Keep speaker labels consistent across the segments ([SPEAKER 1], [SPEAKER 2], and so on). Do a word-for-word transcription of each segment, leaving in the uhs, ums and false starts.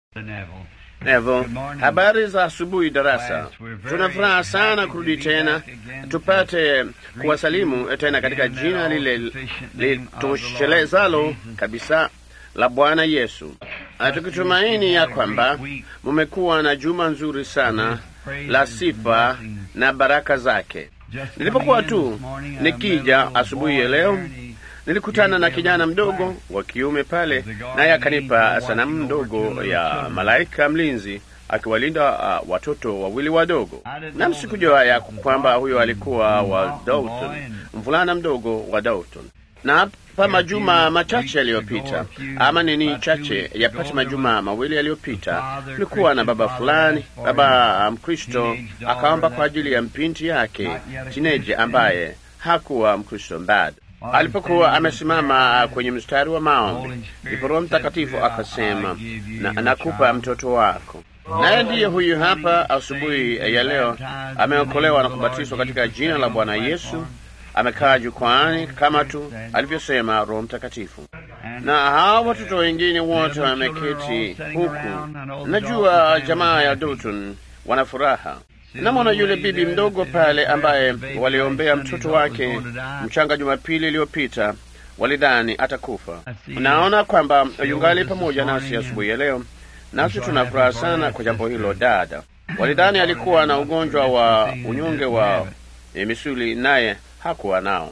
[SPEAKER 1] Neville, habari za asubuhi darasa. Tunafuraha sana kurudi tena tupate kuwasalimu tena katika jina lile litoshelezalo kabisa la Bwana Yesu. Tukitumaini ya kwamba mumekuwa na juma nzuri sana la sifa na baraka zake. Nilipokuwa tu nikija asubuhi ya leo, nilikutana na kijana mdogo wa kiume pale, naye akanipa sanamu ndogo ya malaika mlinzi akiwalinda uh, watoto wawili wadogo. Na msikujua ya kwamba huyo alikuwa wa Dalton, mvulana mdogo wa Dalton. Na hapa majuma machache yaliyopita, ama nini chache yapata majuma mawili yaliyopita, kulikuwa na baba fulani, baba Mkristo, um, akaomba kwa ajili ya mpinti yake teenage ambaye hakuwa Mkristo bado. Alipokuwa amesimama kwenye mstari wa maombi, ndipo Roho Mtakatifu akasema, na nakupa mtoto wako. Naye ndiye huyu hapa asubuhi ya leo, ameokolewa na kubatizwa katika jina la Bwana Yesu. Amekaa jukwaani kama tu alivyosema Roho Mtakatifu, na hao watoto wengine wote wameketi huku. Najua jamaa ya Dalton wana furaha. Namwona yule bibi mdogo pale ambaye waliombea mtoto wake mchanga Jumapili iliyopita, walidhani atakufa. Naona kwamba yungali pamoja nasi asubuhi ya leo, nasi tunafuraha sana kwa jambo hilo. Dada walidhani alikuwa na ugonjwa wa unyonge wa e, misuli, naye hakuwa nao.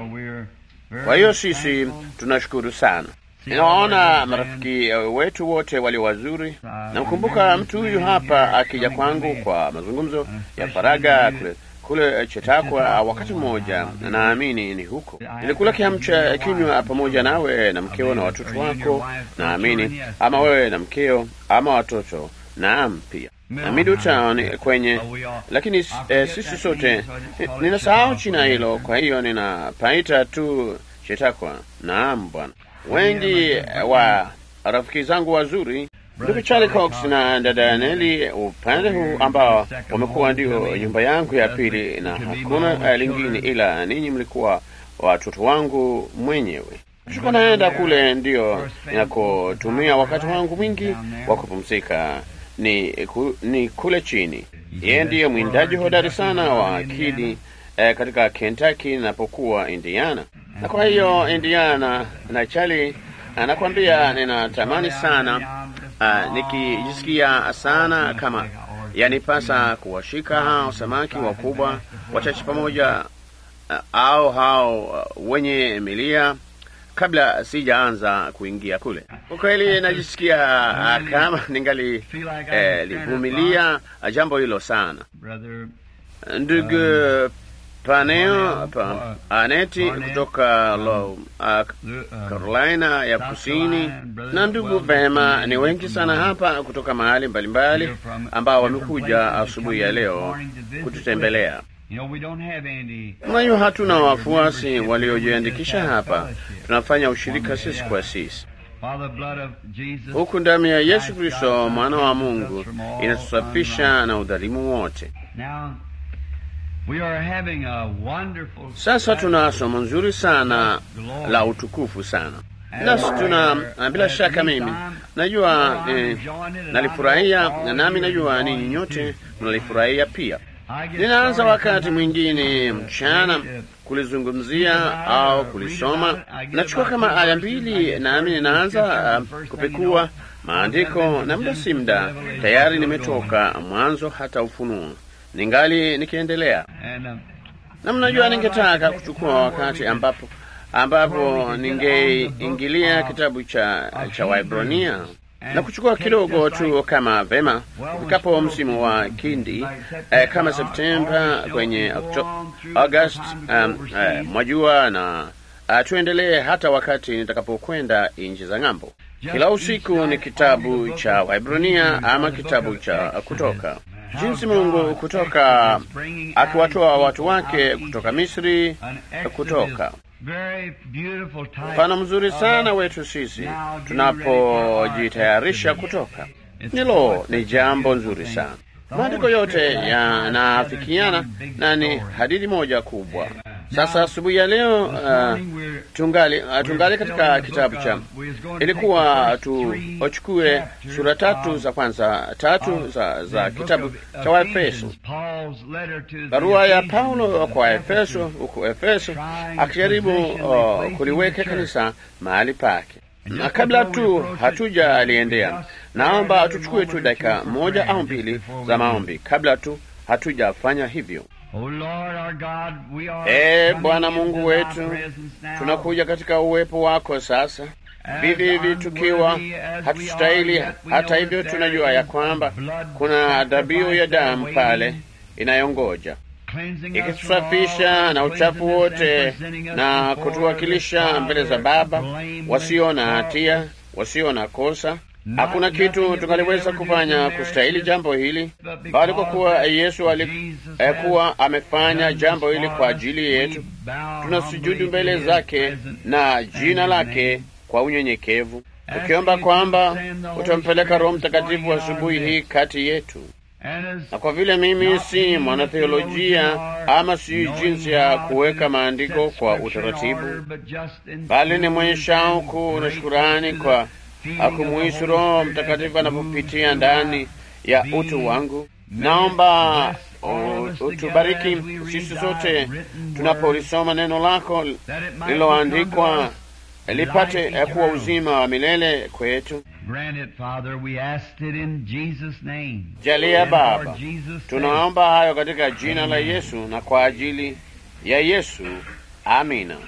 [SPEAKER 1] Kwa hiyo sisi tunashukuru sana. Ninawaona marafiki wetu wote wali wazuri. Namkumbuka mtu huyu hapa akija kwangu kwa mazungumzo ya faraga kule, kule Chetakwa wakati mmoja, na naamini ni huko. Nilikula kiamcha kinywa pamoja nawe na mkeo na watoto wako, naamini, ama wewe na mkeo ama watoto, naam pia. Na Middletown kwenye, lakini eh, sisi sote ninasahau china hilo, kwa hiyo ninapaita tu Chetakwa. Naam bwana. Wengi wa rafiki zangu wazuri, ndugu Charlie Cox na dada Nelly, upande huu ambao wamekuwa ndio nyumba yangu ya pili, na hakuna lingine ila ninyi mlikuwa watoto wangu mwenyewe. Shuko naenda kule ndio ninakotumia wakati wangu mwingi wa kupumzika, ni, ku, ni kule chini. Yeye ndiye mwindaji hodari sana wa akidi eh, katika Kentucky napokuwa Indiana. Na kwa hiyo Indiana na Charlie, anakwambia ninatamani sana uh, nikijisikia sana kama yanipasa kuwashika hao samaki wakubwa wachache pamoja, uh, au hao uh, wenye milia kabla sijaanza kuingia kule. Kwa kweli najisikia uh, kama ningali eh, livumilia uh, jambo hilo sana. Ndugu Paneo pa, Aneti kutoka lo, uh, Carolina ya Kusini, na ndugu Bema, ni wengi sana hapa kutoka mahali mbalimbali ambao wamekuja asubuhi ya leo kututembelea. Mwayo hatuna wafuasi waliojiandikisha hapa, tunafanya ushirika sisi kwa sisi. Huku damu ya Yesu Kristo mwana wa Mungu inatusafisha na udhalimu wote.
[SPEAKER 2] We are having a wonderful...
[SPEAKER 1] Sasa tuna somo nzuri sana la utukufu sana. Nasi tuna, bila shaka mimi najua eh, nalifurahia, na nami najua ninyi nyote mnalifurahia pia. Ninaanza wakati mwingine mchana kulizungumzia au kulisoma. Nachukua kama aya mbili, nami ninaanza uh, kupekua maandiko, na muda si muda tayari nimetoka Mwanzo hata Ufunuo, ningali nikiendelea. Na mnajua ningetaka kuchukua wakati ambapo ambapo ningeingilia kitabu cha cha Waebrania na kuchukua kidogo tu kama vema fikapo msimu wa kindi eh, kama Septemba kwenye August, um, eh, mwajua, na uh, tuendelee hata wakati nitakapokwenda nchi za ng'ambo. Kila usiku ni kitabu cha Waebrania ama kitabu cha Kutoka. Jinsi Mungu kutoka akiwatoa watu wake kutoka Misri. Kutoka mfano mzuri sana wetu sisi tunapojitayarisha kutoka. Nilo ni jambo nzuri sana. Maandiko yote yanaafikiana na ni hadithi moja kubwa. Sasa asubuhi ya leo uh, tungali, uh, tungali katika kitabu cha, ilikuwa tuochukue sura tatu za kwanza tatu za, za kitabu cha Waefeso, barua ya Paulo kwa Efeso, huko Efeso akijaribu uh, kuliweka kanisa mahali pake. Na kabla tu hatuja aliendea, naomba tuchukue tu dakika moja au mbili za maombi kabla tu hatujafanya hivyo. E Bwana Mungu wetu, tunakuja katika uwepo wako sasa, vivi hivi tukiwa hatustahili. Hata hivyo tunajua ya kwamba kuna dhabihu ya damu pale inayongoja ikitusafisha na uchafu wote na kutuwakilisha mbele za Baba, wasio na hatia, wasio na kosa. Hakuna kitu tungaliweza kufanya kustahili jambo hili, bali kwa kuwa Yesu alikuwa amefanya jambo hili kwa ajili yetu, tunasujudu mbele zake na jina lake kwa unyenyekevu, tukiomba kwamba utampeleka Roho Mtakatifu asubuhi hii kati yetu. Na kwa vile mimi si mwanatheolojia ama si jinsi ya kuweka maandiko kwa utaratibu, bali ni mwenye shauku na shukurani kwa akumuisu Roho Mtakatifu anapopitia ndani ya utu wangu, naomba utubariki sisi sote tunapolisoma neno lako liloandikwa, lipate kuwa uzima wa milele kwetu. Jalia Baba, tunaomba hayo katika jina la Yesu na kwa ajili ya Yesu, amina.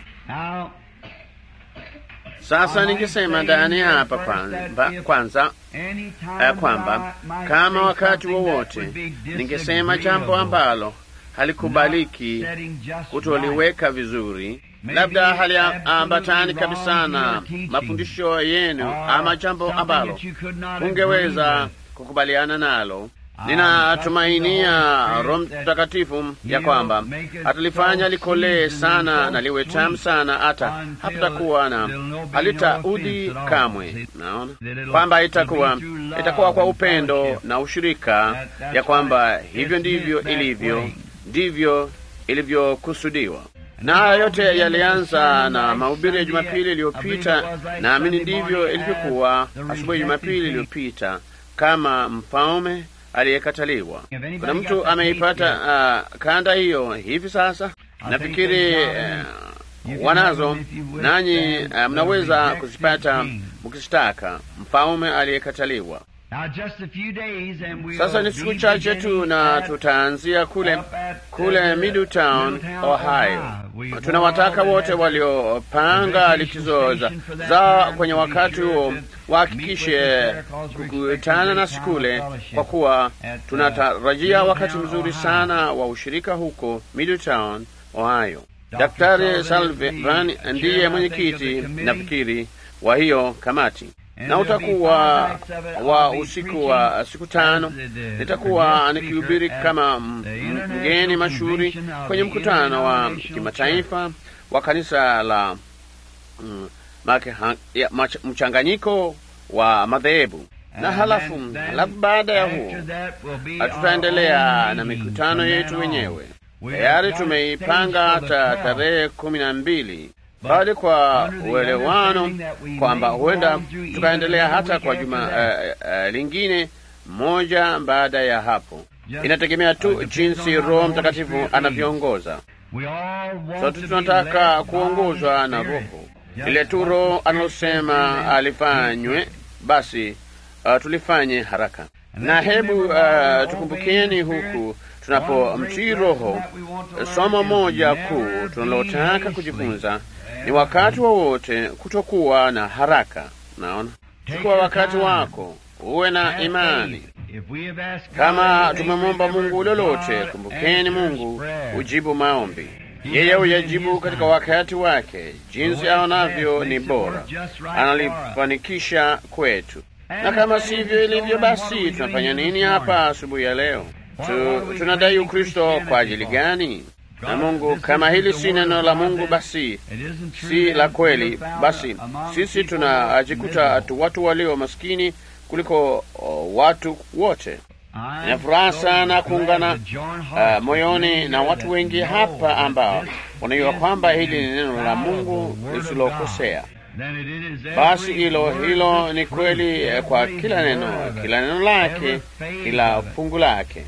[SPEAKER 1] Sasa ningesema ndani hapa kwanza, kwanza ya kwamba kama wakati wowote ningesema jambo ambalo halikubaliki kutoliweka vizuri, labda haliambatani kabisa na mafundisho yenu, ama jambo ambalo ungeweza kukubaliana nalo, ninatumainia Roho Mtakatifu ya kwamba atalifanya likolee sana na liwe tamu sana, hata hapatakuwa na halitaudhi kamwe. Naona kwamba itakuwa itakuwa kwa upendo na ushirika, ya kwamba hivyo ndivyo ilivyo, ndivyo ilivyokusudiwa. Na yote yalianza na mahubiri ya Jumapili iliyopita, naamini ndivyo ilivyokuwa asubuhi Jumapili iliyopita, kama mfalme aliyekataliwa. Kuna mtu ameipata uh, kanda hiyo hivi sasa? Nafikiri uh, wanazo, nanyi uh, mnaweza kuzipata mkishtaka mfalme aliyekataliwa. Sasa ni siku chache tu na tutaanzia kule kule Middletown, Ohio. Tunawataka wote waliopanga likizo za, za kwenye wakati huo wahakikishe kukutana nasi kule, kwa kuwa tunatarajia wakati mzuri sana wa ushirika huko Middletown, Ohio. Daktari Salvan ndiye mwenyekiti nafikiri wa hiyo kamati, na utakuwa wa usiku wa siku tano. Nitakuwa nikihubiri kama mgeni mashuhuri kwenye mkutano wa kimataifa wa kanisa la mm, mchanganyiko wa madhehebu. Na halafu halafu baada ya huo tutaendelea na mikutano yetu wenyewe. Tayari tumeipanga hata tarehe kumi na mbili, bali kwa uelewano kwamba huenda tukaendelea hata kwa juma uh, uh, lingine moja baada ya hapo. Inategemea tu jinsi Roho Mtakatifu anavyoongoza. Sote tunataka kuongozwa na Roho. Ile tu Roho analosema alifanywe, basi uh, tulifanye haraka. Na hebu uh, tukumbukeni huku tunapomtii Roho, somo moja kuu tunalotaka kujifunza ni wakati wowote kutokuwa na haraka. Naona chukua wakati wako, uwe na imani. Kama tumemwomba Mungu lolote, kumbukeni Mungu ujibu maombi. Yeye huyajibu katika wakati wake, jinsi aonavyo ni bora, analifanikisha kwetu. Na kama sivyo ilivyo, basi tunafanya nini hapa asubuhi ya leo? Tu, tunadai Ukristo kwa ajili gani? Na Mungu, kama hili si neno la Mungu, basi si la kweli. Basi sisi tunajikuta tu watu walio maskini kuliko o, watu wote. Nina furaha sana kuungana uh, moyoni na watu wengi hapa ambao wanajua kwamba hili ni neno la Mungu lisilokosea. Basi hilo hilo ni kweli kwa kila neno, kila neno lake, kila fungu lake.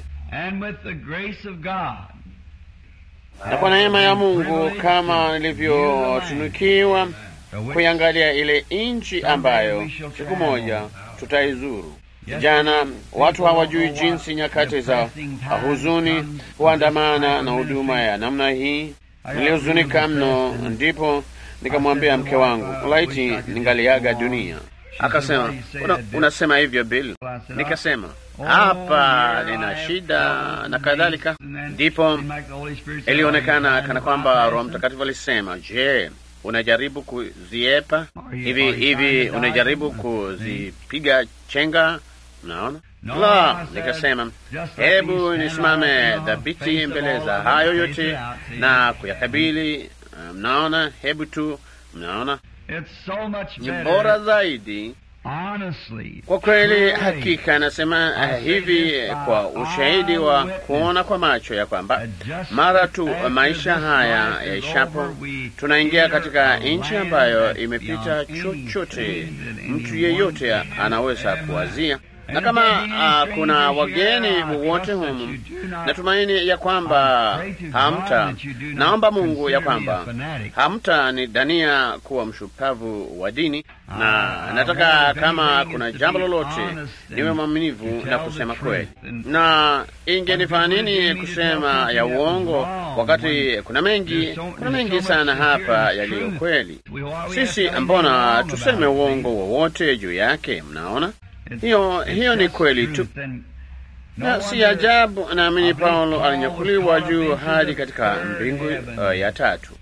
[SPEAKER 1] Na kwa neema ya Mungu, kama nilivyotunukiwa kuiangalia ile nchi ambayo siku moja tutaizuru. Jana watu hawajui jinsi nyakati za huzuni huandamana na huduma ya namna hii. Nilihuzunika mno, ndipo nikamwambia mke wangu, laiti ningaliaga dunia. Akasema, Una, unasema hivyo Bill? Nikasema, hapa nina shida na kadhalika. Ndipo ilionekana kana kwamba Roho Mtakatifu alisema, je, unajaribu kuziepa hivi hivi, unajaribu kuzipiga chenga? Naona la. Nikasema, hebu nisimame dhabiti mbele za hayo yote na kuyakabili. Mnaona, hebu tu, mnaona ni bora zaidi. Kwa kweli, hakika nasema uh, hivi kwa ushahidi wa kuona kwa macho ya kwamba mara tu maisha haya yaishapo, tunaingia katika nchi ambayo imepita chochote mtu yeyote anaweza kuwazia. Na kama uh, kuna wageni wowote humu, natumaini ya kwamba hamta, naomba Mungu ya kwamba hamta ni dania kuwa mshupavu wa dini, na nataka kama kuna jambo lolote niwe mwaminifu na kusema kweli. Na ingenifaa nini kusema ya uongo wakati kuna mengi, kuna mengi sana hapa yaliyo kweli? Sisi mbona tuseme uongo wowote juu yake? Mnaona? Hiyo hiyo ni kweli tu, na si ajabu. Naamini Paulo alinyakuliwa juu hadi katika mbingu uh, ya tatu,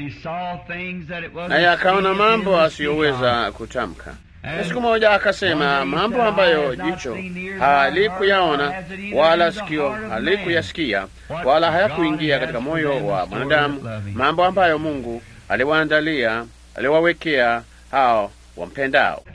[SPEAKER 1] naye akaona mambo asiyoweza kutamka. Na siku moja akasema mambo ambayo jicho halikuyaona wala sikio halikuyasikia wala hayakuingia katika moyo wa mwanadamu, mambo ambayo Mungu aliwaandalia, aliwawekea hao wampendao.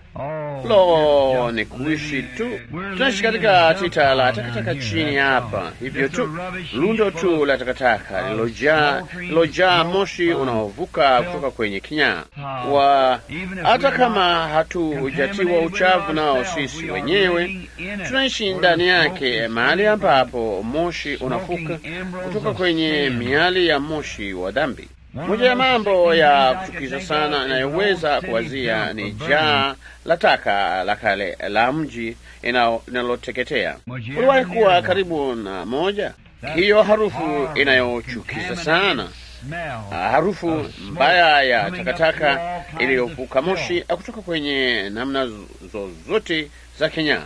[SPEAKER 1] Lo, ni kuishi tu. Tunaishi katika tita la takataka chini hapa, hivyo tu, lundo tu la takataka lilojaa lilojaa moshi unaovuka kutoka kwenye kinyaa wa. Hata kama hatujatiwa uchafu nao sisi wenyewe, tunaishi ndani yake, mahali ambapo moshi unafuka kutoka kwenye miali ya moshi wa dhambi. Moja ya mambo ya kuchukiza sana inayoweza kuwazia ni jaa la taka la kale la mji inaloteketea. Uliwahi kuwa karibu na moja? Hiyo harufu inayochukiza sana, harufu mbaya ya takataka iliyofuka moshi kutoka kwenye namna zozote za kinyaa.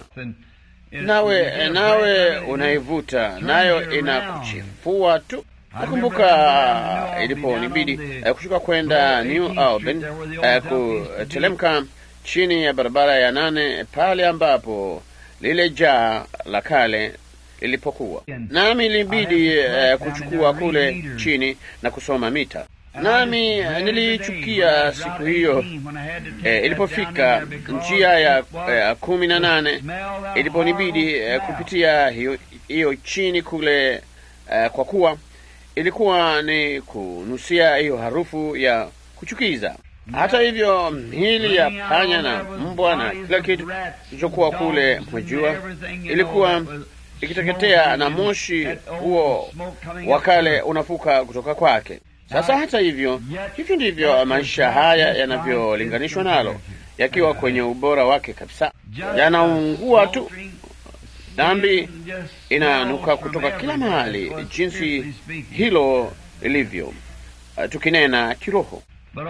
[SPEAKER 1] Nawe nawe unaivuta, nayo inakuchefua tu. Nakumbuka iliponibidi uh, kushuka kwenda New Albany, uh, kutelemka chini ya barabara ya nane, pale ambapo lile jaa la kale lilipokuwa. Nami ilibidi uh, kuchukua kule chini na kusoma mita. Nami uh, nilichukia siku hiyo uh, ilipofika njia ya uh, kumi na nane, iliponibidi uh, kupitia hiyo, hiyo chini kule, uh, kwa kuwa ilikuwa ni kunusia hiyo harufu ya kuchukiza. Hata hivyo, mili ya panya na mbwa na kila kitu kilichokuwa kule, mwejua, ilikuwa ikiteketea na moshi huo wakale unafuka kutoka kwake. Sasa hata hivyo, hivyo ndivyo maisha haya yanavyolinganishwa nalo, yakiwa kwenye ubora wake kabisa, yanaungua tu. Dhambi inanuka kutoka kila mahali, jinsi hilo ilivyo, uh, tukinena kiroho.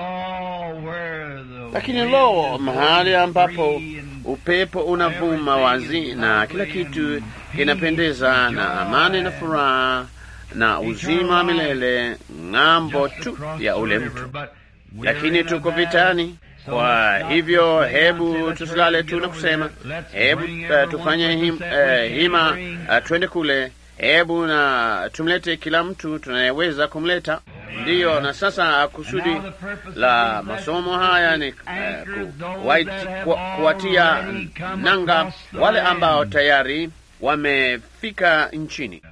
[SPEAKER 1] Lakini lo, mahali ambapo upepo unavuma wazi na kila kitu kinapendeza na amani na furaha na uzima wa milele ng'ambo tu ya ule mtu. Lakini tuko vitani. Kwa hivyo hebu tusilale tu na kusema hebu uh, tufanye him, uh, hima uh, twende kule, hebu na tumlete kila mtu tunayeweza kumleta. Ndiyo, na sasa kusudi la masomo haya ni uh, ku, wait, ku, kuwatia nanga wale ambao tayari wamefika nchini.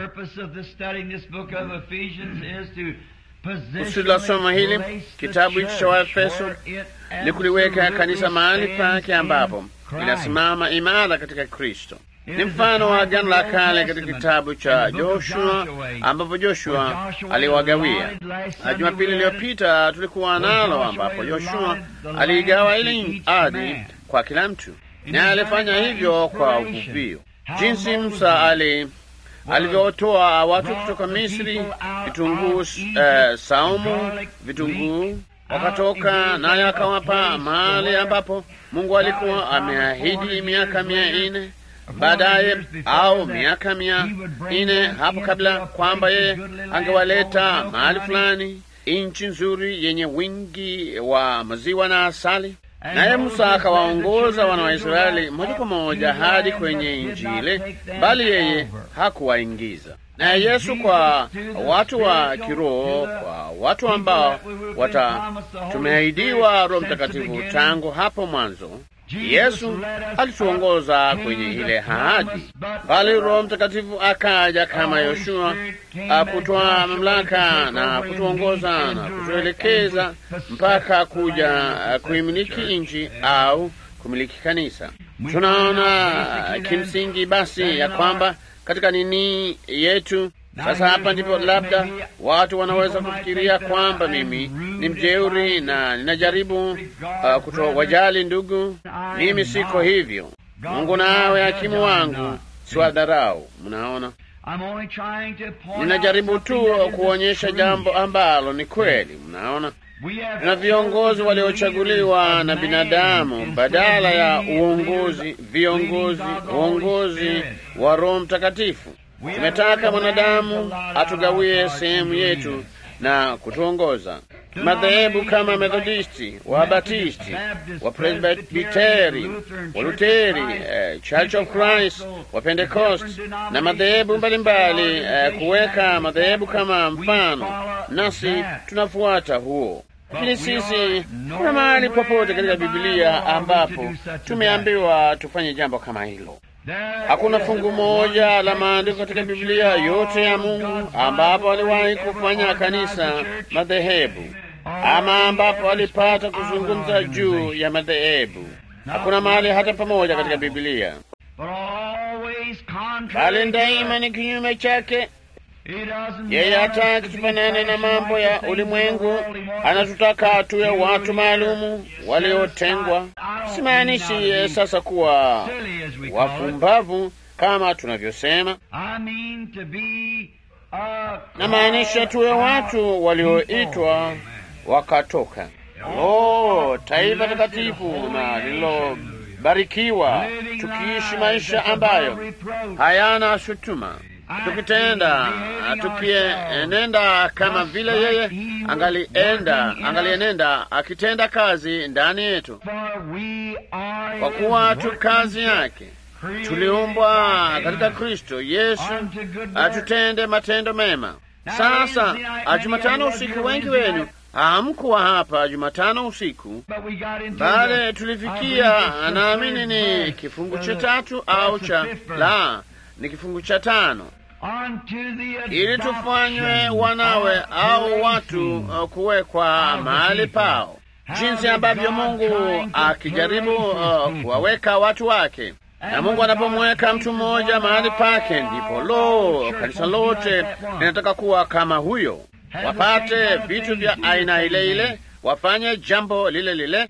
[SPEAKER 1] Kusudi la somo hili, kitabu hichi cha Waefeso, ni kuliweka kanisa mahali pake ambapo inasimama imara katika Kristo. Ni mfano wa Agano la Kale katika kitabu cha Joshua, ambapo Joshua aliwagawia. Jumapili iliyopita tulikuwa nalo, ambapo Joshua aligawa ile ardhi kwa kila mtu, na alifanya hivyo kwa uvuvio. Jinsi Musa ali alivyotoa watu kutoka Misri, vitunguu, uh, saumu, vitunguu, wakatoka naye akawapa mahali ambapo Mungu alikuwa ameahidi miaka mia nne baadaye, au miaka mia nne hapo kabla, kwamba yeye angewaleta mahali fulani, nchi nzuri yenye wingi wa maziwa na asali. Naye Musa akawaongoza wana wa Israeli moja kwa moja hadi kwenye nchi ile, bali yeye hakuwaingiza. Na Yesu kwa watu wa kiroho, kwa watu ambao wata tumeahidiwa Roho Mtakatifu tangu hapo mwanzo, Yesu alituongoza kwenye ile ahadi, bali Roho Mtakatifu akaja kama Yoshua kutoa mamlaka na kutuongoza na kutuelekeza mpaka kuja kuimiliki nchi au kumiliki kanisa. Tunaona kimsingi basi ya kwamba katika nini yetu sasa, hapa ndipo labda watu wanaweza kufikiria kwamba mimi ni mjeuri na ninajaribu uh, kutowajali ndugu. Mimi siko hivyo. Mungu nawe hakimu wangu, siwadharau. Mnaona, ninajaribu tu kuonyesha jambo ambalo ni kweli. Mnaona, tuna viongozi waliochaguliwa na binadamu badala ya uongozi viongozi uongozi wa Roho Mtakatifu. Tumetaka mwanadamu atugawie sehemu yetu na kutuongoza. Madhehebu kama Methodisti, Wabatisti, Wapresbiteri, Waluteri, eh, Church of Christ, Wapentecost na madhehebu mbalimbali, eh, kuweka madhehebu kama mfano, nasi tunafuata huo. Lakini sisi, kuna mahali popote katika Biblia ambapo tumeambiwa tufanye jambo kama hilo. Hakuna fungu moja la maandiko katika Biblia yote ya Mungu ambapo aliwahi kufanya kanisa madhehebu, ama ambapo alipata kuzungumza juu ya madhehebu. Hakuna mahali hata pamoja katika Biblia, bali daima ni kinyume chake. Yeye hataki tufanane na mambo ya ulimwengu, anatutaka tuwe watu maalumu waliotengwa. Simaanishi sasa kuwa wafumbavu kama tunavyosema, na maanisha tuwe watu walioitwa wakatoka, oh, taifa takatifu na lililobarikiwa, tukiishi maisha ambayo hayana shutuma, tukitenda tukienenda kama vile yeye angalienda angalienenda akitenda kazi ndani yetu, kwa kuwa tu kazi yake. Tuliumbwa katika Kristo Yesu atutende matendo mema. Sasa Jumatano usiku, wengi wenu hamkuwa hapa Jumatano usiku, bali tulifikia, naamini ni kifungu cha tatu au cha la ni kifungu cha tano, ili tufanywe wanawe au watu uh, kuwekwa mahali pao, jinsi ambavyo Mungu akijaribu uh, kuwaweka watu wake. Na Mungu anapomweka mtu mmoja mahali pake, ndipo lo, kanisa lote linataka kuwa kama huyo, wapate vitu vya aina ile ile, wafanye jambo lile lile.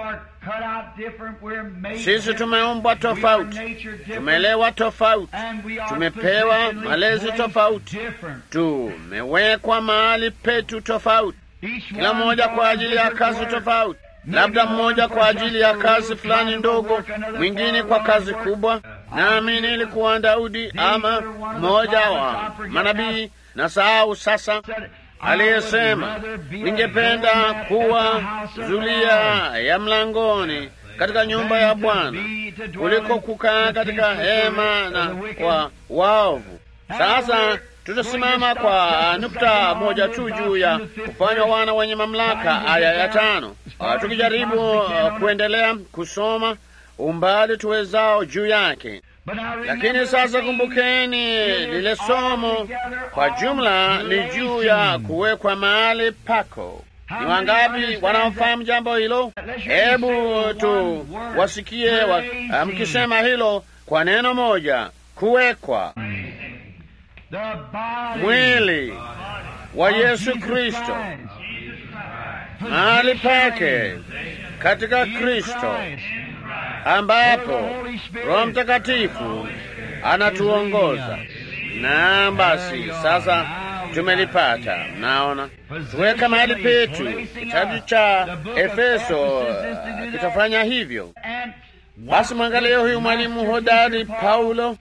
[SPEAKER 1] Sisi tumeumbwa tofauti, tumelewa tofauti, tumepewa malezi tofauti, tumewekwa mahali petu tofauti, kila mmoja kwa ajili ya kazi tofauti. Labda mmoja kwa ajili ya kazi fulani ndogo, mwingine kwa kazi kubwa. Naamini ilikuwa Daudi ama mmoja wa manabii, na sahau sasa, aliyesema, ningependa kuwa zulia ya mlangoni katika nyumba ya Bwana kuliko kukaa katika hema na kwa waovu. Sasa tutasimama kwa nukta moja tu juu ya kufanywa wana wenye mamlaka, aya ya tano. Uh, tukijaribu uh, kuendelea kusoma umbali tuwezao juu yake. Lakini sasa kumbukeni, lile somo kwa jumla ni juu ya kuwekwa mahali pako. Ni wangapi wanaofahamu jambo hilo? Hebu tu wasikie wa, mkisema hilo kwa neno moja: kuwekwa. Mwili wa Yesu Kristo mahali pake katika Kristo, ambapo Roho Mtakatifu anatuongoza. Na basi sasa tumelipata. Naona tuweka mahali petu. Kitabu cha Efeso uh, kitafanya hivyo. Basi mwangalie huyu mwalimu hodari Paulo.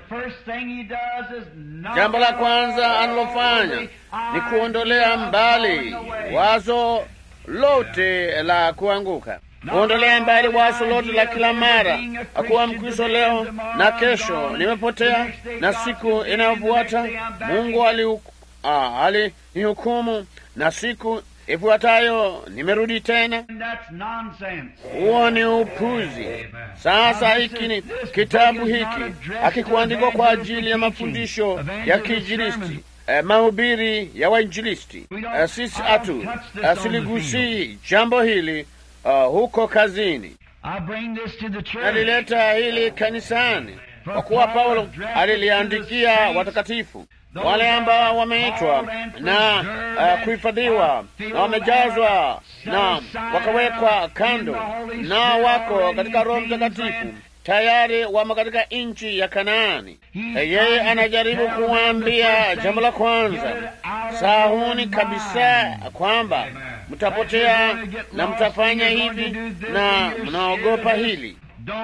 [SPEAKER 1] Jambo la kwanza analofanya ni kuondolea mbali wazo lote la kuanguka, kuondolea mbali wazo lote la kila mara akuwa Mkristo leo na kesho nimepotea, na siku inayofuata Mungu ali ah, alinihukumu, na siku ifuatayo nimerudi tena. Huo ni upuzi. Sasa hiki ni kitabu hiki hakikuandikwa kwa ajili ya mafundisho ya kiinjilisti, eh, mahubiri ya wainjilisti. Eh, sisi atu asiligusi jambo hili uh, huko kazini. Alileta hili kanisani kwa kuwa Paulo aliliandikia watakatifu, wale ambao wameitwa na uh, kuhifadhiwa na wamejazwa na wakawekwa kando na wako katika Roho Mtakatifu, tayari wamo katika nchi ya Kanaani. Yeye anajaribu kuwaambia jambo la kwanza, sahuni kabisa kwamba mtapotea na mtafanya hivi na mnaogopa hili.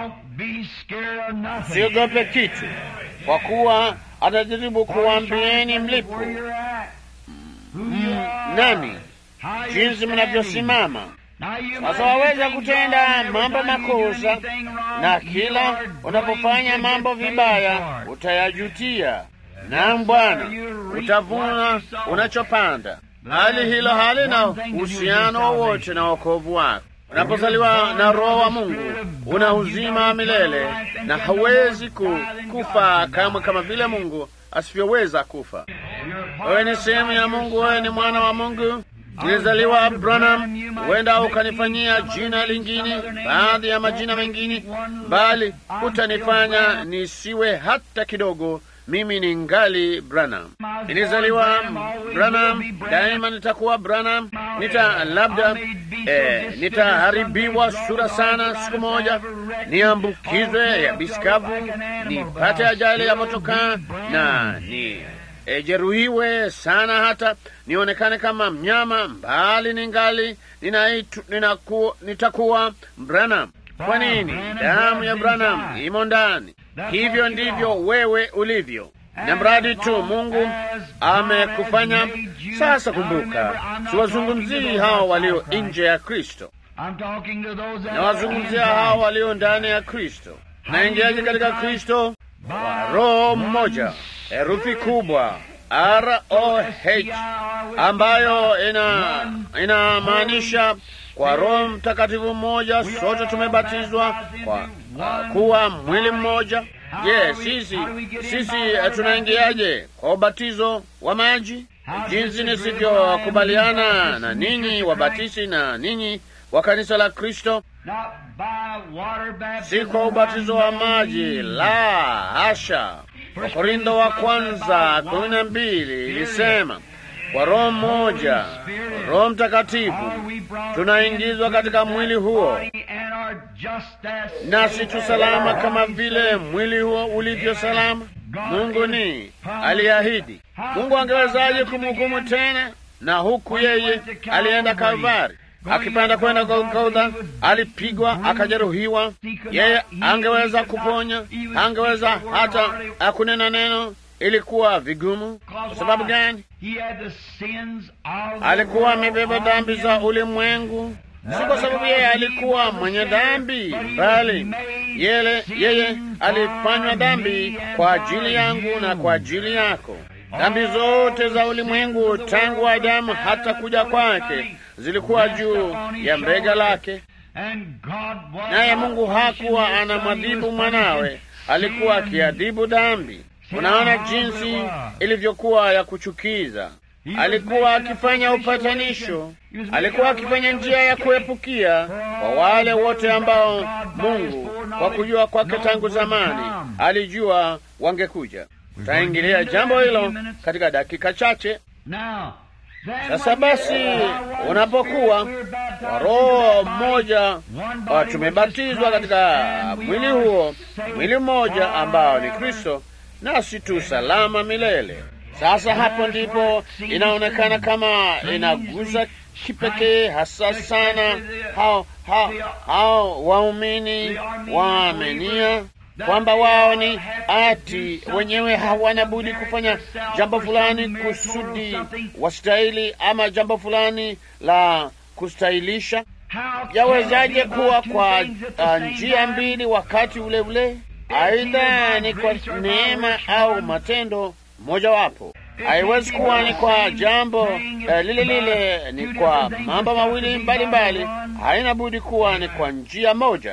[SPEAKER 1] Siogope kitu, kwa kuwa atajaribu kuwaambieni mlipo mm, nani, jinsi mnavyosimama. Sasa waweza kutenda mambo makosa, na kila unapofanya mambo vibaya utayajutia. Naam Bwana, utavuna unachopanda. Hali hilo halina uhusiano wowote na wokovu wako. Unapozaliwa na Roho wa Mungu una uzima wa milele, na hawezi ku, kufa kamwe, kama vile Mungu asivyoweza kufa. Wewe ni sehemu ya Mungu, wewe ni mwana wa Mungu. Nilizaliwa Branham, huenda ukanifanyia jina lingine, baadhi ya majina mengine, bali utanifanya nisiwe hata kidogo. Mimi ni ngali Branham. Nilizaliwa Branham, daima nitakuwa Branham. Nita labda eh, nitaharibiwa sura sana siku moja, niambukizwe ya biskavu, nipate ajali ya motokaa na ni E, jeruhiwe sana hata nionekane kama mnyama, mbali ningali ninaitu, ninaku, nitakuwa Branham. Kwa nini? Damu ya Branham imo ndani. Hivyo ndivyo wewe ulivyo, na mradi tu Mungu amekufanya. Sasa kumbuka, siwazungumzii hao walio nje ya Kristo, na wazungumzia hao walio ndani ya Kristo. Naingiaje katika Kristo? Wa Roho mmoja, herufi kubwa R O H, ambayo ina inamaanisha kwa Roho Mtakatifu mmoja sote tumebatizwa kwa, kwa kuwa mwili mmoja. Je, yes, sisi sisi tunaingiaje kwa ubatizo wa maji? Jinsi nisivyokubaliana na ninyi wabatizi na ninyi wa kanisa la Kristo, si kwa ubatizo wa maji, la hasha. Wakorintho wa kwanza kumi na mbili ilisema kwa Roho mmoja, Roho Mtakatifu, tunaingizwa katika mwili huo, nasi tu salama kama vile mwili huo ulivyo salama. Mungu ni aliahidi. Mungu angewezaje kumhukumu tena? Na huku yeye alienda Kalvari, akipanda kwenda Golgotha, alipigwa akajeruhiwa. Yeye angeweza kuponya, angeweza hata akunena neno. Ilikuwa vigumu. Kwa sababu gani? Alikuwa amebeba dhambi za ulimwengu. Si kwa sababu yeye alikuwa mwenye dhambi, bali yeye, yeye alifanywa dhambi kwa ajili yangu na kwa ajili yako. Dhambi zote za ulimwengu tangu Adamu hata kuja kwake zilikuwa juu ya mbega lake, naye Mungu hakuwa anamwadhibu mwanawe alikuwa akiadhibu dhambi. Unaona jinsi ilivyokuwa ya kuchukiza. Alikuwa akifanya upatanisho, alikuwa akifanya njia ya kuepukia kwa wale wote ambao Mungu kwa kujua kwake tangu zamani alijua wangekuja. Tutaingilia jambo hilo katika dakika chache. Sasa basi, unapokuwa kwa Roho mmoja tumebatizwa katika mwili huo, mwili mmoja ambao ni Kristo, nasi tu salama milele. Sasa hapo ndipo inaonekana kama inaguza kipekee hasa sana hao hao, hao waumini waamenia kwamba wao ni ati wenyewe hawana budi kufanya jambo fulani kusudi wastahili, ama jambo fulani la kustahilisha. Yawezaje kuwa kwa uh, njia mbili wakati ule ule? Aidha ni kwa neema au matendo moja wapo. Haiwezi kuwa ni kwa jambo uh, lile lile, ni kwa mambo mawili mbalimbali. Haina budi kuwa ni kwa njia moja.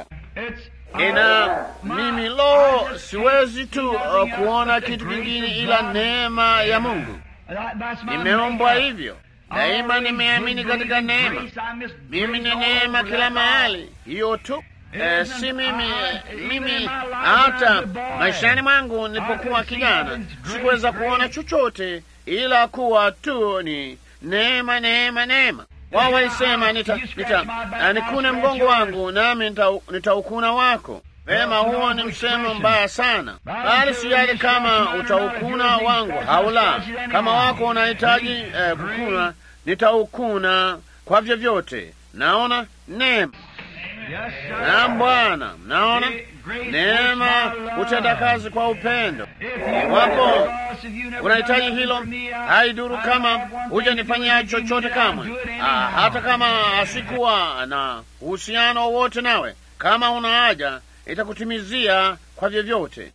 [SPEAKER 1] Ina mimi lo, siwezi tu uh, kuona kitu kingine ila neema ya Mungu. Nimeumbwa hivyo. Daima nimeamini katika neema. Mimi ni neema kila mahali. Hiyo tu. Eh, si mimi mimi hata maishani mwangu nilipokuwa kijana sikuweza kuona chochote ila kuwa tu ni neema, neema, neema. Wao walisema nita, nita nikune mgongo wangu nami nitaukuna wako. Vema, huo ni msemo mbaya sana, bali sijali kama utaukuna wangu au la. Kama wako unahitaji eh, kukuna, nitaukuna kwa vyovyote. Naona neema. Na Bwana, naona neema hutenda kazi kwa upendo. Iwapo unahitaji hilo, haiduru kama hujanifanyia chochote kamwe, ah, hata kama asikuwa na uhusiano wote nawe. Kama una haja, itakutimizia kwa vyovyote.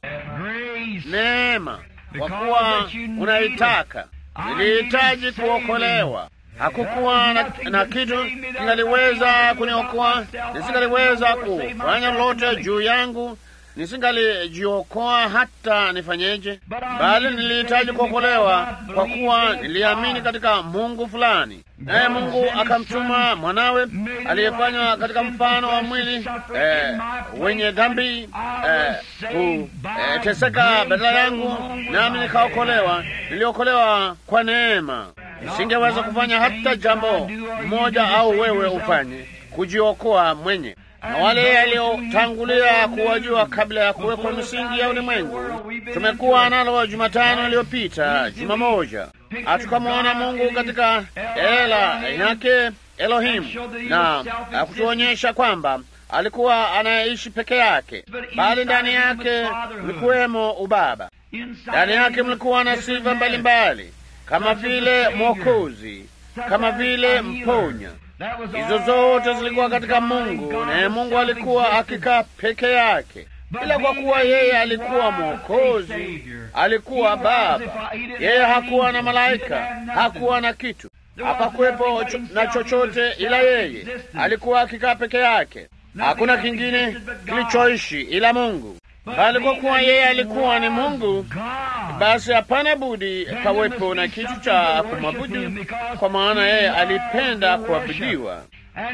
[SPEAKER 1] Neema, kwa kuwa unaitaka. Nilihitaji kuokolewa. Hakukuwa na, na kitu kingaliweza kuniokoa. Nisingaliweza kufanya lolote juu yangu, nisingalijiokoa hata nifanyeje, bali nilihitaji kuokolewa kwa kuwa niliamini katika Mungu fulani, naye Mungu akamtuma mwanawe aliyefanywa katika mfano wa mwili eh, wenye dhambi eh, kuteseka eh, badala yangu, nami nikaokolewa. Niliokolewa kwa neema. Nisingeweza kufanya hata jambo moja au wewe ufanye kujiokoa mwenye. Na wale waliotangulia kuwajua kabla ya kuwekwa misingi ya ulimwengu, tumekuwa nalo Jumatano iliyopita, juma moja, atukamwona Mungu katika ela yake Elohim, na kutuonyesha kwamba alikuwa anaishi peke yake, bali ndani yake mlikuwemo ubaba. Ndani yake mlikuwa na sifa mbalimbali, kama vile Mwokozi, kama vile mponya. Hizo zote zilikuwa katika Mungu, naye Mungu alikuwa akikaa peke yake. Ila kwa kuwa yeye alikuwa Mwokozi, alikuwa Baba. Yeye hakuwa na malaika, hakuwa na kitu, hapakuwepo cho, na chochote ila yeye. Alikuwa akikaa peke yake. Hakuna kingine kilichoishi ila Mungu. Bali kwa kuwa yeye alikuwa ni Mungu, basi hapana budi pawepo na kitu cha kumwabudu, kwa maana yeye alipenda kuabudiwa.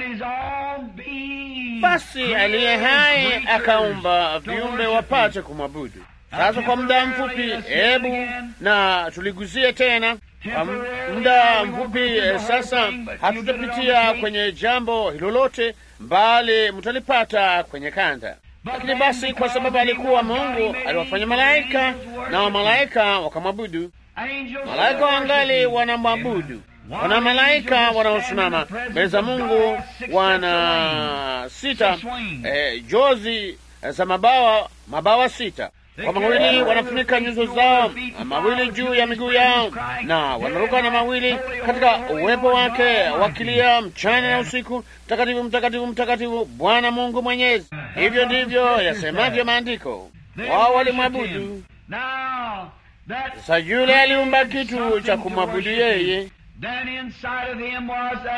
[SPEAKER 1] Basi aliye hai akaumba viumbe wapate kumwabudu. Sasa kwa muda mfupi, hebu na tuliguzie tena kwa muda mfupi. Sasa hatutapitia kwenye jambo hilo lote, bali mtalipata kwenye kanda. Lakini basi kwa sababu alikuwa Mungu, aliwafanya malaika na wa malaika wakamwabudu. Malaika wangali wanamwabudu. Wana malaika wanaosimama mbele za Mungu wana sita eh, jozi za mabawa mabawa sita. Kwa mawili wanafunika nyuso zao, mawili juu ya miguu yao, na wanaruka na mawili katika uwepo wake, wakilia mchana na usiku, mtakatifu, mtakatifu, mtakatifu, Bwana Mungu Mwenyezi. Hivyo ndivyo yasemavyo Maandiko. Wao walimwabudu. Sasa yule aliumba kitu cha kumwabudu yeye,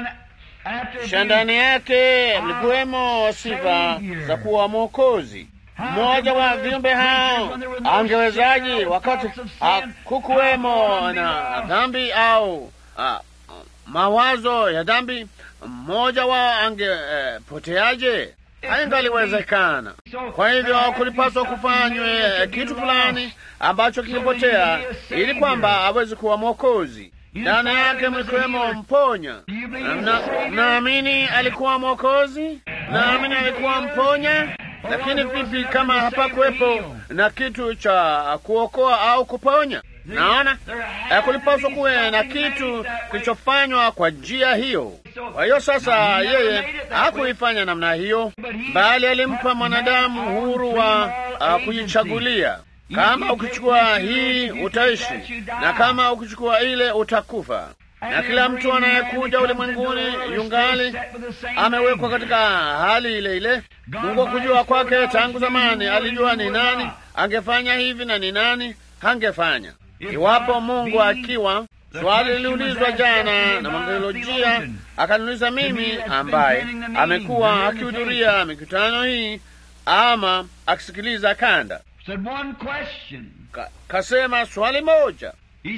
[SPEAKER 1] kisha ndani yake mlikuwemo sifa za kuwa Mwokozi. mmoja wa viumbe hao angewezaje, wakati hakukuwemo na dhambi au a, mawazo ya dhambi, mmoja wao angepoteaje? Eh, haingaliwezekana. Kwa hivyo kulipaswa kufanywe kitu fulani ambacho kilipotea, ili kwamba aweze kuwa Mwokozi. Ndani yake mlikwemo mponya. Naamini na alikuwa Mwokozi, naamini alikuwa mponya. Lakini vipi kama hapakuwepo na kitu cha kuokoa au kuponya? Naona kulipaswa kuwe na kitu kilichofanywa kwa njia hiyo. Kwa hiyo sasa, yeye hakuifanya namna hiyo, bali alimpa mwanadamu uhuru wa uh, kujichagulia. Kama ukichukua hii utaishi, na kama ukichukua ile utakufa. Na kila mtu anayekuja ulimwenguni yungali amewekwa katika hali ile ile. Mungu kujua kwake tangu zamani alijua ni nani angefanya hivi na ni nani hangefanya. Iwapo Mungu akiwa, swali liliulizwa jana na mwangelojia, akaniuliza mimi ambaye amekuwa akihudhuria mikutano hii ama akisikiliza kanda. Ka, kasema swali moja.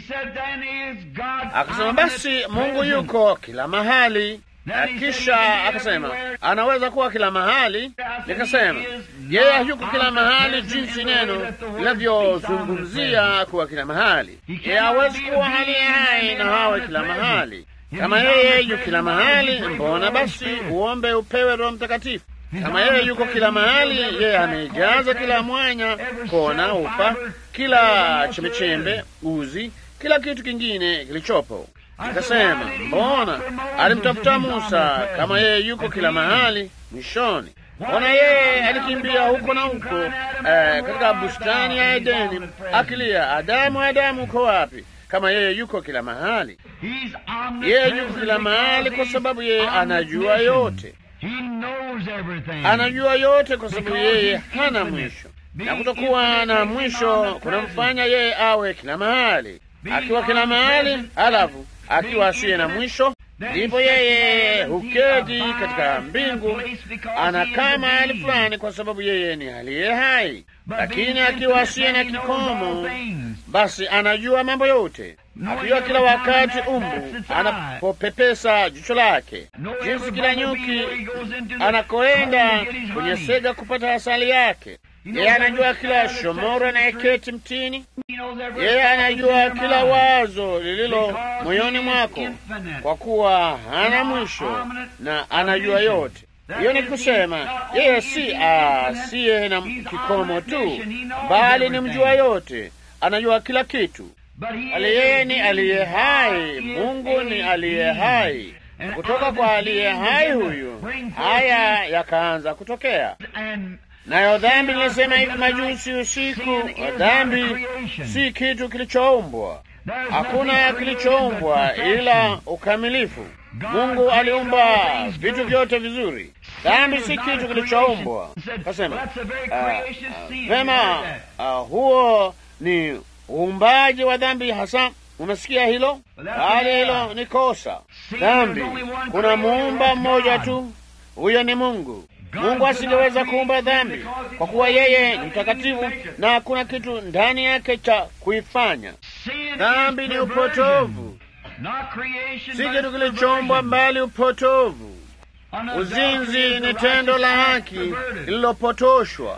[SPEAKER 1] Akasema basi Mungu yuko kila mahali. Na kisha akasema anaweza kuwa kila mahali. Nikasema yeye hayuko kila mahali jinsi neno linavyozungumzia kuwa kila mahali. Yeye hawezi kuwa hali hai na hawe kila mahali. Kama yeye yuko kila mahali, mbona basi uombe upewe Roho Mtakatifu? Kama yeye yuko kila mahali, yeye amejaza kila mwanya, kona, ufa, kila chembechembe, uzi, kila kitu kingine kilichopo. Nikasema mbona alimtafuta Musa kama yeye yuko kila mahali mwishoni? Mbona yeye alikimbia huko na huko eh, katika bustani ya Edeni akilia, Adamu, Adamu uko wapi? Kama yeye yuko kila mahali. Yeye yuko kila mahali kwa sababu yeye anajua yote. Anajua yote kwa sababu yeye hana mwisho. Na kutokuwa na mwisho kunamfanya yeye awe kila mahali. Akiwa kila mahali, alafu akiwa asiye na mwisho, ndipo yeye huketi katika mbingu, anakaa mahali fulani kwa sababu yeye ni aliye hai. Lakini akiwa asiye na kikomo, basi anajua mambo yote. Akiwa kila wakati umbu anapopepesa jicho lake, jinsi kila nyuki anakoenda kwenye sega kupata asali yake. Yeye anajua kila shomoro anayeketi mtini. Yeye anajua kila wazo lililo moyoni mwako, kwa kuwa hana mwisho na anajua yote. Hiyo ni kusema yeye si asiye na kikomo tu, bali ni mjua yote, anajua kila kitu. Ali yeye ni aliye hai. Mungu ni aliye hai. Kutoka kwa aliye hai huyu haya yakaanza kutokea. Nayo dhambi, nilisema hivi majuzi usiku, dhambi si kitu kilichoumbwa. Hakuna kilichoumbwa ila ukamilifu. Mungu aliumba vitu vyote vizuri. Dhambi si kitu kilichoumbwa. Kasema uh, vema, uh, huo ni uumbaji wa dhambi hasa. Umesikia hilo? Bali hilo ni kosa. Dhambi, kuna muumba mmoja tu, huyo ni Mungu. Mungu asingeweza kuumba dhambi kwa kuwa yeye ni mtakatifu na hakuna kitu ndani yake cha kuifanya. Dhambi ni upotovu, si kitu kilichoumbwa, bali upotovu. Uzinzi ni tendo la haki lililopotoshwa.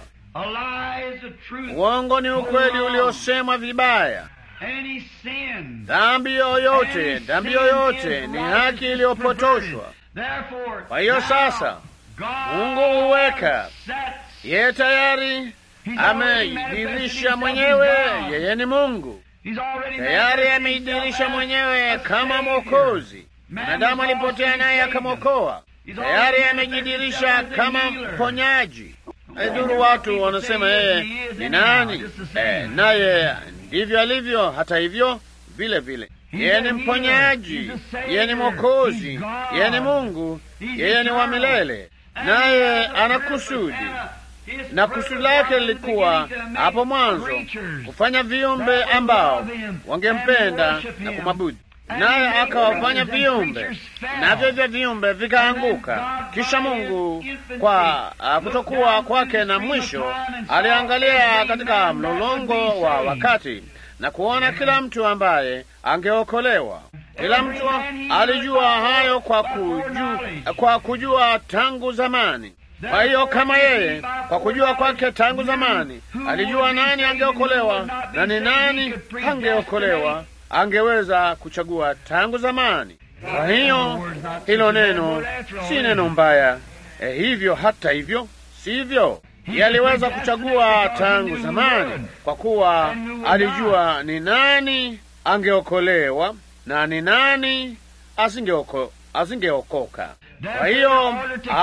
[SPEAKER 1] Uongo ni ukweli uliosemwa vibaya. Dhambi yoyote, dhambi yoyote ni haki iliyopotoshwa. Kwa hiyo sasa Mungu huweka, yeye tayari ameidirisha mwenyewe, yeye ni Mungu. Tayari ameidirisha mwenyewe kama Mwokozi. Mwanadamu alipotea naye akamwokoa. Tayari amejidirisha kama mponyaji. Haidhuru watu wanasema yeye ni nani, eh, naye ndivyo alivyo. Hata hivyo vile vile yeye ni mponyaji, yeye ni Mwokozi, yeye ni Mungu, yeye ni wa milele. Naye ana kusudi, na kusudi lake lilikuwa hapo mwanzo kufanya viumbe ambao wangempenda na kumwabudu. naye akawafanya viumbe, navyo hivyo viumbe vikaanguka. Kisha Mungu kwa kutokuwa kwake na mwisho, aliangalia katika mlolongo wa wakati na kuona kila mtu ambaye angeokolewa. Kila mtu alijua hayo kwa kujua, kwa kujua tangu zamani. Kwa hiyo kama yeye kwa kujua kwake tangu zamani alijua nani angeokolewa na ni nani angeokolewa, angeweza kuchagua tangu zamani. Kwa hiyo hilo neno si neno mbaya. E, hivyo hata hivyo sivyo, yaliweza kuchagua tangu zamani kwa kuwa alijua ni nani angeokolewa na ni nani asingeoko asingeokoka. Kwa hiyo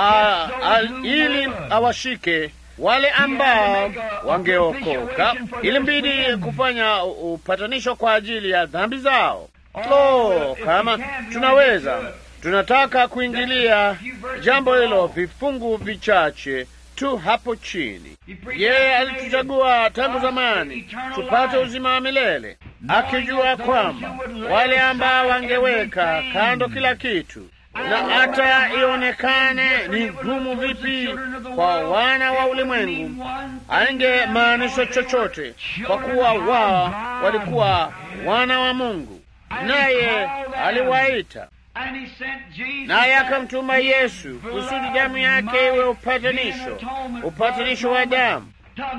[SPEAKER 1] ili awashike wale ambao wangeokoka, ilimbidi kufanya upatanisho kwa ajili ya dhambi zao. Lo, kama tunaweza, tunataka kuingilia jambo hilo vifungu vichache tu hapo chini. Yeye alituchagua tangu zamani tupate uzima wa milele, akijua kwamba wale ambao wangeweka kando kila kitu, na hata ionekane ni gumu vipi kwa wana wa ulimwengu, aingemaanisha chochote, kwa kuwa wao walikuwa wana wa Mungu, naye aliwaita, naye akamtuma Yesu kusudi damu yake iwe upatanisho, upatanisho wa damu,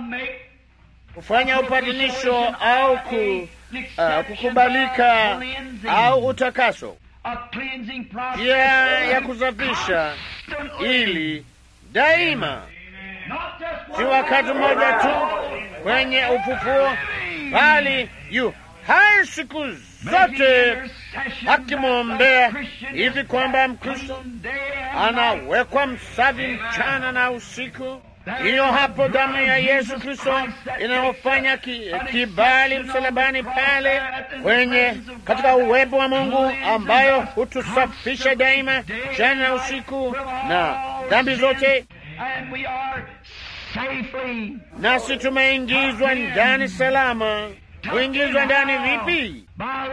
[SPEAKER 1] kufanya upatanisho au ku, uh, kukubalika au utakaso, njia ya kusafisha, ili daima, si wakati mmoja tu kwenye ufufuo, bali yu hai siku zote akimwombea, hivi kwamba Mkristo anawekwa msafi mchana na usiku. Hiyo hapo damu ya Yesu Kristo inayofanya ki, kibali msalabani pale kwenye katika uwepo wa Mungu, ambayo hutusafisha daima mchana na usiku na dhambi zote, nasi tumeingizwa ndani salama. Kuingizwa ndani vipi?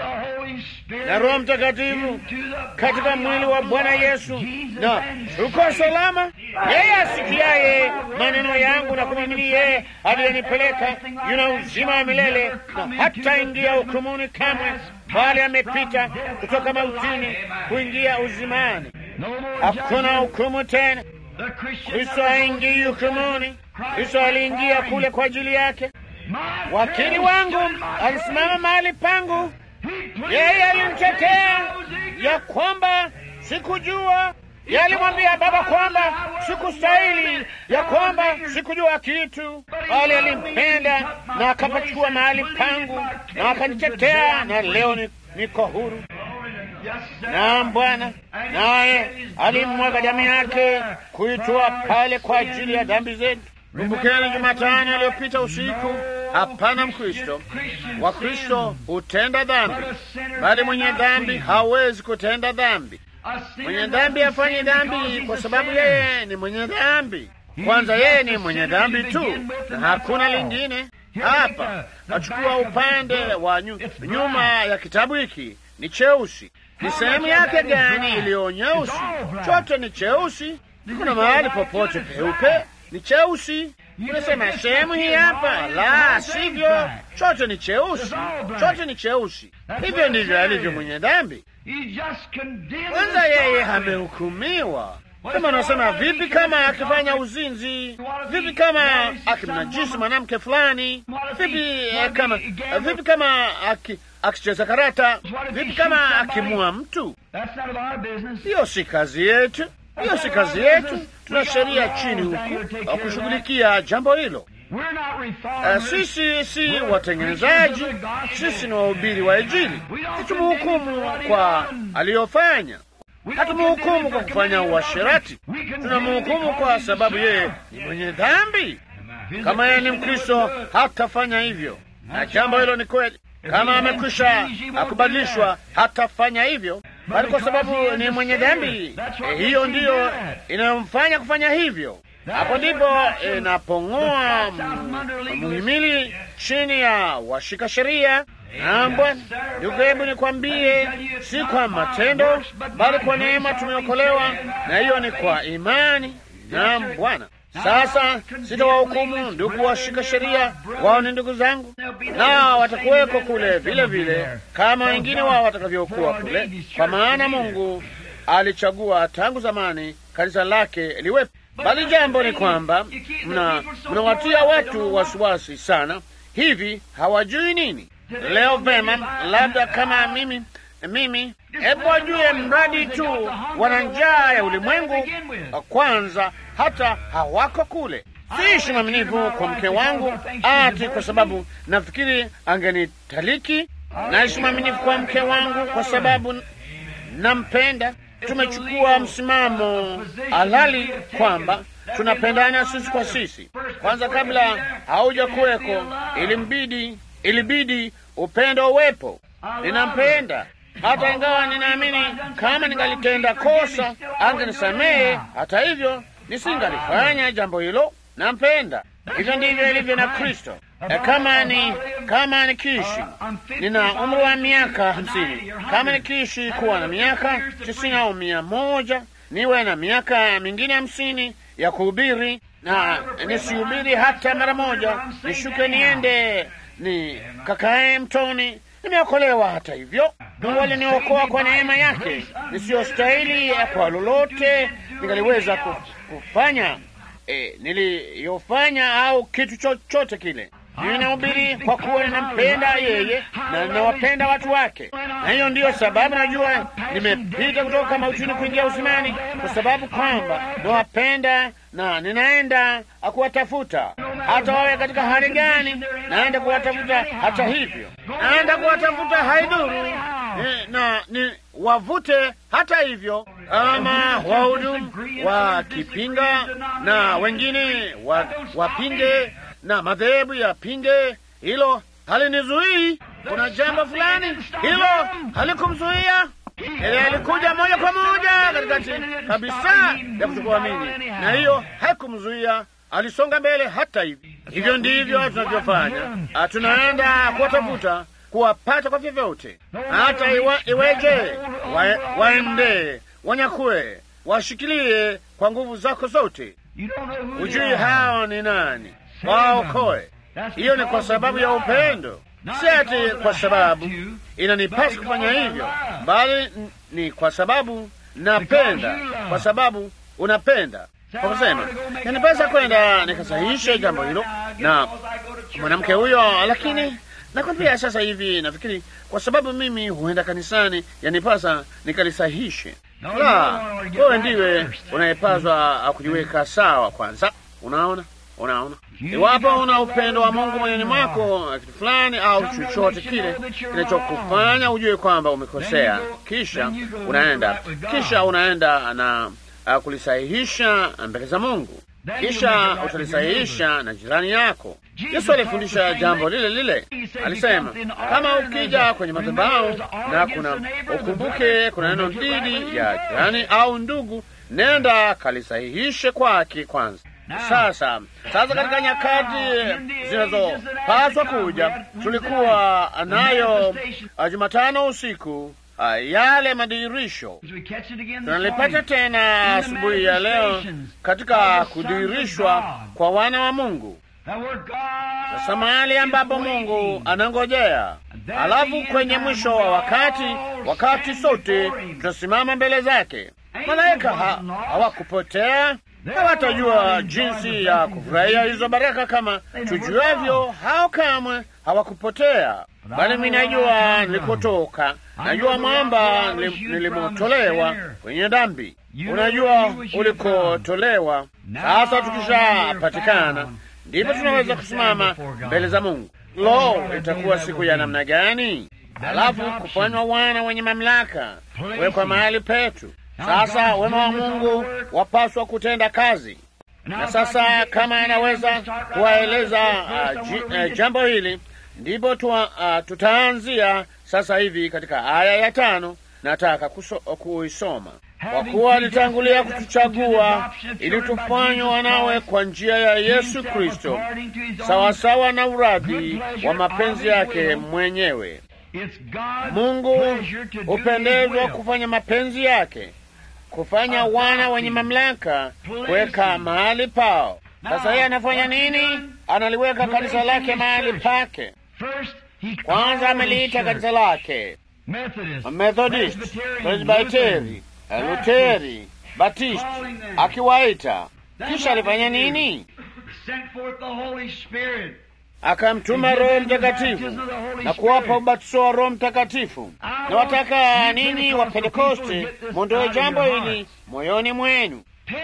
[SPEAKER 1] Na Roho Mtakatifu katika mwili wa Bwana Yesu, na uko salama. Yeye asikiaye maneno yangu na kumwamini yeye aliyenipeleka yuna uzima wa milele, na hata ingia hukumuni kamwe, bali amepita kutoka mautini kuingia uzimani. Hakuna hukumu tena. Kristo haingii hukumuni. Kristo aliingia kule kwa ajili yake. Wakili wangu alisimama mahali pangu, yeye alimtetea ya kwamba sikujua. Yeye alimwambia Baba kwamba sikustahili, ya kwamba sikujua kitu, bali alimpenda na akapachukua mahali pangu na akanitetea, na leo niko huru. Naam Bwana, naye alimwaga damu yake kuitoa pale kwa ajili ya dhambi zetu. Kumbukeni Jumatano iliyopita usiku, hapana Mkristo. Wakristo hutenda dhambi, bali mwenye dhambi hawezi kutenda dhambi. Mwenye dhambi hafanyi dhambi kwa sababu yeye ni mwenye dhambi. Kwanza yeye ni mwenye dhambi tu na hakuna lingine. Hapa achukua upande wa nyu, nyuma ya kitabu hiki ni cheusi. Ni sehemu yake gani iliyo nyeusi? Chote ni cheusi. Kuna mahali popote peupe ni cheusi. Unasema sehemu hii hapa, la sivyo, chote ni cheusi, chote ni cheusi. Hivyo ndivyo alivyo mwenye dhambi. Kwanza yeye amehukumiwa. Kama unasema vipi kama akifanya uzinzi? Vipi kama akimnajisi mwanamke fulani? Vipi eh, kama vipi kama akicheza karata? Vipi kama akimua mtu? Hiyo si kazi yetu. Hiyo si kazi yetu. Tuna sheria chini huku kushughulikia jambo hilo. Uh, sisi si watengenezaji, sisi ni wahubiri wa Injili. Hatumhukumu kwa aliyofanya, hatumhukumu kwa kufanya uasherati. Tunamhukumu kwa sababu yeye ni mwenye dhambi. Kama yeye ni Mkristo hatafanya hivyo, na jambo hilo ni kweli. Kama amekwisha akubadilishwa hatafanya hivyo, bali kwa sababu ni mwenye dhambi, eh, hiyo ndiyo inayomfanya kufanya hivyo. Hapo ndipo inapong'oa muhimili chini ya washika sheria. Naam Bwana, ndugu, hebu nikwambie, si kwa matendo, bali kwa neema tumeokolewa, na hiyo ni kwa imani. Naam Bwana. Sasa sitawahukumu ndugu washika sheria, wao ni ndugu zangu, na watakuweko kule vile vile kama wengine wao watakavyokuwa kule, kwa maana Mungu alichagua tangu zamani kanisa lake liwepo. Bali jambo ni kwamba mna mnawatia watu wasiwasi sana, hivi hawajui nini leo. Vema, labda kama mimi mimi hebu wajue, mradi tu wana njaa ya ulimwengu kwanza, hata hawako kule. Siishi mwaminifu kwa mke wangu ati kwa sababu nafikiri angenitaliki. Naishi mwaminifu kwa mke wangu kwa sababu nampenda. Tumechukua msimamo halali kwamba tunapendana sisi kwa sisi. Kwanza, kabla hauja kuweko, ilimbidi ilibidi upendo uwepo. Ninampenda hata ingawa ninaamini kama ningalitenda kosa angenisamehe. Hata hivyo nisingalifanya jambo hilo. Nampenda. Hivyo ndivyo ilivyo na Kristo. E, kama ni kama nikiishi, nina umri wa miaka hamsini, kama nikiishi kuwa na miaka tisini au mia moja, niwe na miaka mingine hamsini ya kuhubiri, na nisihubiri hata mara moja, nishuke niende ni kakae mtoni, nimeokolewa. Hata hivyo Mungu aliniokoa kwa neema yake, nisiyostahili kwa lolote ningaliweza kufanya e, niliyofanya au kitu chochote kile. Mimi nahubiri kwa kuwa ninampenda yeye na ninawapenda watu wake, na hiyo ndiyo sababu najua nimepita kutoka mautini kuingia uzimani, kwa sababu kwamba nawapenda na ninaenda kuwatafuta. Hata wawe katika hali gani, naenda kuwatafuta. Hata hivyo naenda kuwatafuta, haidhuru e, na ni wavute. Hata hivyo, ama wahudumu wakipinga na wengine wapinge na madhehebu ya pinge, hilo halinizuii. Kuna jambo fulani hilo halikumzuia. Ile alikuja moja kwa moja katikati kabisa ya kutokuamini, na hiyo haikumzuia, alisonga mbele. Hata hivi hivyo ndivyo tunavyofanya, tunaenda kuwatafuta, kuwapata kwa vyovyote. Hata iwa, iweje, waende wa wanyakue, washikilie kwa nguvu zako zote. Ujui hao ni nani, waokoe. Hiyo ni kwa sababu ya upendo, si ati kwa sababu inanipasa kufanya hivyo, bali ni kwa sababu napenda. Kwa sababu unapenda, kwa kusema inanipasa kwenda nikasahihishe jambo hilo na mwanamke huyo. Lakini nakwambia sasa hivi, nafikiri kwa sababu mimi huenda kanisani, yanipasa nikalisahihishe. La, wewe ndiwe unayepaswa kujiweka sawa kwanza. Unaona, unaona, iwapo una upendo wa Mungu moyoni mwako, kitu fulani au chochote kile kinachokufanya ujue kwamba umekosea, kisha unaenda kisha unaenda na uh, kulisahihisha mbele za Mungu, kisha utalisahihisha na jirani yako. Yesu alifundisha jambo lile lile. Alisema, kama ukija kwenye madhabahu na kuna ukumbuke kuna neno dhidi ya jirani au ndugu, nenda kalisahihishe kwake kwanza. Sasa sasa katika nyakati zinazopaswa kuja, tulikuwa nayo Jumatano usiku, yale madirisho tunalipata tena asubuhi ya leo katika kudirishwa kwa wana wa Mungu. Sasa mahali ambapo Mungu anangojea, alafu kwenye mwisho wa wakati, wakati sote tutasimama mbele zake. Malaika ha, hawakupotea, hawatajua jinsi ya kufurahia hizo baraka kama tujuavyo. Hao kamwe hawakupotea, bali mimi najua nilikotoka, najua mwamba nilimotolewa kwenye dhambi. Unajua ulikotolewa. Sasa tukishapatikana, ndipo tunaweza kusimama mbele za Mungu. Lo, itakuwa siku ya namna gani! Alafu kufanywa wana wenye mamlaka, wekwa mahali petu. Sasa wema wa Mungu wapaswa kutenda kazi. Na sasa kama anaweza kuwaeleza uh, j, uh, jambo hili, ndipo uh, tutaanzia sasa hivi katika aya ya tano. Nataka kuisoma. kwa kuwa alitangulia kutuchagua ili tufanywe wanawe kwa njia ya Yesu Kristo, sawasawa na uradhi wa mapenzi yake mwenyewe. Mungu hupendezwa kufanya mapenzi yake, kufanya wana wenye mamlaka kuweka mahali pao. Sasa yeye anafanya nini? Analiweka kanisa lake mahali pake. Kwanza ameliita kanisa lake Methodist, Presbyteri, Luteri, Baptist, akiwaita. Kisha alifanya nini? Akamtuma Roho Mtakatifu na kuwapa ubatizo wa Roho Mtakatifu. Na wataka nini wa Pentekoste? Mondoe jambo hili moyoni mwenu.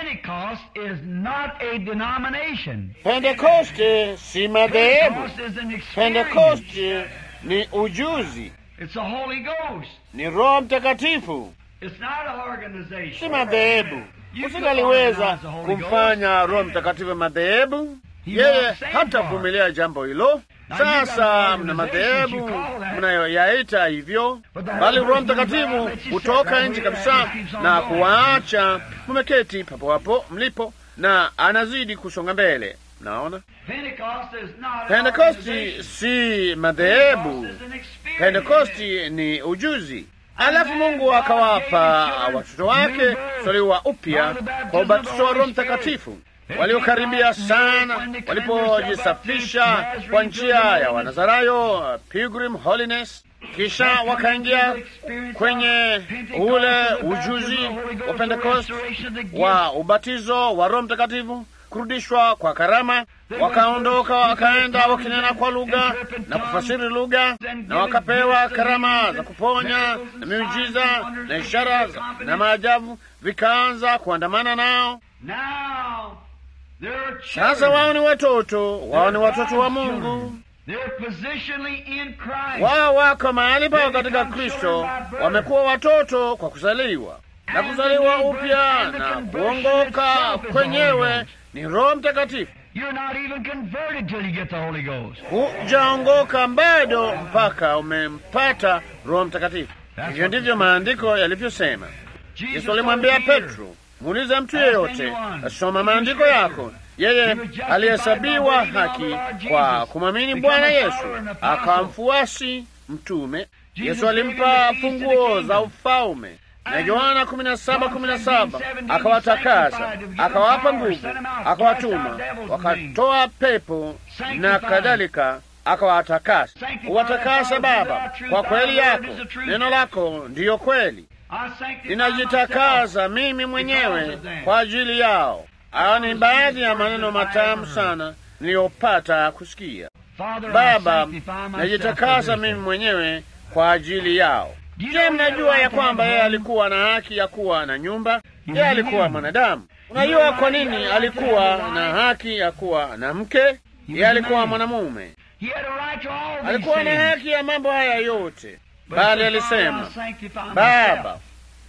[SPEAKER 1] Pentekoste si madhehebu. Pentekoste ni ujuzi. Ni Roho Mtakatifu, si madhehebu. Usingaliweza kumfanya Roho Mtakatifu madhehebu. Yeye hatavumilia jambo hilo. Sasa mna madhehebu mnayoyaita hivyo, bali Roho Mtakatifu hutoka nje kabisa na kuwaacha mmeketi papo hapo mlipo, na anazidi kusonga mbele. Naona Pentekosti si madhehebu. Pentekosti ni ujuzi. Alafu Mungu akawapa watoto wake kuzaliwa upya kwa ubatizo wa Roho Mtakatifu. Waliokaribia sana walipojisafisha kwa njia ya Wanazarayo, Pilgrim Holiness, kisha wakaingia kwenye ule ujuzi wa Pentecost wa ubatizo wa Roho Mtakatifu, kurudishwa kwa karama. Wakaondoka wakaenda wakinena kwa lugha na kufasiri lugha, na wakapewa karama za kuponya na miujiza na ishara na maajabu vikaanza kuandamana nao. Sasa wao ni watoto, wao ni watoto wa Mungu. Wao wako mahali pao katika Kristo, wamekuwa watoto kwa kuzaliwa, na kuzaliwa upya na kuongoka kwenyewe ni Roho Mtakatifu. Hujaongoka bado mpaka umempata Roho Mtakatifu. Hivyo ndivyo maandiko yalivyosema. Yesu alimwambia Petro, muulize mtu yeyote, soma maandiko yako. Yeye alihesabiwa haki kwa kumwamini Bwana Yesu, akawa mfuasi mtume. Yesu alimpa funguo za ufalme, na Yohana kumi na saba kumi na saba akawatakasa, akawapa nguvu, akawatuma wakatoa pepo na kadhalika, akawatakasa. Uwatakasa Baba kwa kweli yako, neno lako ndiyo kweli. Ninajitakasa mimi mwenyewe kwa ajili yao. Haya ni baadhi ya maneno matamu sana niliyopata kusikia. Baba, najitakasa mimi mwenyewe kwa ajili yao. Je, mnajua ya kwamba yeye alikuwa na haki ya kuwa na nyumba? Yeye alikuwa mwanadamu. Unajua kwa nini alikuwa na haki ya kuwa na mke? Yeye alikuwa mwanamume. Alikuwa na haki ya mambo haya yote, bali alisema, Baba,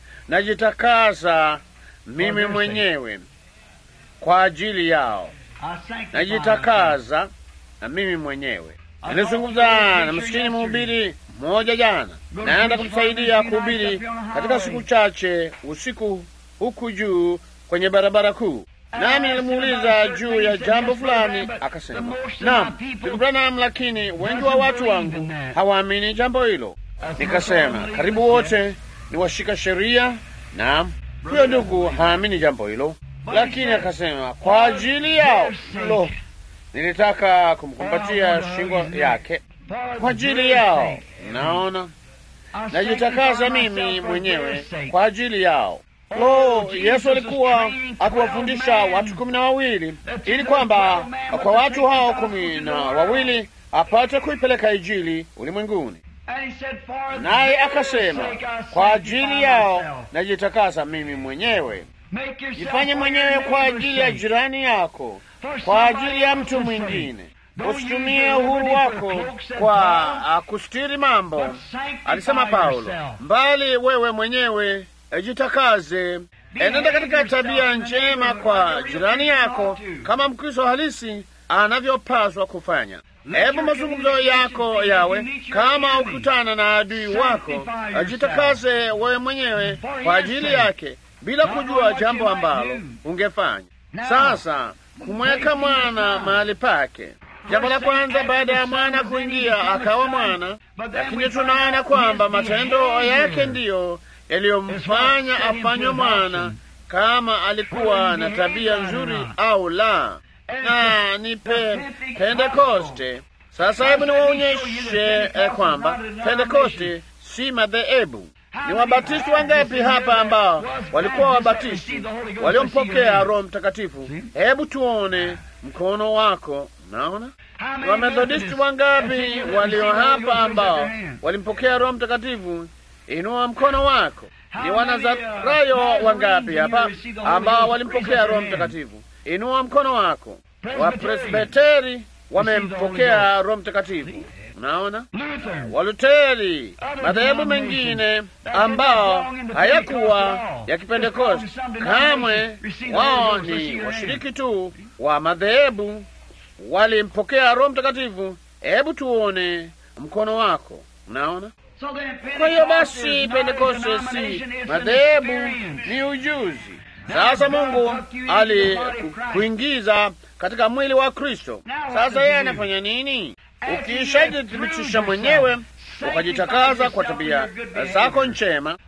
[SPEAKER 1] najitakasa mimi mwenyewe kwa ajili yao. Najitakasa na mimi mwenyewe. Nilizungumza na msikini mhubiri mmoja jana, naenda kumsaidia kuhubiri katika siku chache usiku huku juu kwenye barabara kuu. Nami nilimuuliza juu ya jambo fulani, akasema, naam, ndugu Branham, lakini wengi wa watu wangu hawaamini jambo hilo. Nikasema, karibu wote ni washika sheria. Naam, huyo ndugu haamini jambo hilo. Lakini akasema, kwa ajili yao. Lo, nilitaka kumkumbatia shingo yake. Kwa ajili yao. Naona najitakasa mimi mwenyewe kwa ajili yao. Lo, Yesu alikuwa akiwafundisha watu kumi na wawili ili kwamba kwa watu hao kumi na wawili apate kuipeleka Injili ulimwenguni. Naye akasema, kwa ajili yao najitakasa mimi mwenyewe. Jifanye mwenyewe kwa ajili ya jirani yako, kwa ajili ya mtu mwingine. Usitumie uhuru wako kwa kustiri mambo, alisema Paulo, mbali wewe mwenyewe jitakaze. Enenda katika tabia njema kwa jirani yako kama Mkristo halisi anavyopaswa kufanya. Hebu mazungumzo yako yawe kama ukutana na adui wako, jitakaze wewe mwenyewe kwa ajili yake, bila kujua jambo ambalo ungefanya. Sasa kumweka mwana mahali pake, jambo la kwanza baada ya mwana kuingia akawa mwana, lakini tunaona kwamba matendo yake ndiyo yaliyomfanya afanywe mwana, kama alikuwa na tabia nzuri au la. Na ni pe, Pentekoste. Sasa hebu niwaonyeshe eh, kwamba Pentekoste si madhehebu. Ni wabatisti wangapi hapa ambao walikuwa wabatisti waliompokea Roho Mtakatifu? Hebu tuone mkono wako. Naona ni wamethodisti wangapi walio hapa ambao walimpokea Roho Mtakatifu? Inua mkono wako. Ni Wanazarayo wangapi hapa ambao walimpokea Roho Mtakatifu? Inua mkono wako. Wapresbiteri wamempokea Roho Mtakatifu. Unaona, Waluteri, madhehebu mengine ambao hayakuwa ya Kipentekoste kamwe, wao ni washiriki tu wa madhehebu, walimpokea Roho Mtakatifu. Hebu tuone mkono wako. Unaona, kwa hiyo basi Pentekoste si madhehebu, ni ujuzi. Sasa Mungu alikuingiza katika mwili wa Kristo. Sasa yeye anafanya nini? Ukishajithibitisha mwenyewe, ukajitakaza kwa tabia zako njema,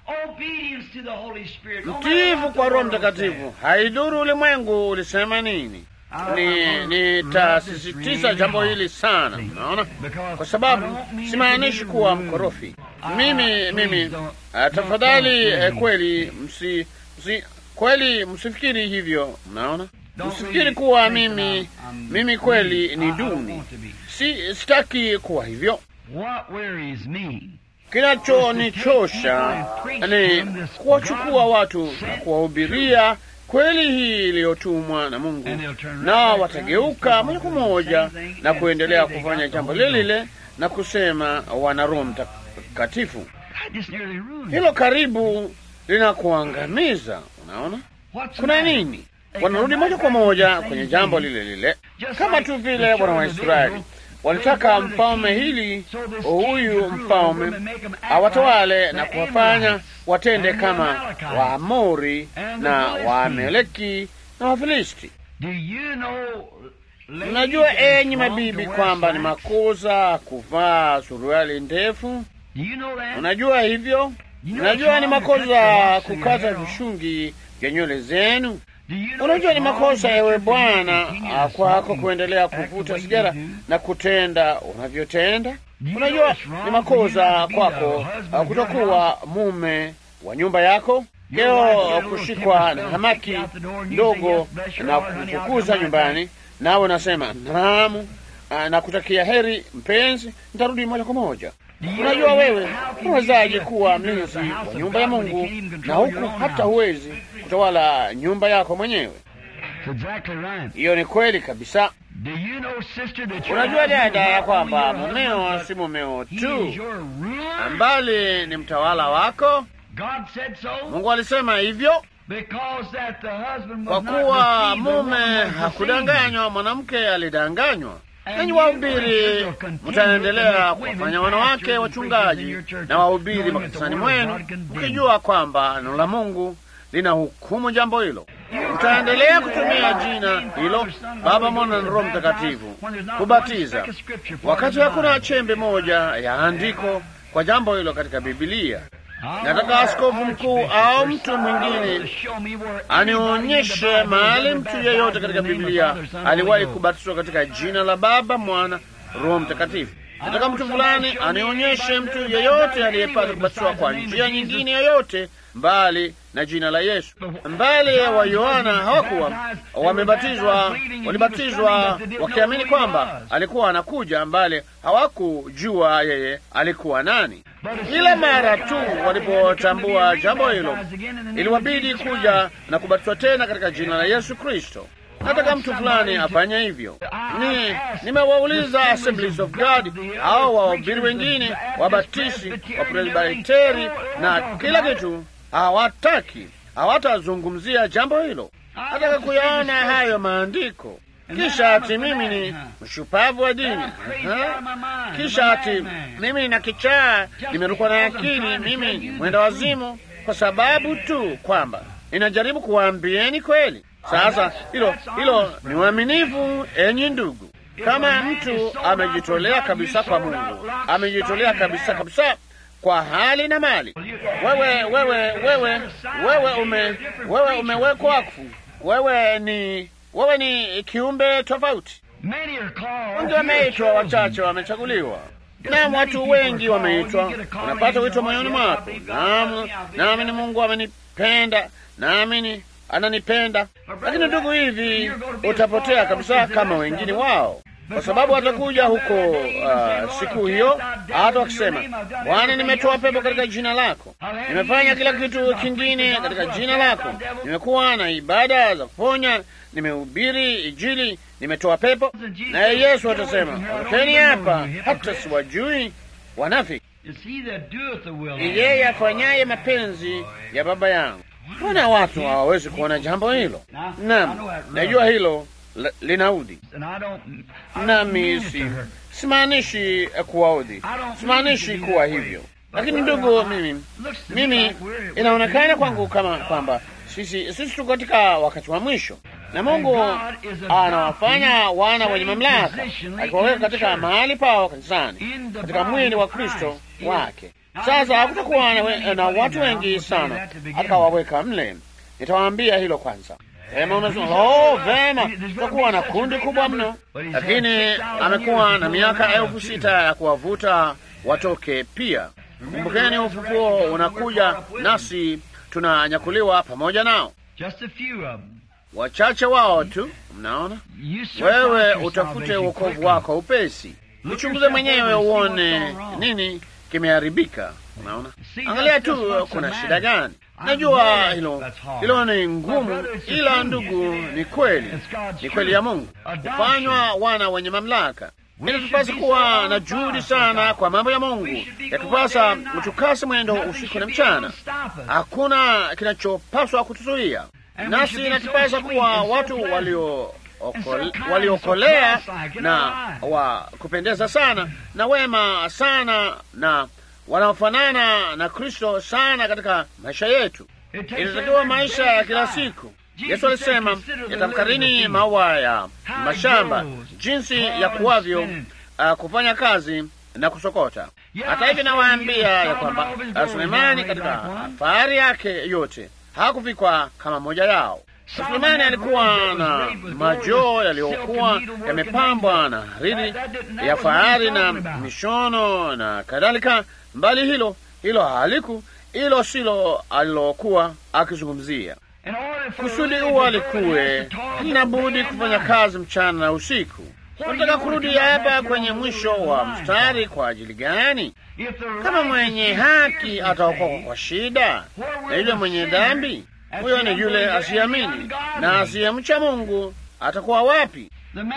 [SPEAKER 1] mtiifu kwa Roho Mtakatifu, haidhuru ulimwengu ulisema nini. Ni nitasisitiza jambo hili sana, unaona, kwa sababu simaanishi kuwa mkorofi. Mimi mimi uh, tafadhali uh, kweli msi, msi kweli msifikiri hivyo, unaona. Msifikiri kuwa mimi mimi kweli ni duni. Si sitaki kuwa hivyo. Kinachonichosha ni kuwachukua watu na kuwahubiria kweli hii iliyotumwa na Mungu, na watageuka moja kwa moja na kuendelea kufanya jambo lile lile na kusema wana Roho Mtakatifu. Hilo karibu linakuangamiza. Unaona kuna nini? Wanarudi moja kwa moja kwenye jambo lile lile, kama tu vile wana wa Israeli walitaka mfalme hili huyu mfalme awatawale na kuwafanya watende kama Waamori na Waameleki na Wafilisti. Mnajua enyi mabibi kwamba ni makosa kuvaa suruali ndefu? Unajua hivyo? Unajua ni makosa kukata vishungi vya nywele zenu? Unajua ni makosa ewe bwana kwako kuendelea kuvuta sigara na kutenda unavyotenda? Unajua ni makosa kwako kutokuwa mume wa nyumba yako, leo kushikwa na hamaki ndogo na kufukuza nyumbani, nawe unasema naam na kutakia heri mpenzi, nitarudi moja kwa moja. Unajua wewe unawezaje kuwa mlinzi wa nyumba ya Mungu na huku hata huwezi kutawala nyumba yako mwenyewe? Hiyo ni kweli kabisa. Unajua dada ya kwamba mumeo si mumeo tu, ambali ni mtawala wako. Mungu alisema hivyo kwa kuwa mume hakudanganywa, mwanamke alidanganywa. Nanyi wahubiri mtaendelea kuwafanya wanawake wachungaji na wahubiri makanisani mwenu, mkijua kwamba neno la Mungu lina hukumu jambo hilo. Mtaendelea kutumia jina hilo Baba, Mwana na Roho Mtakatifu kubatiza, wakati hakuna chembe moja ya andiko kwa jambo hilo katika Biblia. Nataka askofu mkuu au mtu mwingine anionyeshe mahali mtu yeyote katika Biblia aliwahi kubatizwa katika jina la Baba, Mwana, Roho Mtakatifu. Nataka mtu fulani anionyeshe mtu yeyote aliyepata kubatizwa kwa njia nyingine yoyote mbali na jina la Yesu. Mbali wa Yohana hawakuwa wamebatizwa, walibatizwa wakiamini kwamba alikuwa anakuja, mbali hawakujua yeye alikuwa nani. Ila mara tu walipotambua jambo hilo, iliwabidi kuja na kubatizwa tena katika jina la Yesu Kristo. Nataka mtu fulani afanye hivyo. Ni nimewauliza Assemblies of God au wahubiri wengine, wabatisti, wapresbiteri na kila kitu, hawataki, hawatazungumzia jambo hilo. Nataka kuyaona hayo maandiko. Kisha ati mimi ni mshupavu wa dini, kisha ati mimi nina kichaa, nimerukwa na akili, mimi ni mwenda wazimu, kwa sababu tu kwamba inajaribu kuwaambieni kweli. Sasa hilo hilo ni uaminifu, enyi ndugu. Kama mtu amejitolea kabisa kwa Mungu, amejitolea kabisa kabisa kwa hali na mali, wewe wewe wewe wewe ume wewe umewekwa wakfu, wewe ni wewe ni kiumbe tofauti. Wengi wameitwa, wachache wamechaguliwa. Naam, watu wengi wameitwa, unapata wito moyoni mwako, naam, naamini Mungu amenipenda, naamini ananipenda. Lakini ndugu, hivi utapotea kabisa kama wengine wao, kwa sababu atakuja huko uh, siku hiyo, hata wakisema, Bwana, nimetoa pepo katika jina lako, nimefanya kila kitu kingine katika jina lako, nimekuwa na ibada za kuponya, nimehubiri Injili, nimetoa pepo. Naye Yesu atasema, ondokeni hapa, hata siwajui wanafiki. Ni yeye afanyaye mapenzi ya Baba yangu. Kuna watu hawawezi kuona jambo hilo. Naam, najua hilo linaudhi, nami si simaanishi kuwaudhi, simaanishi kuwa hivyo. Lakini ndugu, mimi mimi inaonekana kwangu kama kwamba sisi sisi tuko katika wakati wa mwisho, na Mungu anawafanya wana wenye mamlaka, akiwaweka katika mahali pao kanisani, katika mwili wa Kristo wake. Sasa hakutakuwa na, na watu wengi sana akawaweka mle. Nitawaambia hilo kwanza. Ema umesema, oh, vema, tutakuwa na kundi kubwa mno. Lakini amekuwa na miaka elfu sita ya kuwavuta watoke pia. Kumbukeni, ufufuo unakuja, nasi tunanyakuliwa pamoja nao. Wachache wao tu, mnaona. Wewe utafute wokovu wako upesi. Uchunguze mwenyewe uone nini kimeharibika. Unaona, angalia tu kuna shida gani. Najua hilo hilo ni ngumu, ila ndugu, ni kweli, ni kweli ya Mungu kufanywa wana wenye mamlaka. Inatupasa kuwa na juhudi sana kwa mambo ya Mungu, yatupasa mtukase mwendo usiku na mchana. Hakuna kinachopaswa kutuzuia, nasi inatupasa kuwa watu walio waliokolea na wa kupendeza sana na wema sana na wanaofanana na Kristo sana katika maisha yetu. Inatakiwa maisha ya kila siku. Yesu alisema, yatamkarini maua ya mashamba, jinsi ya kuwavyo uh, kufanya kazi na kusokota. Hata hivi nawaambia ya kwamba Sulemani katika fahari yake yote hakuvikwa kama moja yao. Sulemani alikuwa na majoo yaliyokuwa yamepambwa na hariri ya fahari na mishono na kadhalika, mbali hilo hilo haliku hilo silo alilokuwa akizungumzia. Kusudi huo alikuwe inabudi kufanya kazi mchana na usiku. Unataka kurudi hapa kwenye mwisho wa mstari kwa ajili gani? Kama mwenye haki ataokoka kwa shida, na yule mwenye dhambi, huyo ni yule asiamini na asiyemcha Mungu, atakuwa wapi?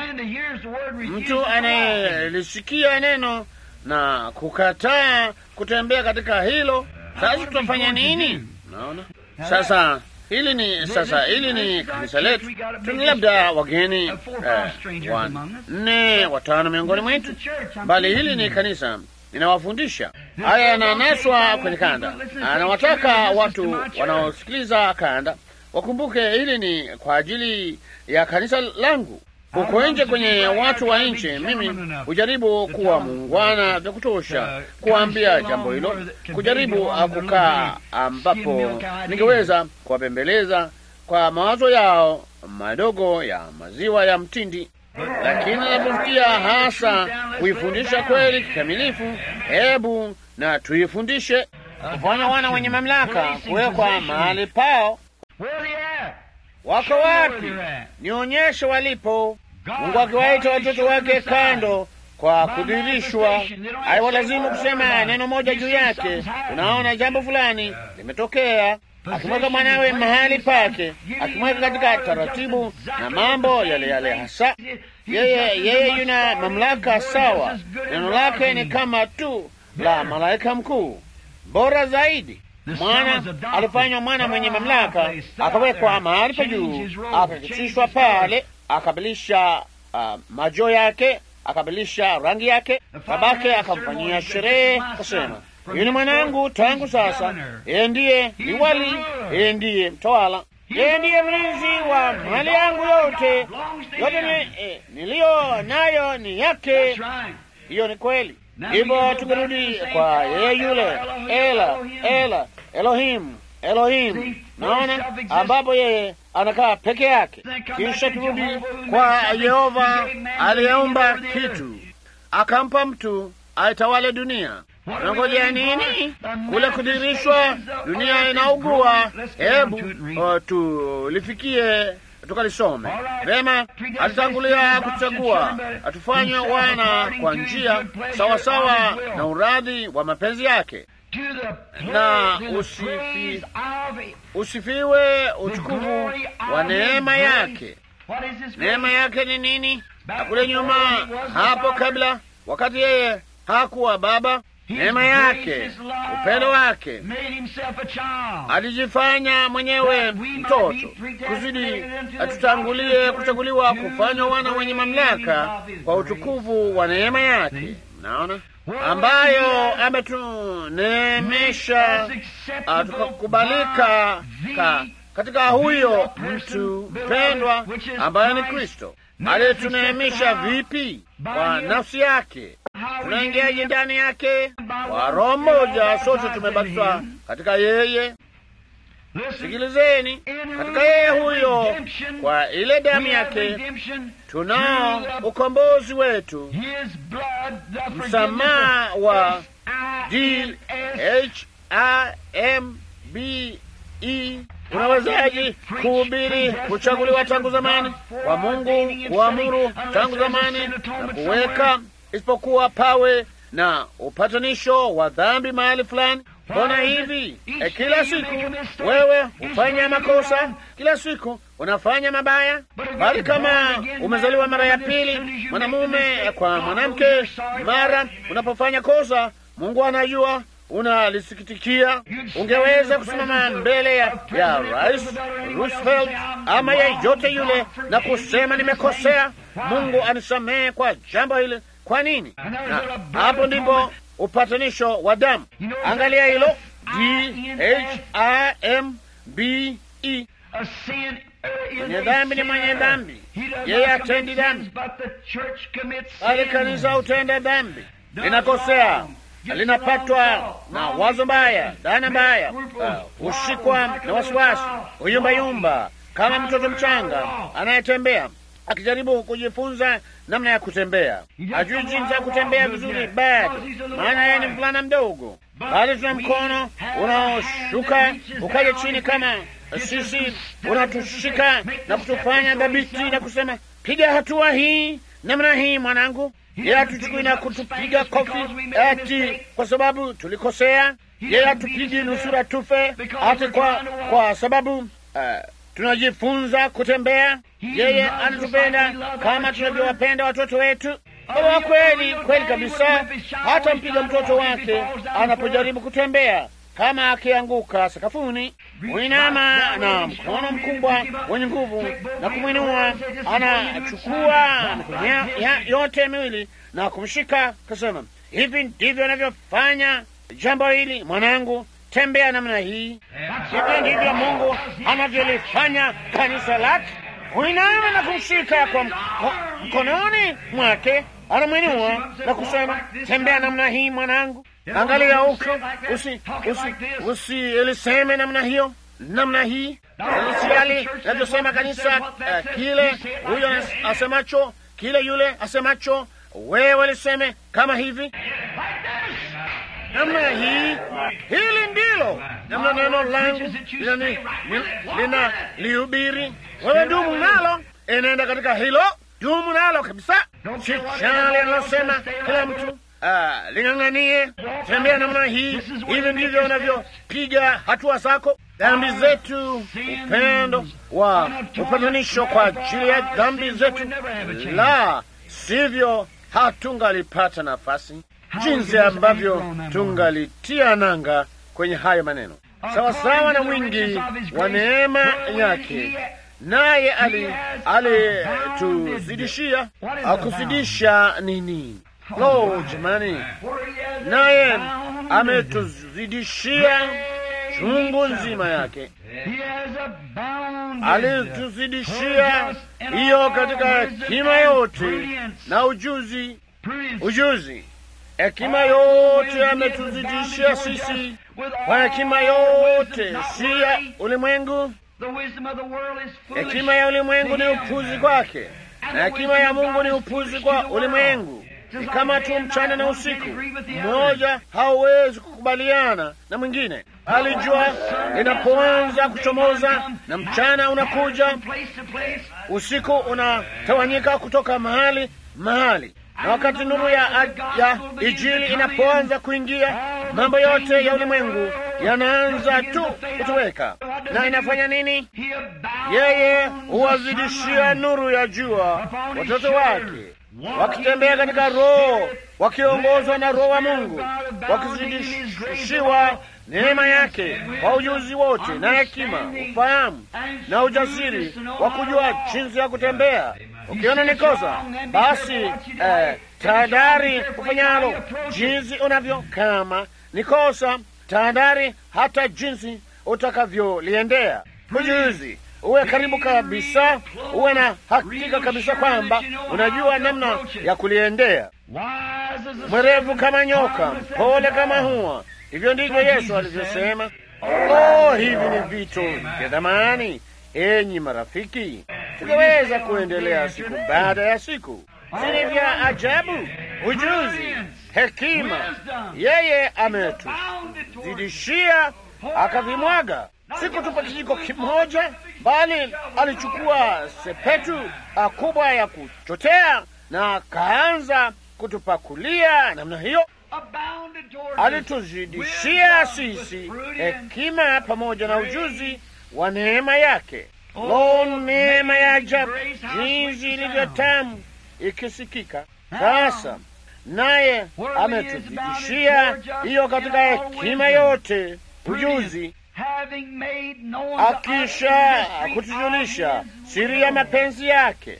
[SPEAKER 1] Mtu anayelisikia neno na kukataa kutembea katika hilo, sasa tutafanya nini? Naona sasa hili ni sasa hili ni kanisa letu. Tuna labda wageni eh, wanne watano miongoni mwetu, bali hili ni kanisa. Ninawafundisha haya, yananaswa kwenye kanda. Anawataka watu wanaosikiliza kanda wakumbuke hili ni kwa ajili ya kanisa langu. Uko nje kwenye watu wa nje, mimi hujaribu kuwa muungwana vya kutosha kuambia jambo hilo, kujaribu kukaa ambapo ningeweza kuwapembeleza kwa mawazo yao madogo ya maziwa ya mtindi. Lakini napofikia hasa kuifundisha kweli kikamilifu, hebu na tuifundishe kufanya wana wenye mamlaka kuwekwa mahali pao. Wako wapi? Nionyeshe walipo. Mungu akiwaita watoto wake kando kwa kudhihirishwa, haiwalazimu kusema neno moja juu yake. Unaona jambo fulani limetokea, akimweka mwanawe mahali pake, akimweka katika taratibu na mambo yale yale hasa. Yeye yeye yuna mamlaka sawa. Neno lake ni kama tu la malaika mkuu, bora zaidi. Mwana alifanywa mwana mwenye mamlaka, akawekwa mahali pa juu, akakitishwa pale, akabilisha uh, majo yake, akabilisha rangi yake. Babake akamfanyia sherehe, akasema, Yeye ni mwanangu tangu sasa. Yeye ndiye liwali, yeye ndiye mtawala, yeye ndiye mlinzi wa mali yangu yote. Yote ni, eh, niliyo nayo ni yake. Hiyo ni kweli. Hivyo tungerudi kwa yeye yule Ela, Ela, Elohim, Elohim, naona ambapo yeye anakaa peke yake. Kisha turudi kwa Yehova aliyeumba kitu akampa mtu aitawale dunia. Unangojea nini? Kule kudirishwa, dunia inaugua. Hebu tulifikie tukalisome vema. Alitangulia kuchagua atufanywe wana kwa njia sawasawa na uradhi wa mapenzi yake, na usifi, usifiwe utukufu wa neema yake. Neema yake ni nini? Kule nyuma, hapo kabla, wakati yeye hakuwa baba, neema yake, upendo wake, alijifanya mwenyewe mtoto kusudi atutangulie kuchaguliwa kufanywa wana wenye mamlaka kwa utukufu wa neema yake. Naona ambayo ametuneemesha tukakubalika ka, katika huyo mtu mpendwa ambaye ni Kristo. Alituneemisha vipi? Kwa nafsi yake. Tunaingiaje ndani yake? Kwa Roho mmoja, sote tumebatizwa katika yeye. Sikilizeni, katika yeye huyo, kwa ile damu yake, tunao ukombozi wetu, msamaha wa D H I M B E. Unawezaje kuhubiri kuchaguliwa tangu zamani kwa Mungu, kuamuru tangu zamani na kuweka, isipokuwa pawe na upatanisho wa dhambi mahali fulani? Mbona hivi? E, kila siku wewe hufanya makosa, kila siku unafanya mabaya, bali kama umezaliwa mara ya pili, mwanamume kwa mwanamke, mara unapofanya kosa, Mungu anajua unalisikitikia. Ungeweza kusimama mbele ya, ya Rais Roosevelt ama yeyote yule na kusema nimekosea, Mungu anisamehe kwa jambo hili. Kwa nini? Na hapo ndipo upatanisho wa damu. Angalia hilo, D H I M B E. Mwenye dhambi ni mwenye dhambi, yeye atendi dhambi, bali kanisa utenda dhambi. Linakosea, linapatwa na wazo mbaya, dhana mbaya, hushikwa uh, na wasiwasi, uyumbayumba kama mtoto mchanga anayetembea akijaribu kujifunza namna ya kutembea. Hajui jinsi ya kutembea vizuri bado, maana yeye ni mvulana mdogo. Bali tuna mkono unaoshuka ukaja chini kama sisi, unatushika na kutufanya dhabiti na kusema, piga hatua hii namna hii mwanangu. Yeye hatuchukui na kutupiga kofi ati kwa sababu tulikosea. Yeye hatupigi nusura tufe ati kwa, kwa sababu uh, tunajifunza kutembea. Yeye anatupenda kama tunavyowapenda watoto wetu. Kwa kweli, kweli kabisa, hata mpiga mtoto wake anapojaribu kutembea, kama akianguka sakafuni, uinama na mkono mkubwa wenye nguvu na kumwinua, anachukua mikono yote miwili na kumshika, kasema, hivi ndivyo anavyofanya jambo hili mwanangu, tembea namna hii. Hivi ndivyo Mungu anavyolifanya kanisa lake. Uinama na kumshika kwa mkononi mwake, anamwinua na kusema, tembea namna hii mwanangu. Angalia huko, usi usi usiliseme namna hiyo, namna hii. Alisiali navyosema kanisa, uh, kile huyo asemacho, kile yule asemacho, wewe liseme kama hivi, namna hii. Hili ndilo namna neno langu lina lihubiri. Wewe dumu nalo, enenda katika hilo, dumu nalo kabisa. Chichali analosema kila mtu Uh, ling'ang'anie, tembea namna hii. Hivi ndivyo unavyopiga hatua zako. Dhambi zetu, upendo wa upatanisho kwa ajili ya dhambi zetu, la sivyo hatungalipata nafasi. Jinsi ambavyo tungalitia nanga kwenye hayo maneno, sawa sawa na wingi wa neema yake, naye alituzidishia. Akuzidisha nini? Lo, jamani, naye ametuzidishia chungu nzima yake. Alituzidishia hiyo katika hekima yote na ujuzi. Ujuzi, hekima yote ametuzidishia sisi kwa hekima yote, si ya ulimwengu. Hekima ya ulimwengu ni upuzi kwake, na hekima ya Mungu ni upuzi kwa ulimwengu. Ni kama tu mchana na usiku, mmoja hauwezi kukubaliana na mwingine. Alijua linapoanza kuchomoza na mchana unakuja, usiku unatawanyika kutoka mahali mahali, na wakati nuru ya, ya Injili inapoanza kuingia, mambo yote ya ulimwengu yanaanza tu kutoweka. Na inafanya nini? Yeye huwazidishia nuru ya jua watoto wake, wakitembea katika Roho, wakiongozwa na Roho wa Mungu, wakizidishiwa neema yake kwa ujuzi wote na hekima, ufahamu na ujasiri wa kujua jinsi ya kutembea. Ukiona ni kosa, basi eh, tahadhari ufanyalo, jinsi unavyo. Kama ni kosa, tahadhari hata jinsi utakavyoliendea. Ujuzi, uwe karibu kabisa, uwe na hakika kabisa kwamba unajua namna ya kuliendea. Mwerevu kama nyoka, pole kama hua. Hivyo ndivyo Yesu alivyosema. Oh, hivi ni vitu vya thamani, enyi marafiki. Tungeweza kuendelea siku baada ya siku. Si ni vya ajabu? Ujuzi, hekima, yeye ametuzidishia akavimwaga. Sikutupa kijiko kimoja, bali alichukua sepetu kubwa ya kuchotea na kaanza kutupakulia namna hiyo. Alituzidishia sisi hekima pamoja na ujuzi wa neema yake. Lo, neema ya ajabu, jinsi ilivyo tamu ikisikika! Sasa naye ametuzidishia hiyo katika hekima yote, ujuzi, akisha kutujulisha siri ya mapenzi yake.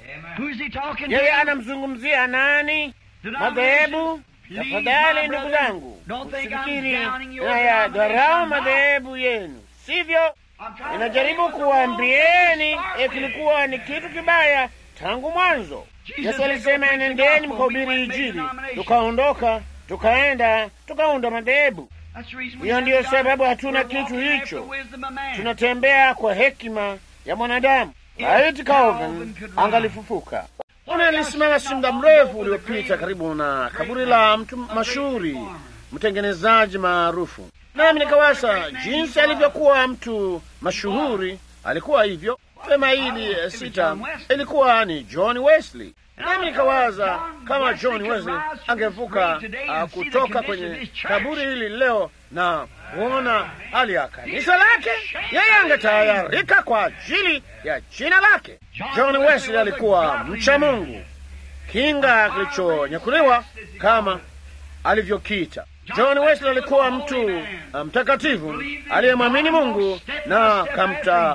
[SPEAKER 1] Yeye anamzungumzia nani? Madhehebu? Tafadhali ndugu zangu, msifikiri na ya dharau madhehebu yenu, sivyo? Ninajaribu kuwaambieni, kilikuwa ni kitu kibaya tangu mwanzo. Yesu alisema, nendeni mkahubiri Injili. Tukaondoka, tukaenda, tukaunda madhehebu. Hiyo ndiyo sababu hatuna kitu hicho. Tunatembea kwa hekima ya mwanadamu. Laiti Calvin angalifufuka. Unalisimama si muda mrefu uliopita karibu na kaburi la mtu mashuhuri, mtengenezaji maarufu, nami nikawasa jinsi alivyokuwa mtu mashuhuri. Alikuwa hivyo. Sema hili sita ilikuwa ni John Wesley. Nami nikawaza kama John Wesley angevuka uh, kutoka kwenye kaburi hili leo na kuona hali ya kanisa lake, yeye angetayarika kwa ajili ya jina lake. John Wesley alikuwa mcha Mungu, kinga kilichonyakuliwa kama alivyokita. John Wesley alikuwa mtu mtakatifu aliyemwamini Mungu na kamta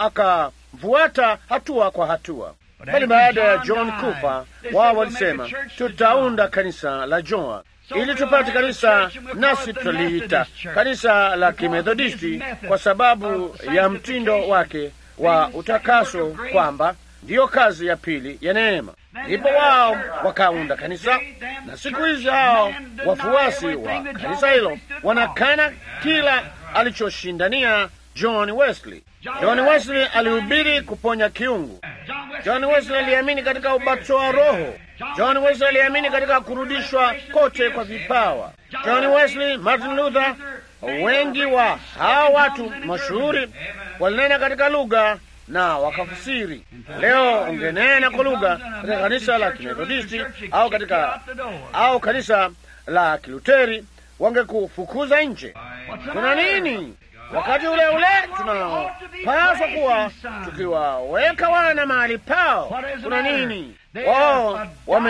[SPEAKER 1] akafuata hatua kwa hatua. Bali baada ya John kufa, wao walisema tutaunda kanisa la John ili tupate kanisa, nasi tutaliita kanisa la Kimethodisti kwa sababu ya mtindo wake wa utakaso, kwamba ndiyo kazi ya pili ya neema. Ndipo wao wakaunda kanisa, na siku hizi hao wafuasi wa kanisa hilo wanakana kila alichoshindania John Wesley. John Wesley alihubiri kuponya kiungu. John Wesley aliamini katika ubatizo wa Roho. John Wesley aliamini katika kurudishwa kote kwa vipawa. John Wesley, Martin Luther, wengi wa hawa watu mashuhuri walinena katika lugha na wakafasiri. Leo ungenena kwa lugha katika kanisa la Kimethodisti au katika au kanisa la Kiluteri, wangekufukuza nje. Kuna nini? Wakati ule ule tunapaswa kuwa tukiwaweka wana mahali pao. Kuna nini? Wao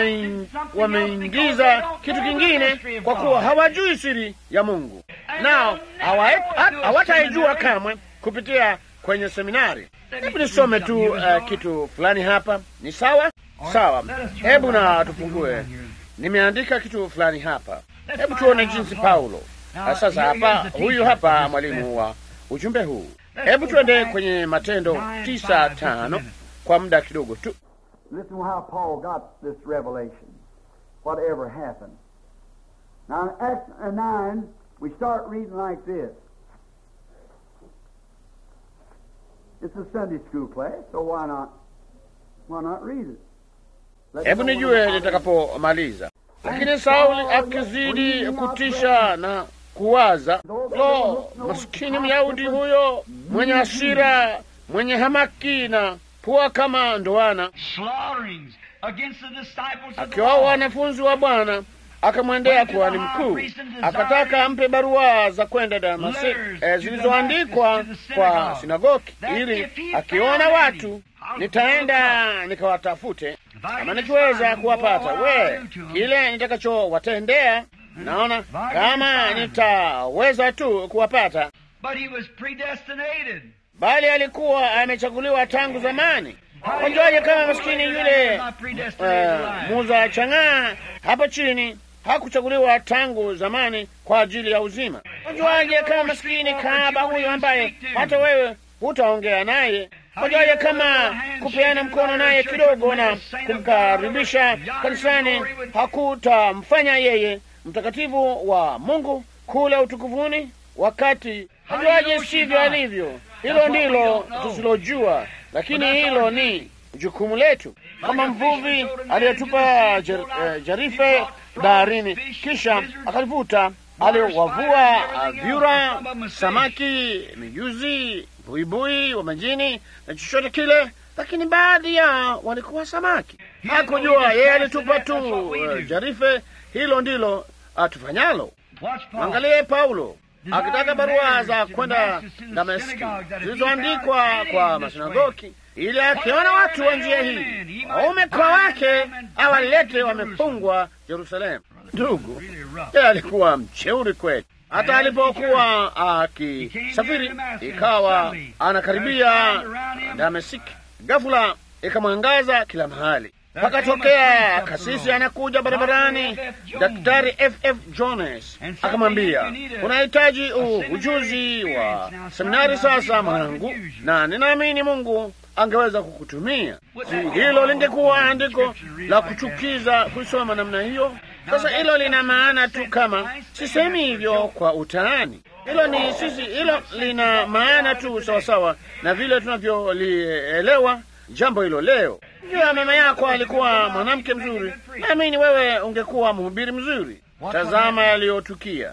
[SPEAKER 1] wameingiza kitu kingine, kwa kuwa hawajui siri ya Mungu, nao hawataijua kamwe kupitia kwenye seminari. Hebu nisome tu uh, kitu fulani hapa. Ni sawa? Sawa. Hebu na tufungue. Nimeandika kitu fulani hapa. Hebu tuone jinsi Paulo Sasa hapa, huyu hapa mwalimu wa ujumbe huu. Hebu tuende kwenye Matendo tisa tano kwa muda kidogo tu.
[SPEAKER 3] Listen how Paul got this revelation. Whatever happened. Now in Acts nine, we start reading like this. It's a Sunday school class, so why not, why not read it?
[SPEAKER 1] Hebu nijue nitakapomaliza. Lakini Sauli akizidi kutisha na kuwaza, lo, maskini Myahudi huyo mwenye hasira, mwenye hamaki na pua kama ndoana, akiwaua wanafunzi wa Bwana, akamwendea kuhani mkuu, akataka ampe barua za kwenda Damasiki eh, zilizoandikwa kwa sinagogi, ili akiona watu nitaenda nikawatafute, kama nikiweza kuwapata, we kile nitakachowatendea. Naona kama nitaweza tu kuwapata. Bali alikuwa amechaguliwa tangu zamani. Wajuaje kama maskini yule uh, muza chang'aa hapa chini hakuchaguliwa tangu zamani kwa ajili ya uzima? Wajuaje kama maskini kahaba huyo ambaye hata wewe hutaongea naye? Wajuaje kama kupeana mkono naye kidogo na kumkaribisha kanisani hakutamfanya yeye mtakatifu wa Mungu kule utukufuni, wakati wajuaje sivyo alivyo? Hilo ndilo tusilojua, lakini hilo ni jukumu letu. Kama mvuvi aliyetupa jar, uh, jarife baharini kisha akalivuta, aliwavua uh, vyura, samaki, mijuzi, buibui wa majini na chochote kile, lakini baadhi yao walikuwa samaki. Hakujua yeye alitupa tu uh, jarife. Hilo ndilo atufanyalo. Angalie Paulo akitaka barua za kwenda Damasiki zilizoandikwa kwa masinagogi, ili akiona watu wa njia hii, waume kwa wake, awalete wamefungwa Yerusalemu. Ndugu, yeye alikuwa mcheuri kwetu. Hata alipokuwa akisafiri, ikawa anakaribia Damasiki, ghafula ikamwangaza kila mahali. Pakatokea kasisi anakuja barabarani, Daktari F F Jones, akamwambia, unahitaji ujuzi wa seminari sasa mwanangu, na ninaamini Mungu angeweza kukutumia. Si hilo lingekuwa andiko la kuchukiza kusoma namna hiyo? Sasa hilo lina maana tu, kama sisemi hivyo kwa utani. Hilo ni sisi, hilo lina maana tu sawasawa na vile tunavyolielewa jambo hilo leo. Jua mama yako alikuwa mwanamke mzuri, naamini wewe ungekuwa mhubiri mzuri. Tazama yaliyotukia.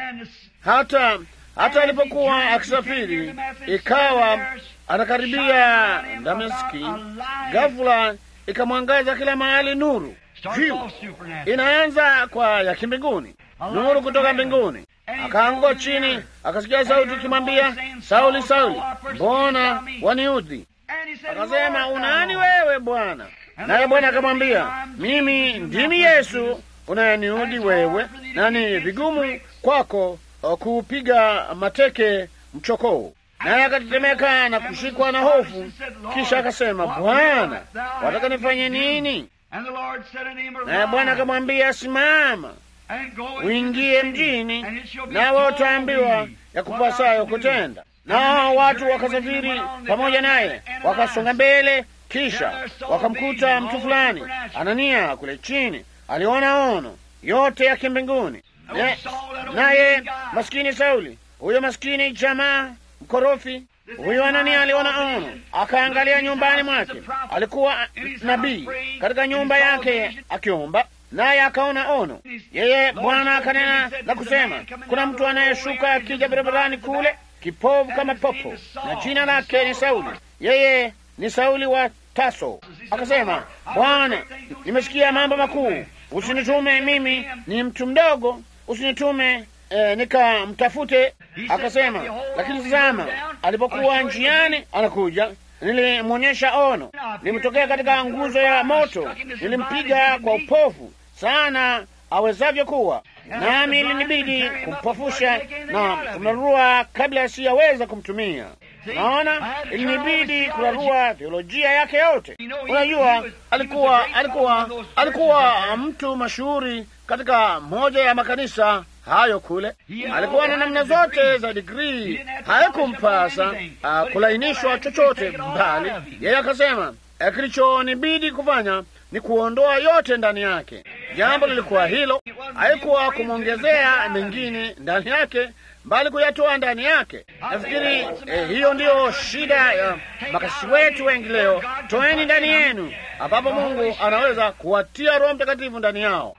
[SPEAKER 1] Hata hata alipokuwa akisafiri, ikawa anakaribia Damasiki, ghafula ikamwangaza kila mahali nuru. Viu inaanza kwa ya kimbinguni, nuru kutoka mbinguni. Akaanguka chini, akasikia sauti ikimwambia, Sauli, Sauli, mbona waniudhi? Akasema, unani wewe Bwana? Naye Bwana akamwambia, mimi ndimi Yesu unayeniudhi wewe, na ni vigumu kwako kuupiga mateke mchokoo. Naye akatetemeka na kushikwa na hofu, kisha akasema, Bwana, wataka nifanye nini? Naye Bwana akamwambia, simama uingie mjini, nawe utaambiwa ya kupasayo kutenda. Nao watu wakasafiri pamoja naye, wakasonga mbele, kisha wakamkuta mtu fulani Anania kule chini. Aliona ono yote ya kimbinguni. Naye maskini Sauli, huyo maskini jamaa mkorofi, huyo Anania aliona ono, akaangalia nyumbani mwake. Alikuwa nabii katika nyumba yake akiomba, naye akaona ono. Yeye Bwana akanena na kusema, kuna mtu anayeshuka akija barabarani kule, kipovu kama popo, na jina lake ni Sauli. Yeye ni Sauli wa Taso. Akasema, Bwana, nimesikia mambo makuu. Usinitume mimi, ni mtu mdogo, usinitume eh, nikamtafute. Akasema, lakini tazama, alipokuwa njiani anakuja, nilimwonyesha ono. Nilimtokea katika nguzo ya moto, nilimpiga kwa upofu sana awezavyo kuwa, nami ilinibidi kumpofusha na kumrarua kabla siyaweza kumtumia. Naona ilinibidi kurarua teolojia yake yote. Unajua, alikuwa alikuwa alikuwa mtu mashuhuri katika moja ya makanisa hayo kule. Alikuwa na namna zote za digrii, haikumpasa uh, kulainishwa chochote, bali yeye akasema kilichonibidi kufanya ni kuondoa yote ndani yake. Jambo lilikuwa hilo, haikuwa kumwongezea mengine ndani yake, bali kuyatoa ndani yake. Nafikiri eh, hiyo ndiyo shida ya makasisi wetu wengi leo. Toeni ndani yenu, ambapo Mungu anaweza kuwatia Roho Mtakatifu ndani yao.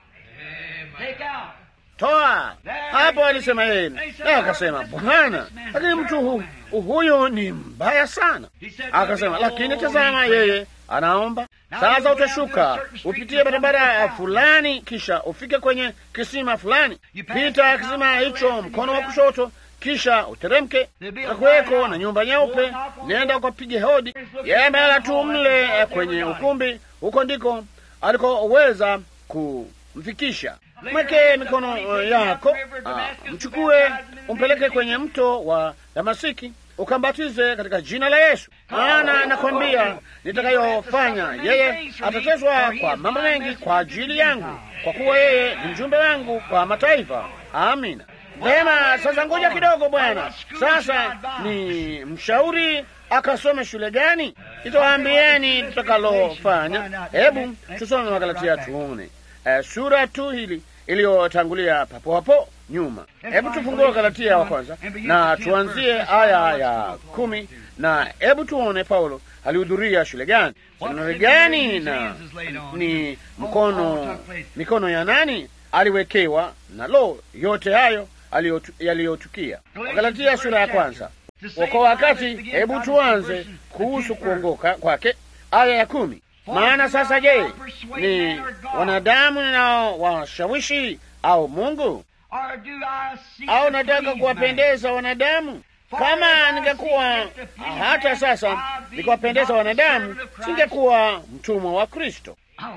[SPEAKER 1] Toa hapo, alisema yeye, na akasema, Bwana, lakini mtu hu, huyu ni mbaya sana. Akasema, lakini tazama, yeye anaomba. Sasa utashuka upitie barabara fulani, kisha ufike kwenye kisima fulani. Pita kisima hicho mkono wa kushoto, kisha uteremke. Takuweko na nyumba nyeupe, nenda ukapige hodi. Yeye amelala tu mle kwenye ukumbi, huko ndiko alikoweza kumfikisha. Mweke mikono yako, ah, mchukue umpeleke kwenye mto wa Damasiki, ukambatize katika jina la Yesu. Maana nakwambia nitakayofanya, yeye atateswa kwa mambo mengi kwa ajili yangu, kwa kuwa yeye ni mjumbe wangu kwa mataifa. Amina. Vema, sasa ngoja kidogo bwana. Sasa ni mshauri akasome shule gani? Itawaambieni tutakalofanya. Hebu tusome Wagalatia tuone e, sura tu hili iliyotangulia papo hapo nyuma. Hebu tufungue Galatia wa kwanza na tuanzie aya ya kumi, na hebu tuone Paulo alihudhuria shule gani, seminari gani, na ni mkono mikono ya nani aliwekewa, na lo, yote hayo yaliyotukia. Galatia sura ya kwanza. Kwa wakati, hebu tuanze kuhusu kuongoka kwake, aya ya kumi. Maana sasa, je, ni wanadamu nao washawishi au Mungu? Au nataka kuwapendeza wanadamu? Kama ningekuwa hata sasa nikiwapendeza wanadamu, singekuwa mtumwa wa Kristo.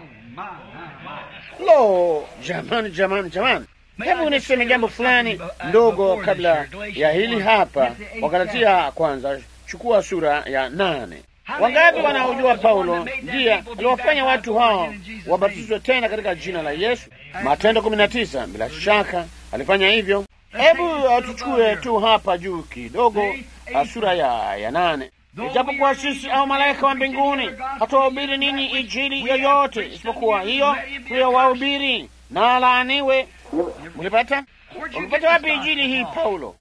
[SPEAKER 1] Lo, jamani, jamani, jamani. Hebu niseme jambo fulani ndogo kabla ya hili hapa. Wagalatia kwanza, chukua sura ya nane. Wangapi wanaojua Paulo ndiye aliwafanya watu hao wabatizwe tena katika jina la Yesu? Matendo kumi na tisa, bila shaka alifanya hivyo. Hebu tuchukue tu hapa juu kidogo, sura ya, ya nane. Ijapokuwa sisi au malaika wa mbinguni hatuwahubiri ninyi injili yoyote isipokuwa hiyo tuliyowahubiri, na laaniwe. Mlipata? Mlipata wapi injili hii Paulo?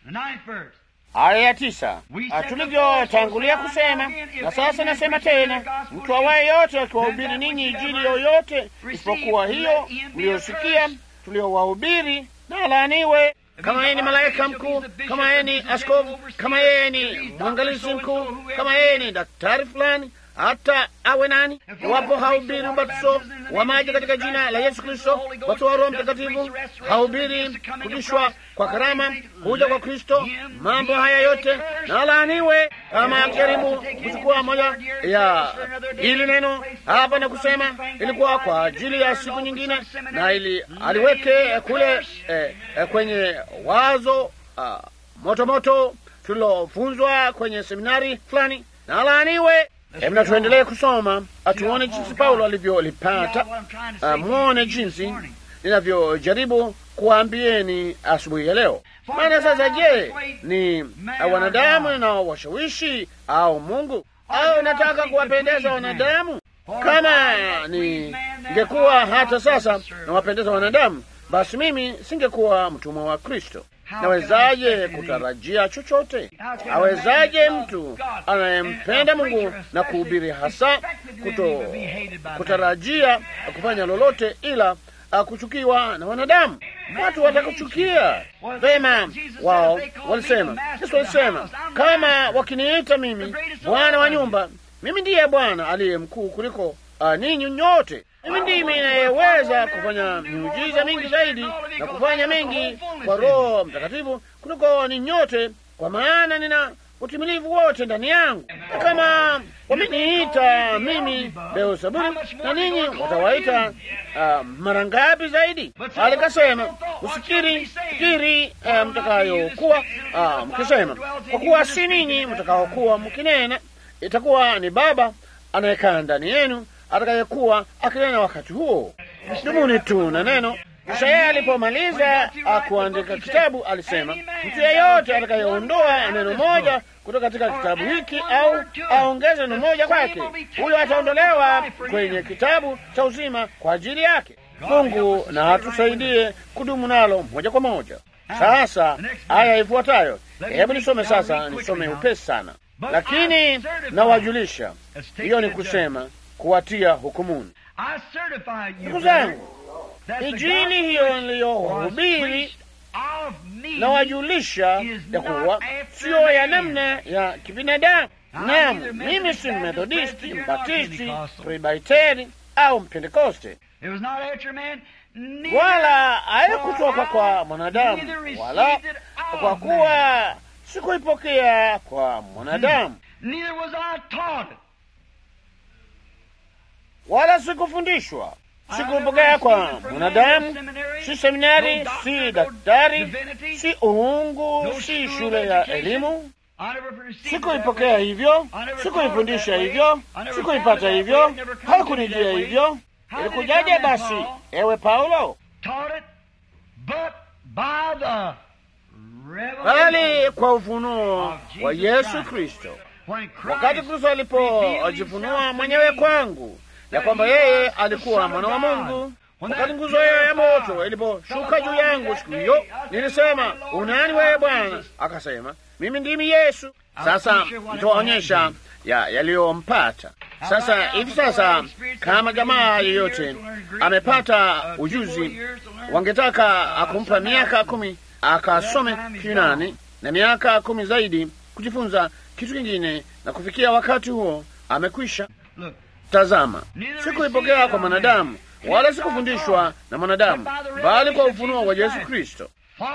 [SPEAKER 1] Aya ya tisa. Tulivyotangulia kusema, na sasa nasema tena, mtu awaye yote akiwahubiri ninyi injili yoyote isipokuwa hiyo mliyosikia tuliyowahubiri, na laaniwe. Kama yeye ni malaika mkuu, kama yeye ni askofu, kama yeye ni mwangalizi mkuu, kama yeye ni daktari fulani, hata awe nani, iwapo hahubiri ubatizo wa maji katika jina la Yesu Kristo, ubatizo wa Roho Mtakatifu, hahubiri kurudishwa kwa karama, kuja kwa Kristo, mambo haya yote na laaniwe. Kama akijaribu kuchukua moja ya hili neno hapa na kusema ilikuwa kwa ajili ya siku nyingine, na ili aliweke kule eh, eh, kwenye wazo ah, moto moto tulilofunzwa kwenye seminari fulani, na laaniwe. Hebu na tuendelee kusoma, atuone jinsi Paulo alivyolipata. Uh, muone jinsi ninavyojaribu kuambieni asubuhi ya leo. Maana sasa, je, ni uh, wanadamu na washawishi au Mungu? Au nataka kuwapendeza wanadamu? Kama ni ningekuwa hata sasa nawapendeza wanadamu, basi mimi singekuwa mtumwa wa Kristo. Nawezaje kutarajia chochote? Awezaje mtu anayempenda Mungu na kuhubiri hasa kuto kutarajia kufanya lolote ila kuchukiwa na wanadamu? Watu watakuchukia. Vema, wao walisema, Yesu alisema, kama wakiniita mimi bwana wa nyumba, mimi ndiye Bwana aliye mkuu kuliko uh, ninyi nyote. Mimi ndimi ninayeweza kufanya miujiza mingi zaidi na kufanya mengi kwa Roho Mtakatifu kuliko ni nyote, kwa maana nina utimilivu wote ndani yangu. Na kama wameniita mimi Beelzebuli, na ninyi watawaita uh, mara ngapi zaidi? Alikasema, usikiri fikiri uh, mtakayokuwa uh, mkisema, kwa kuwa si ninyi mtakaokuwa mkinena, itakuwa ni Baba anayekaa ndani yenu atakayekuwa akinena wakati huo. Dumuni tu na neno. Kisha yeye alipomaliza kuandika kitabu alisema, mtu yeyote atakayeondoa neno moja kutoka katika kitabu hiki au aongeze neno moja kwake, huyo ataondolewa kwenye kitabu cha uzima kwa ajili yake. Mungu na atusaidie kudumu nalo moja kwa moja. Sasa aya ifuatayo, hebu nisome sasa, nisome upesi sana. Lakini nawajulisha, hiyo ni kusema kuwatia hukumuni. Ndugu zangu, Injili hiyo niliyohubiri nawajulisha ya kuwa sio ya namna ya kibinadamu. Naam, mimi si Methodisti, Mbatisti, Presbiteri au Mpentekoste, wala haikutoka kwa mwanadamu, wala kwa kuwa sikuipokea kwa mwanadamu, wala sikufundishwa. Sikuipokea kwa mwanadamu, si seminari, si daktari, si uungu, si shule ya elimu. Sikuipokea hivyo, sikuifundisha hivyo, sikuipata hivyo, hakunijia hivyo. Ilikujaje basi, ewe Paulo? Bali kwa ufunuo wa Yesu Kristo. Wakati Kristo alipojifunua mwenyewe kwangu ya kwamba yeye alikuwa mwana wa Mungu, wakati nguzo ya moto iliposhuka juu yangu siku hiyo, nilisema, unani wewe Bwana? Akasema, mimi ndimi Yesu. Sasa nitaonyesha ya yaliyompata. Sasa hivi sasa, kama jamaa yeyote amepata ujuzi, wangetaka akumpa miaka kumi akasome Kiyunani na miaka kumi zaidi kujifunza kitu kingine, na kufikia wakati huo amekwisha. Tazama, sikuipokea kwa mwanadamu, wala sikufundishwa na mwanadamu, bali kwa ufunuo wa Yesu Kristo.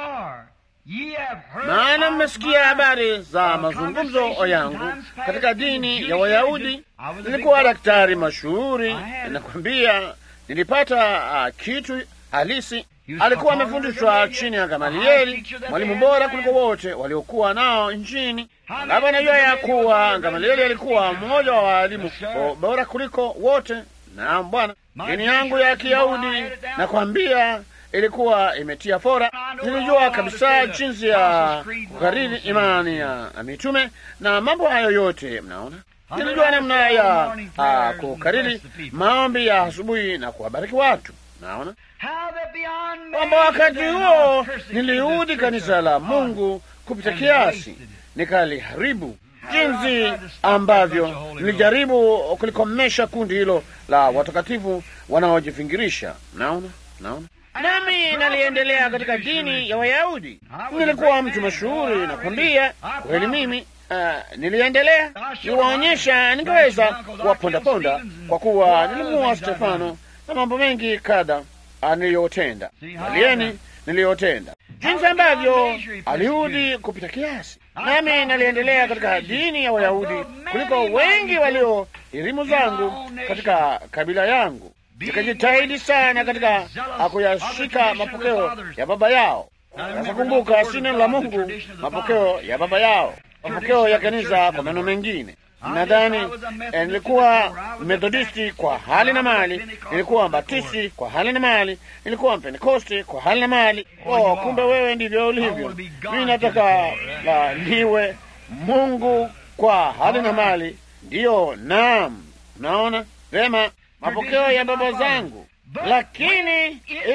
[SPEAKER 1] Maana mmesikia habari za mazungumzo yangu katika dini ya Wayahudi. Nilikuwa daktari mashuhuri, nakwambia, nilipata uh, kitu halisi. Alikuwa amefundishwa chini ya Gamalieli, mwalimu bora kuliko wote waliokuwa nao nchini. Labda najua ya kuwa Gamalieli alikuwa mmoja wa walimu bora kuliko wote. Naam Bwana, dini yangu ya Kiyahudi nakwambia ilikuwa imetia fora. Nilijua kabisa jinsi ya kukariri imani ya mitume na mambo hayo yote. Mnaona, nilijua namna ya uh, kukariri maombi ya asubuhi na kuwabariki watu. Naona kwamba wakati huo niliudhi kanisa la Mungu kupita kiasi, nikaliharibu. Jinsi ambavyo nilijaribu kulikomesha kundi hilo la watakatifu wanaojifingirisha. Naona, naona nami naliendelea katika dini ya Wayahudi. Nilikuwa mtu mashuhuri, nakwambia kweli. Mimi uh, niliendelea niwaonyesha ningeweza kuwapondaponda, kwa kuwa nilimuua Stefano na mambo mengi kadha niliyotenda. Alieni niliyotenda, jinsi ambavyo alihudi kupita kiasi. Nami naliendelea katika dini ya Wayahudi kuliko wengi walio elimu zangu katika kabila yangu. Nikajitahidi sana katika kuyashika mapokeo ya baba yao. Sasa kumbuka, si neno la Mungu, mapokeo ya baba yao, mapokeo ya kanisa. Kwa maneno mengine, nadhani eh, nilikuwa Methodisti kwa hali na mali, nilikuwa Mbatisti kwa hali na mali, nilikuwa Mpentekoste kwa hali na mali. Oh, kumbe wewe ndivyo ulivyo. Mimi nataka la niwe Mungu kwa hali na mali. Ndiyo, naam, naona vema, mapokeo ya baba zangu. Lakini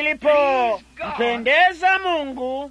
[SPEAKER 1] ilipompendeza Mungu,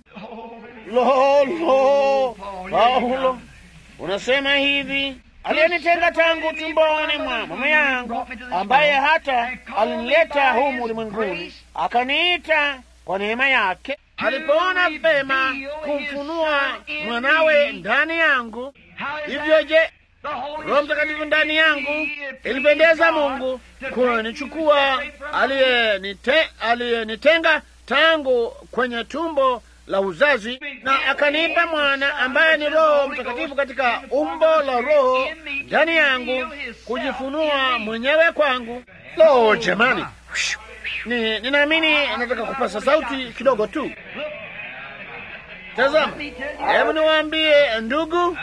[SPEAKER 1] lo lo, Paulo unasema hivi, aliyenitenga tangu tumboni mwa mama yangu, ambaye hata alinileta humu ulimwenguni, akaniita kwa neema yake. Alipoona vema kumfunua mwanawe ndani yangu, hivyo je, Roho Mtakatifu ndani yangu, ilipendeza Mungu kunichukua aliyenite, aliyenitenga tangu kwenye tumbo la uzazi, na akanipa mwana ambaye ni Roho Mtakatifu katika umbo la Roho ndani yangu, kujifunua mwenyewe kwangu. Lo, jamani, ni ninaamini nataka kupasa sauti kidogo tu. Tazama, hebu niwaambie ndugu,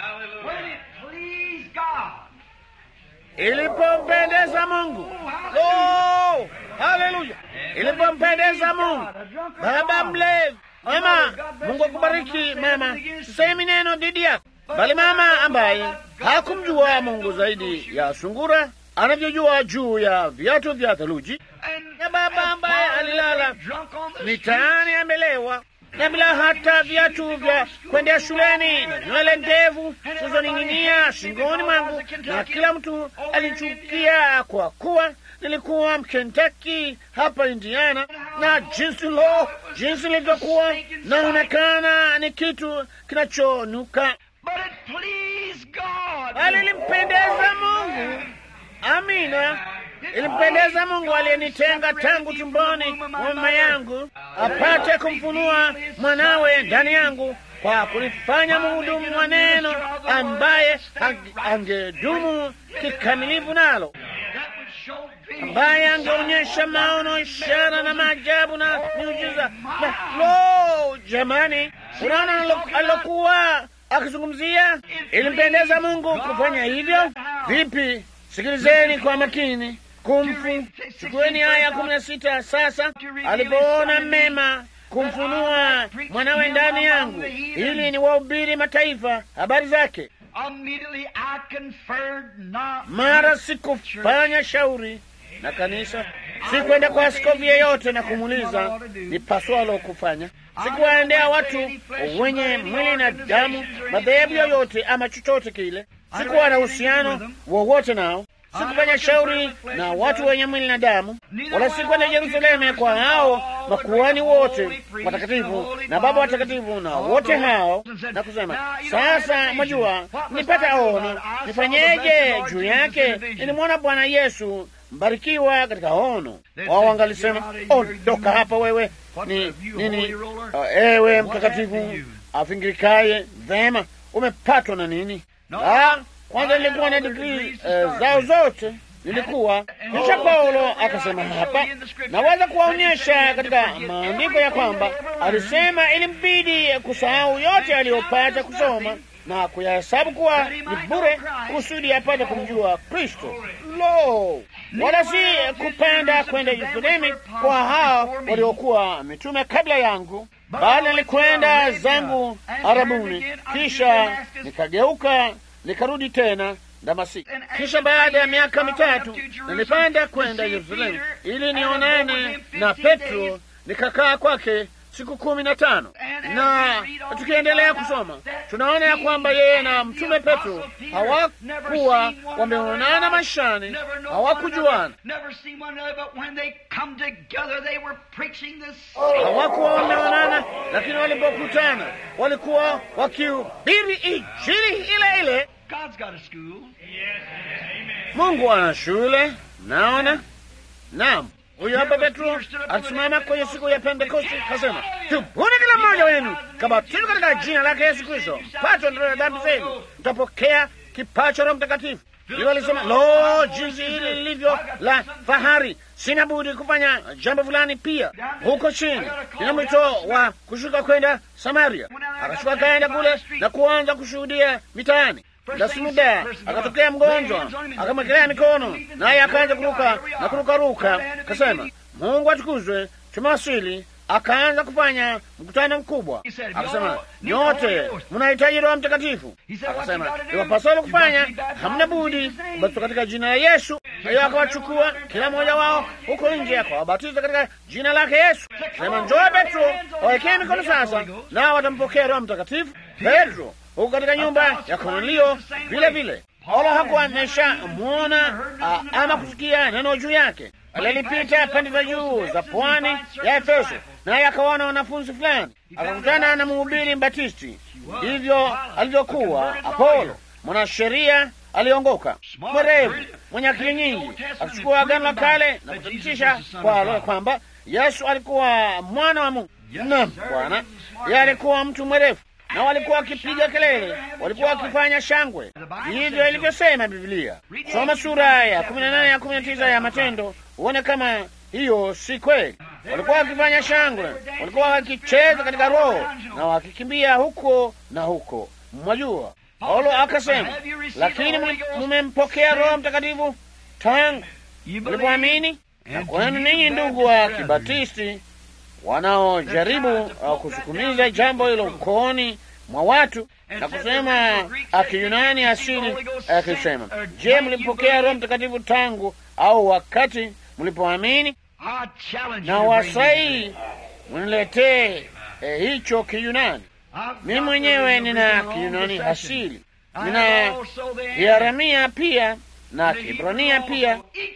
[SPEAKER 1] ilipompendeza Mungu, lo, haleluya, ilipompendeza Mungu. Baba mlevi, mama, Mungu akubariki mama, sisemi neno dhidi yako, bali mama ambaye hakumjua Mungu zaidi ya sungura anavyojua juu ya viatu vya theluji, na baba ambaye alilala mitaani amelewa na bila hata viatu vya kwendea shuleni na nywele ndevu zilizoning'inia shingoni mwangu, na kila mtu alichukia kwa kuwa nilikuwa Mkentucky hapa Indiana, na jinsi lo jinsi nilivyokuwa naonekana ni kitu kinachonuka, bali ilimpendeza Mungu. Amina, ilimpendeza Mungu aliyenitenga tangu tumboni mwa mama yangu apate kumfunua mwanawe ndani yangu kwa kulifanya mhudumu wa neno ambaye angedumu kikamilifu nalo, ambaye angeonyesha maono, ishara na maajabu na miujiza. Na lo, jamani, unaona alilokuwa akizungumzia? Ilimpendeza Mungu kufanya hivyo. Vipi? Sikilizeni kwa makini. Kumfu, chukueni aya kumi na sita. Sasa alipoona mema kumfunua mwanawe ndani yangu, ili ni wahubiri mataifa habari zake, mara sikufanya shauri na kanisa, sikwenda kwa askofu yeyote na kumuuliza ni paswalo kufanya. Sikuwaendea watu wenye mwili na damu, madhehebu yoyote ama chochote kile. Sikuwa na uhusiano wowote nao. Sikufanya shauri na watu wenye mwili na damu, wala sikwenda Yerusalemu kwa hao makuhani wote watakatifu na baba watakatifu na wote hao na kusema, sasa mwajua nipata ono, nifanyeje juu yake? Nilimwona Bwana Yesu mbarikiwa katika ono. Wao wangalisema, ondoka hapa wewe ni nini, uh, ewe mtakatifu afingirikaye. Vema, umepatwa na nini? Ah, kwanza nilikuwa na digrii uh, zao zote nilikuwa. Kisha Paulo akasema hapa, naweza kuwaonyesha katika maandiko ya kwamba alisema ilimbidi kusahau yote aliyopata kusoma na kuyahesabu kuwa ni bure kusudi apate kumjua Kristo. Lo, wala si kupenda kwenda Yerusalemu kwa hao waliokuwa mitume kabla yangu, bali nilikwenda zangu Arabuni, kisha nikageuka nikarudi tena Damasiki. Kisha baada ya miaka mitatu nilipanda kwenda Yerusalemu ili nionane na Petro, nikakaa kwake siku kumi na tano. Na tukiendelea kusoma tunaona ya kwamba yeye na mtume Petro hawakuwa wameonana maishani, hawakujuana, hawakuwa wameonana, lakini walipokutana walikuwa wakihubiri injili ile ile. Mungu ana shule. Naona, naam. Huyu hapa Petro alisimama kwenye siku ya Pentekoste kasema, tubuni kila mmoja wenu kabatizwe katika jina lake Yesu Kristo mpate ondoleo la dhambi zenu, mtapokea kipawa cha Roho Mtakatifu. Yeye alisema, lo, jinsi hili lilivyo la fahari! Sina budi kufanya jambo fulani pia huko chini. Nina mwito wa kushuka kwenda Samaria. Akashuka kaenda kule na kuanza kushuhudia mitaani. Basi muda akatokea mgonjwa, akamwekelea mikono, naye akaanza kuruka na kurukaruka. Kasema, Mungu atukuzwe, tumewasili. Akaanza kufanya mkutano mkubwa. Akasema, nyote mnahitaji Roho Mtakatifu. Akasema, iwapasalo kufanya, hamna budi kubatizwa katika jina la Yesu. Hiyo akawachukua kila mmoja wao huko nje, akawabatiza katika jina lake Yesu. Akasema, njoo Petro, wawekee mikono sasa, nao watampokea Roho Mtakatifu. Petro huko katika nyumba ya Kornelio vile vile. Paulo hakuwa amesha muona ama kusikia neno juu yake. Alipita pande za juu za pwani ya Efeso, naye akawaona wanafunzi fulani, akakutana na mhubiri Mbatisti. Ndivyo alivyokuwa Apolo, mwanasheria aliongoka, mwerevu, mwenye akili nyingi, akichukua Agano la Kale na kuthibitisha kwa kwamba Yesu alikuwa mwana wa Mungu. Naam Bwana, yeye alikuwa mtu mwerevu, na walikuwa wakipiga kelele, walikuwa wakifanya shangwe. Hivyo ilivyosema Biblia. Soma sura ya kumi na nane ya kumi na tisa ya Matendo uone kama hiyo si kweli. Walikuwa wakifanya shangwe, walikuwa wakicheza katika roho na wakikimbia huko na huko. Mwajua, Paulo akasema, lakini mumempokea Roho Mtakatifu tangu mlipoamini. Na kwenu ninyi ndugu wa Kibatisti wanaojaribu kusukumiza jambo hilo kooni mwa watu na kusema Akiyunani asili, akisema, je, mlipokea Roho Mtakatifu tangu au wakati mlipoamini? Na wasai mniletee eh, hicho Kiyunani. Mimi mwenyewe nina Kiyunani asili, nina Kiaramia pia na Kiebrania pia.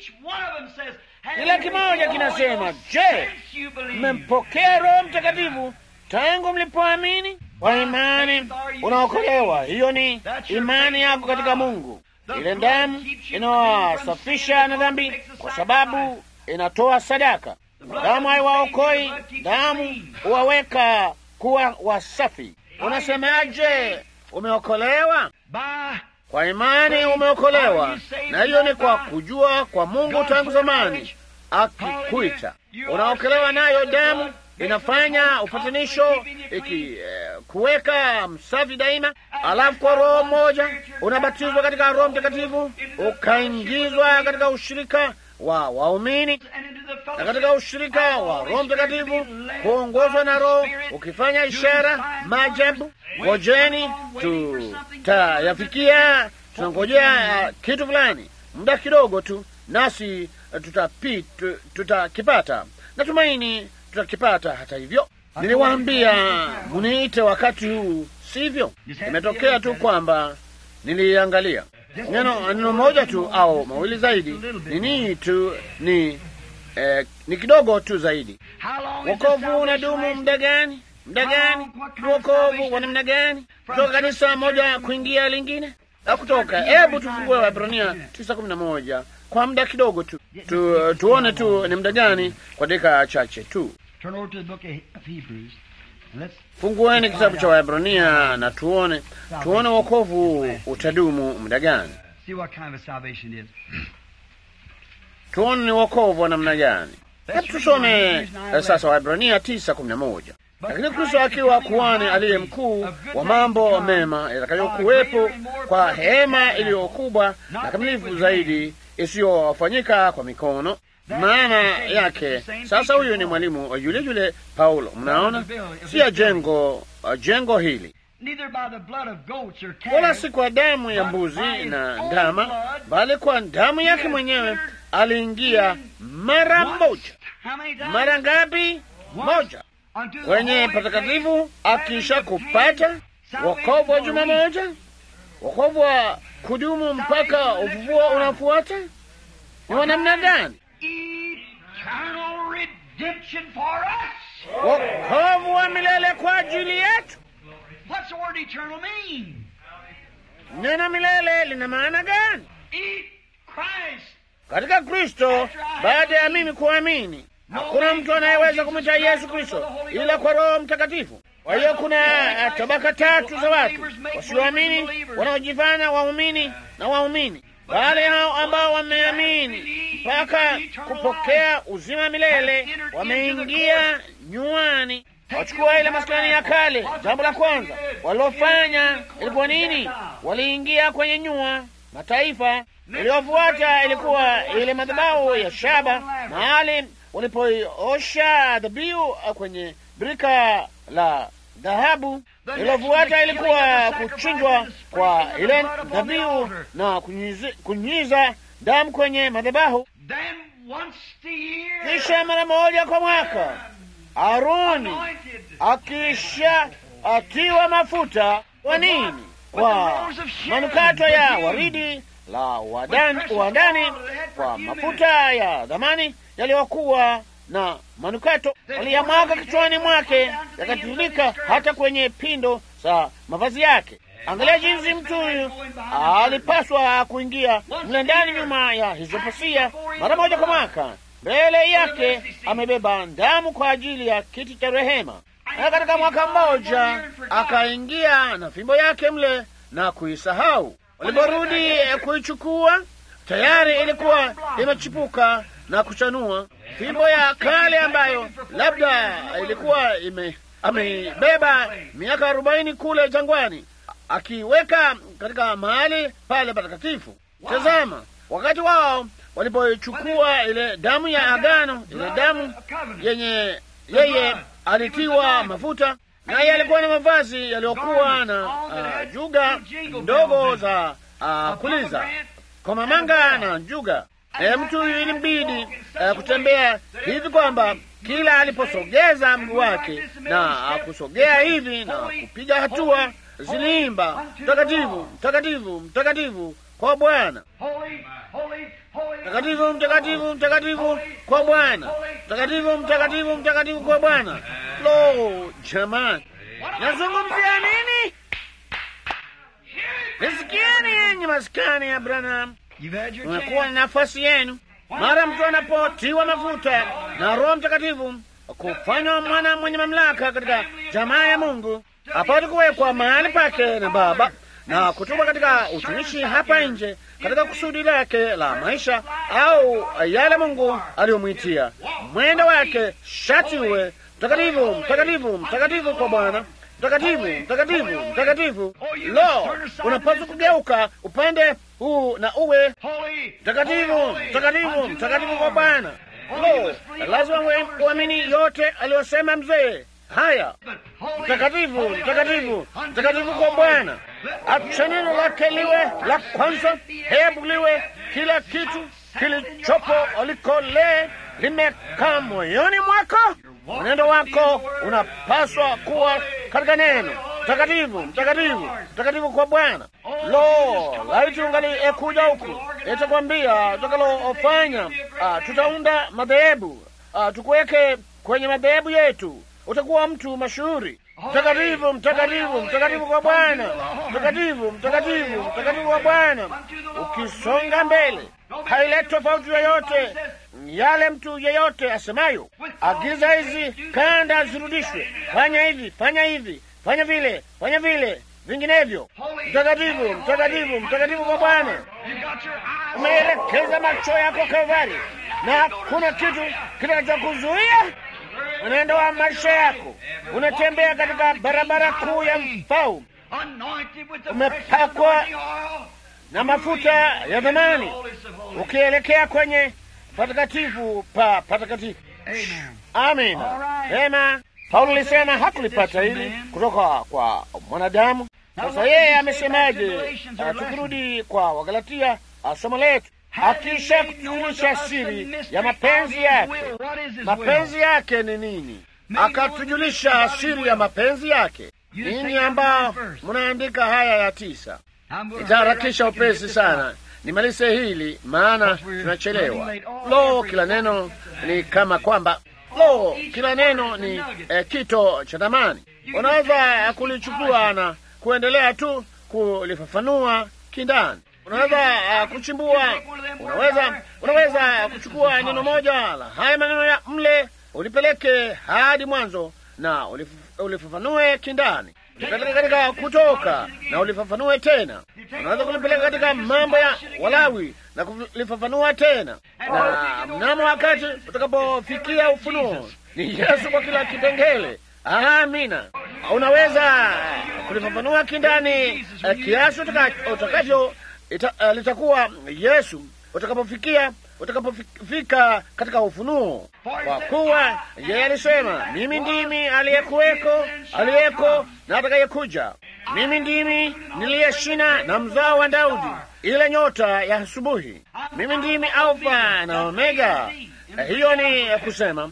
[SPEAKER 1] Kila kimoja kinasema, je, mmempokea Roho Mtakatifu tangu mlipoamini? Kwa imani unaokolewa. Hiyo ni imani yako katika Mungu. Ile damu inawasafisha na dhambi, kwa sababu inatoa sadaka. Damu haiwaokoi, damu huwaweka kuwa wasafi. Unasemaje umeokolewa? Kwa imani umeokolewa, na hiyo ni kwa kujua kwa Mungu tangu zamani akikuita. Unaokolewa nayo damu inafanya upatanisho, iki eh, kuweka msafi daima. Alafu kwa Roho mmoja unabatizwa katika Roho Mtakatifu, ukaingizwa katika ushirika wa waumini, na katika ushirika wa Roho Mtakatifu kuongozwa na Roho, ukifanya ishara, maajabu. Ngojeni tutayafikia, tunangojea kitu fulani, muda kidogo tu, nasi tutapita, tutakipata. Natumaini tutakipata. Hata hivyo, niliwaambia muniite wakati huu, sivyo? Imetokea tu kwamba niliangalia neno neno moja tu au mawili zaidi, nini tu ni eh, ni kidogo tu zaidi. Wokovu unadumu muda gani? Muda gani? Wokovu wa namna gani? Kutoka kanisa moja kuingia lingine, na kutoka. Hebu tufungue Waebrania tisa kumi na moja kwa muda kidogo tu, tu tuone tu ni muda gani, kwa dakika chache tu. Fungueni kitabu cha Waebrania na tuone tuone wokovu utadumu muda gani. Tuone ni wokovu wa namna gani. Hebu tusome sasa Waebrania tisa kumi na moja. Lakini Kristo akiwa kuhani aliye mkuu wa mambo mema yatakayokuwepo kwa hema iliyokubwa na kamilifu zaidi, isiyofanyika kwa mikono. Maana yake sasa, huyu ni mwalimu yule yule Paulo. Mnaona, si ya jengo jengo hili, wala si kwa damu ya mbuzi na ndama, bali kwa damu yake mwenyewe aliingia mara moja. Mara ngapi? Moja, kwenye patakatifu, akisha kupata wokovu wa juma moja, wokovu wa kudumu mpaka ufufuo unafuata. Ni wa namna gani? Wokovu wa milele kwa ajili yetu. Neno milele lina maana gani? Katika Kristo, baada ya mimi kuamini. Hakuna mtu anayeweza kumwita Yesu Kristo ila kwa Roho Mtakatifu. Kwa hiyo kuna tabaka tatu za watu: wasioamini, wanaojifanya waumini na waumini. Wale hao ambao wameamini mpaka kupokea uzima milele wameingia nyuani. Wachukua ile maskani ya kale. Jambo la kwanza walilofanya ilikuwa nini? Waliingia kwenye nyua mataifa. Iliyofuata ilikuwa ile madhabahu ya shaba, mahali walipoosha dhabihu kwenye birika la dhahabu. Iliyofuata ilikuwa kuchinjwa kwa ile dhabihu na kunyunyiza damu kwenye madhabahu. Kisha mara moja kwa mwaka Aroni akisha atiwa mafuta. Kwa nini? Kwa manukato ya waridi la wadani, wadani kwa mafuta ya dhamani yaliyokuwa na manukato, waliyamwaga kichwani mwake, yakatiririka hata kwenye pindo za mavazi yake. Angalia jinsi mtu huyu alipaswa kuingia mle ndani nyuma ya hizo pasia mara moja kwa mwaka. Mbele yake amebeba damu kwa ajili ya kiti cha rehema, na katika mwaka mmoja akaingia na fimbo yake mle na kuisahau. Waliporudi kuichukua, tayari ilikuwa imechipuka na kuchanua. Fimbo ya kale ambayo labda ilikuwa ime amebeba miaka arobaini kule jangwani, akiweka katika mahali pale patakatifu. Tazama, wakati wao walipochukua ile damu ya agano, ile damu yenye yeye alitiwa mafuta, naye alikuwa na mavazi yaliyokuwa na uh, juga ndogo za uh, kuliza komamanga na njuga. E, mtu ilimbidi uh, kutembea hivi kwamba kila aliposogeza mguu wake na akusogea hivi na kupiga hatua, ziliimba mtakatifu, mtakatifu, mtakatifu kwa Bwana, mtakatifu, mtakatifu, mtakatifu kwa Bwana, mtakatifu, mtakatifu, mtakatifu kwa Bwana. Lo, jamani, nazungumzia nini? Nisikieni yenye maskani ya Branham. Umekuwa na nafasi yenu. Mara mtu anapotiwa mafuta na Roho Mtakatifu kufanywa mwana mwenye mamlaka katika jamaa ya Mungu, apate kuwekwa mahali pake na Baba na kutoka katika utumishi hapa nje katika kusudi lake la maisha au yale Mungu aliyomwitia. Mwendo wake shati uwe mtakatifu, mtakatifu, mtakatifu kwa Bwana, mtakatifu, mtakatifu, mtakatifu. Lo, unapaswa kugeuka upande huu na uwe mtakatifu, mtakatifu, mtakatifu kwa Bwana. Lo, lazima uamini yote aliyosema mzee. Haya, mtakatifu, mtakatifu, mtakatifu kwa Bwana. Acha neno lake liwe la kwanza, hebu liwe kila kitu kilichopo alikolee limekaa moyoni mwako. Mwenendo wako unapaswa kuwa katika neno. Mtakatifu, mtakatifu, mtakatifu kwa Bwana. Lo, laiti ungali ekuja huku, itakwambia utakalofanya. Uh, tutaunda madhehebu, uh, tukuweke kwenye madhehebu yetu, utakuwa mtu mashuhuri. Mtakatifu, mtakatifu, mtakatifu kwa Bwana, mtakatifu, mtakatifu, mtakatifu kwa Bwana. Ukisonga mbele, haileti tofauti yoyote yale mtu yeyote asemayo. Agiza hizi kanda zirudishwe, fanya hivi, fanya hivi, fanya vile, fanya vile, vinginevyo. Mtakatifu, mtakatifu, mtakatifu kwa Bwana. Umeelekeza macho yako Kalvari na kuna kitu kinachokuzuia mwenendo wa maisha yako. Unatembea katika barabara kuu ya mfalme, umepakwa na mafuta ya thamani, ukielekea kwenye patakatifu pa patakatifu. Amen. Sema, Paulo alisema hakulipata hili kutoka kwa mwanadamu. Sasa yeye amesemaje? Uh, tukirudi kwa Wagalatia, uh, somo letu, akisha kutujulisha siri ya mapenzi yake. Mapenzi yake ni nini? Akatujulisha siri ya mapenzi yake. Ninyi ambao mnaandika haya ya tisa, itaharakisha upesi sana nimalize hili, maana tunachelewa. Lo, kila neno ni kama kwamba lo, kila neno ni eh, kito cha thamani. Unaweza kulichukua na kuendelea tu kulifafanua kindani. Unaweza uh, kuchimbua, unaweza unaweza kuchukua neno moja la haya maneno ya mle, ulipeleke hadi mwanzo na ulif, ulifafanue kindani. Ulipeleke katika Kutoka na ulifafanue tena. Unaweza kulipeleka katika Mambo ya Walawi na kulifafanua tena. Na mnamo wakati utakapofikia Ufunuo, ni Yesu kwa kila kipengele. Amina. Unaweza kulifafanua kindani uh, kiasi utakavyo ita, uh, litakuwa Yesu utakapofikia utakapofika katika Ufunuo. Kwa kuwa yeye alisema, mimi ndimi aliyekuweko, aliyeko na atakayekuja. Mimi ndimi niliyeshina na mzao wa Daudi, ile nyota ya asubuhi. Mimi ndimi Alfa na Omega. Hiyo ni kusema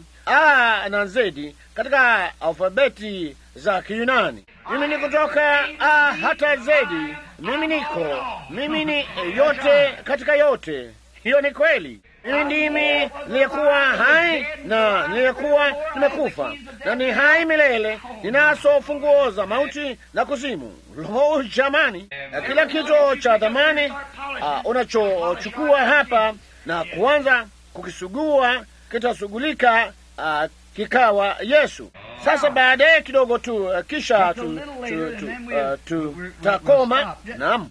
[SPEAKER 1] A na Z katika alfabeti za Kiyunani. Mimi ni kutoka A hata Z. Mimi niko, mimi ni yote katika yote. Hiyo ni kweli. Mimi ndimi niliyekuwa hai na niliyekuwa nimekufa, na ni hai milele, ninazo funguo za mauti na kuzimu. Lo, jamani, kila kitu cha thamani uh, unachochukua hapa na kuanza kukisugua kitasugulika uh, kikawa Yesu. Sasa baadaye kidogo tu uh, kisha tu, tu, tu, uh, tu takoma. Naam,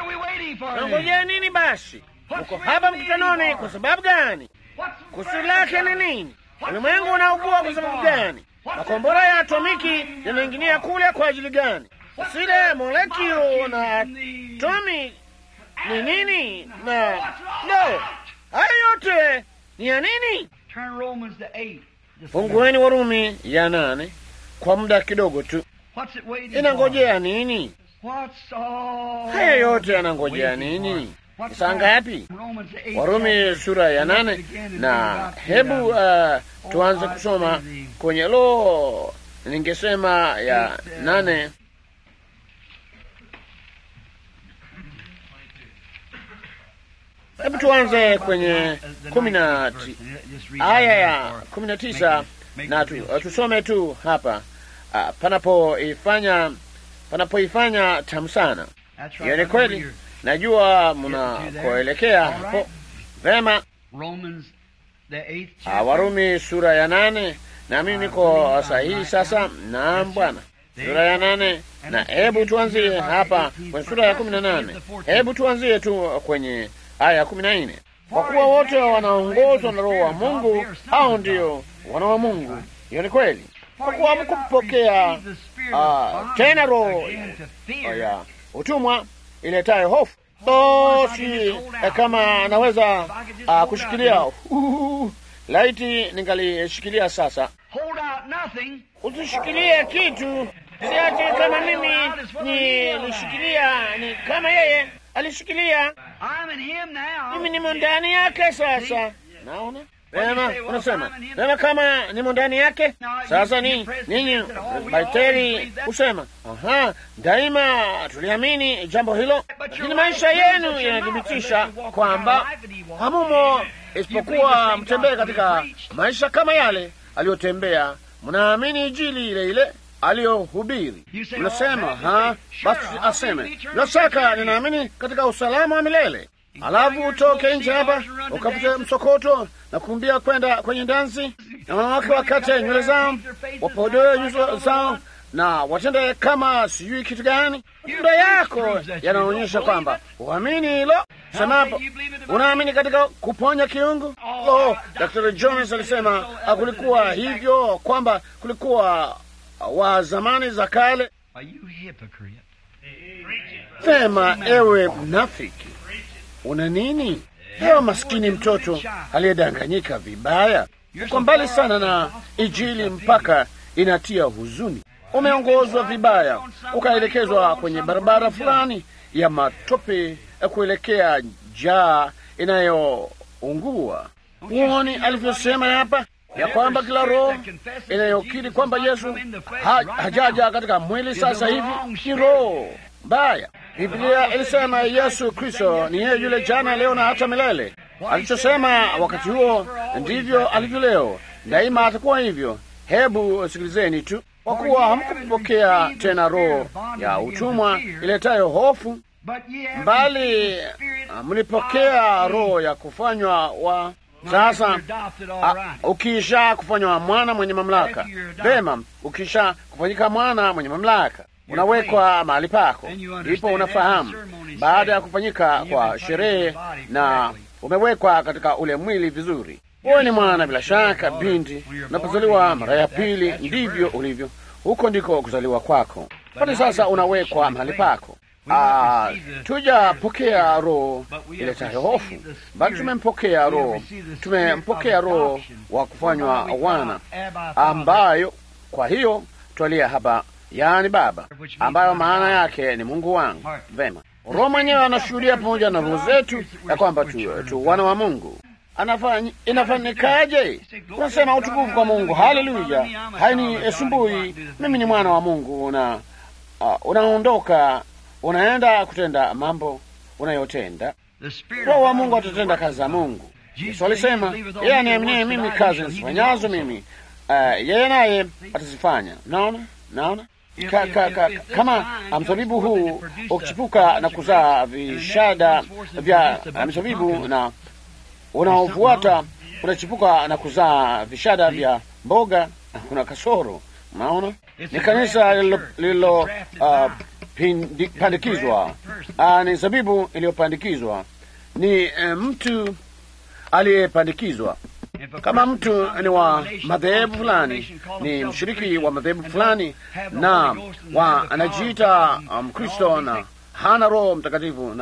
[SPEAKER 1] nangojea nini basi? Uko hapa mkutanoni kwa sababu gani? Kusudi lake ni nini? Ulimwengu unaugua kwa sababu gani? Makombora ya atomiki yanaingilia kule kwa ajili gani? Zile molekuli na atomi ni nini? Na no, Hayo yote ni ya nini?
[SPEAKER 2] Turn Romans to eight.
[SPEAKER 1] Fungueni Warumi ya nane kwa muda kidogo tu.
[SPEAKER 2] What's it waiting
[SPEAKER 1] Inangojea nini?
[SPEAKER 2] What's all
[SPEAKER 1] Haya yote yanangojea nini? Saa ngapi? Warumi sura ya nane, na hebu uh, tuanze kusoma kwenye lo, ningesema ya nane. Hebu tuanze kwenye kumi na aya ya kumi na tisa na tu, tusome tu hapa uh, panapoifanya panapoifanya tamu sana. Hiyo ni kweli, najua mnakoelekea hapo. Vema, uh, Warumi sura ya nane, na mimi niko sahihi sasa. Naam Bwana, sura ya nane, na hebu tuanzie hapa kwenye sura ya kumi na nane. Hebu tuanzie tu kwenye aya ya kumi na nne. Kwa kuwa wote wanaongozwa na Roho wa Mungu, hao ndio wana wa Mungu. Hiyo ni kweli. Kwa kuwa hamkupokea uh, tena roho ya utumwa iletayo hofu. So si eh, kama naweza uh, kushikilia uh, laiti ningalishikilia sasa. Usishikilie kitu, siache kama mimi nilishikilia, ni kama yeye alishikilia. Mimi nimo ndani yake sasa. Naona vema, unasema vema, kama nimo ndani yake sasa. Ni ninyi Baiteri usema aha, daima tuliamini jambo hilo, lakini maisha yenu yanathibitisha kwamba hamumo, isipokuwa mtembee katika maisha kama yale aliyotembea. Mnaamini injili ile ile aliyohubiri. Mnasema ha, basi aseme bila shaka ninaamini katika usalama wa milele. Alafu utoke nje hapa ukapute msokoto na kumbia kwenda kwenye dansi, na wanawake wakate nywele zao, wapodoe nyuso zao na watende kama sijui kitu gani. Muda yako yanaonyesha kwamba uamini hilo. Semapo unaamini katika kuponya kiungu. Oh, Daktari Jones alisema kulikuwa hivyo, kwamba kulikuwa wa zamani za kale. Sema ewe mnafiki, una nini? Ewe maskini mtoto aliyedanganyika vibaya, uko mbali sana na injili mpaka inatia huzuni. Umeongozwa vibaya, ukaelekezwa kwenye barabara fulani ya matope kuelekea jaa inayoungua. Huoni alivyosema hapa ya kwamba kila roho inayokiri kwamba Yesu ha, hajaja katika mwili sasa hivi ni roho mbaya. Biblia ilisema Yesu Kristo ni yeye yule jana, leo na hata milele. Alichosema wakati huo ndivyo alivyo leo, daima atakuwa hivyo. Hebu sikilizeni tu, kwa kuwa hamkupokea tena roho ya utumwa iletayo hofu, bali mlipokea roho ya kufanywa wa sasa. Ukisha kufanywa mwana mwenye mamlaka, vema, ukisha kufanyika mwana mwenye mamlaka, unawekwa mahali pako, ndipo unafahamu. Baada ya kufanyika kwa sherehe na umewekwa katika ule mwili vizuri, wewe ni mwana bila shaka, binti. Unapozaliwa mara ya pili, ndivyo ulivyo. Huko ndiko kuzaliwa kwako, bali sasa unawekwa mahali pako. Ah, tujapokea roho iletayo hofu, bali tumempokea roho, tumempokea roho wa kufanywa wana, ambayo kwa hiyo twalia hapa, yaani Baba, ambayo maana yake ni Mungu wangu. Vema, Roho mwenyewe anashuhudia pamoja na roho zetu ya kwamba tu, tu wana wa Mungu. Anafanya inafanikaje? Unasema utukufu kwa Mungu, haleluya, haini esumbui, mimi ni mwana wa Mungu, na uh, unaondoka unaenda kutenda mambo unayotenda. Roho wa Mungu atatenda kazi za Mungu. Yesu alisema yeye aniaminie mimi, kazi nizifanyazo mimi uh, yeye naye atazifanya. Naona, naona ka, ka, ka, kama mzabibu huu ukichipuka na kuzaa vishada vya mzabibu na unaofuata unachipuka na kuzaa vishada vya mboga, kuna kasoro. Unaona, ni kanisa lilo uh, pandikizwa, uh, ni zabibu iliyopandikizwa, ni uh, mtu aliyepandikizwa. Kama mtu ni wa madhehebu fulani, ni mshiriki wa madhehebu fulani, na wa anajiita Mkristo um, na hana Roho Mtakatifu na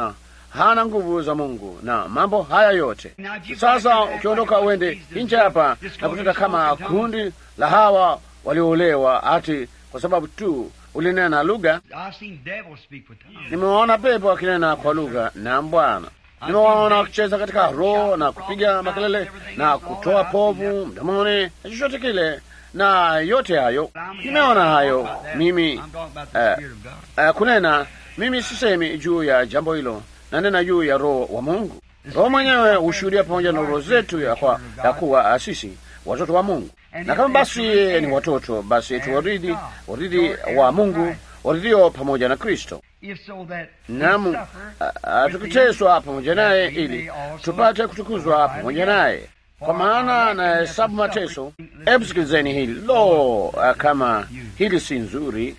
[SPEAKER 1] hana nguvu za Mungu na mambo haya yote. Sasa ukiondoka uende nje hapa na kutenda kama kundi la hawa walioolewa ati kwa sababu tu ulinena lugha. Nimewaona pepo wakinena kwa lugha na Bwana. Nimewaona wakicheza katika roho na kupiga makelele na kutoa povu mdomoni na chochote kile na yote hayo. Nimeona hayo mimi. Uh, uh, kunena mimi sisemi juu ya jambo hilo, na nena juu ya roho wa Mungu. Roho mwenyewe hushuhudia pamoja na roho zetu ya, kwa, ya kuwa sisi watoto wa Mungu. Na kama basi ni watoto, basi tu waridhi, waridhi wa Mungu, waridhio pamoja na Kristo. Namu tukiteswa pamoja naye ili tupate kutukuzwa pamoja naye. Kwa maana na hesabu mateso. Hebu sikilizeni hili. Lo, kama hili si nzuri.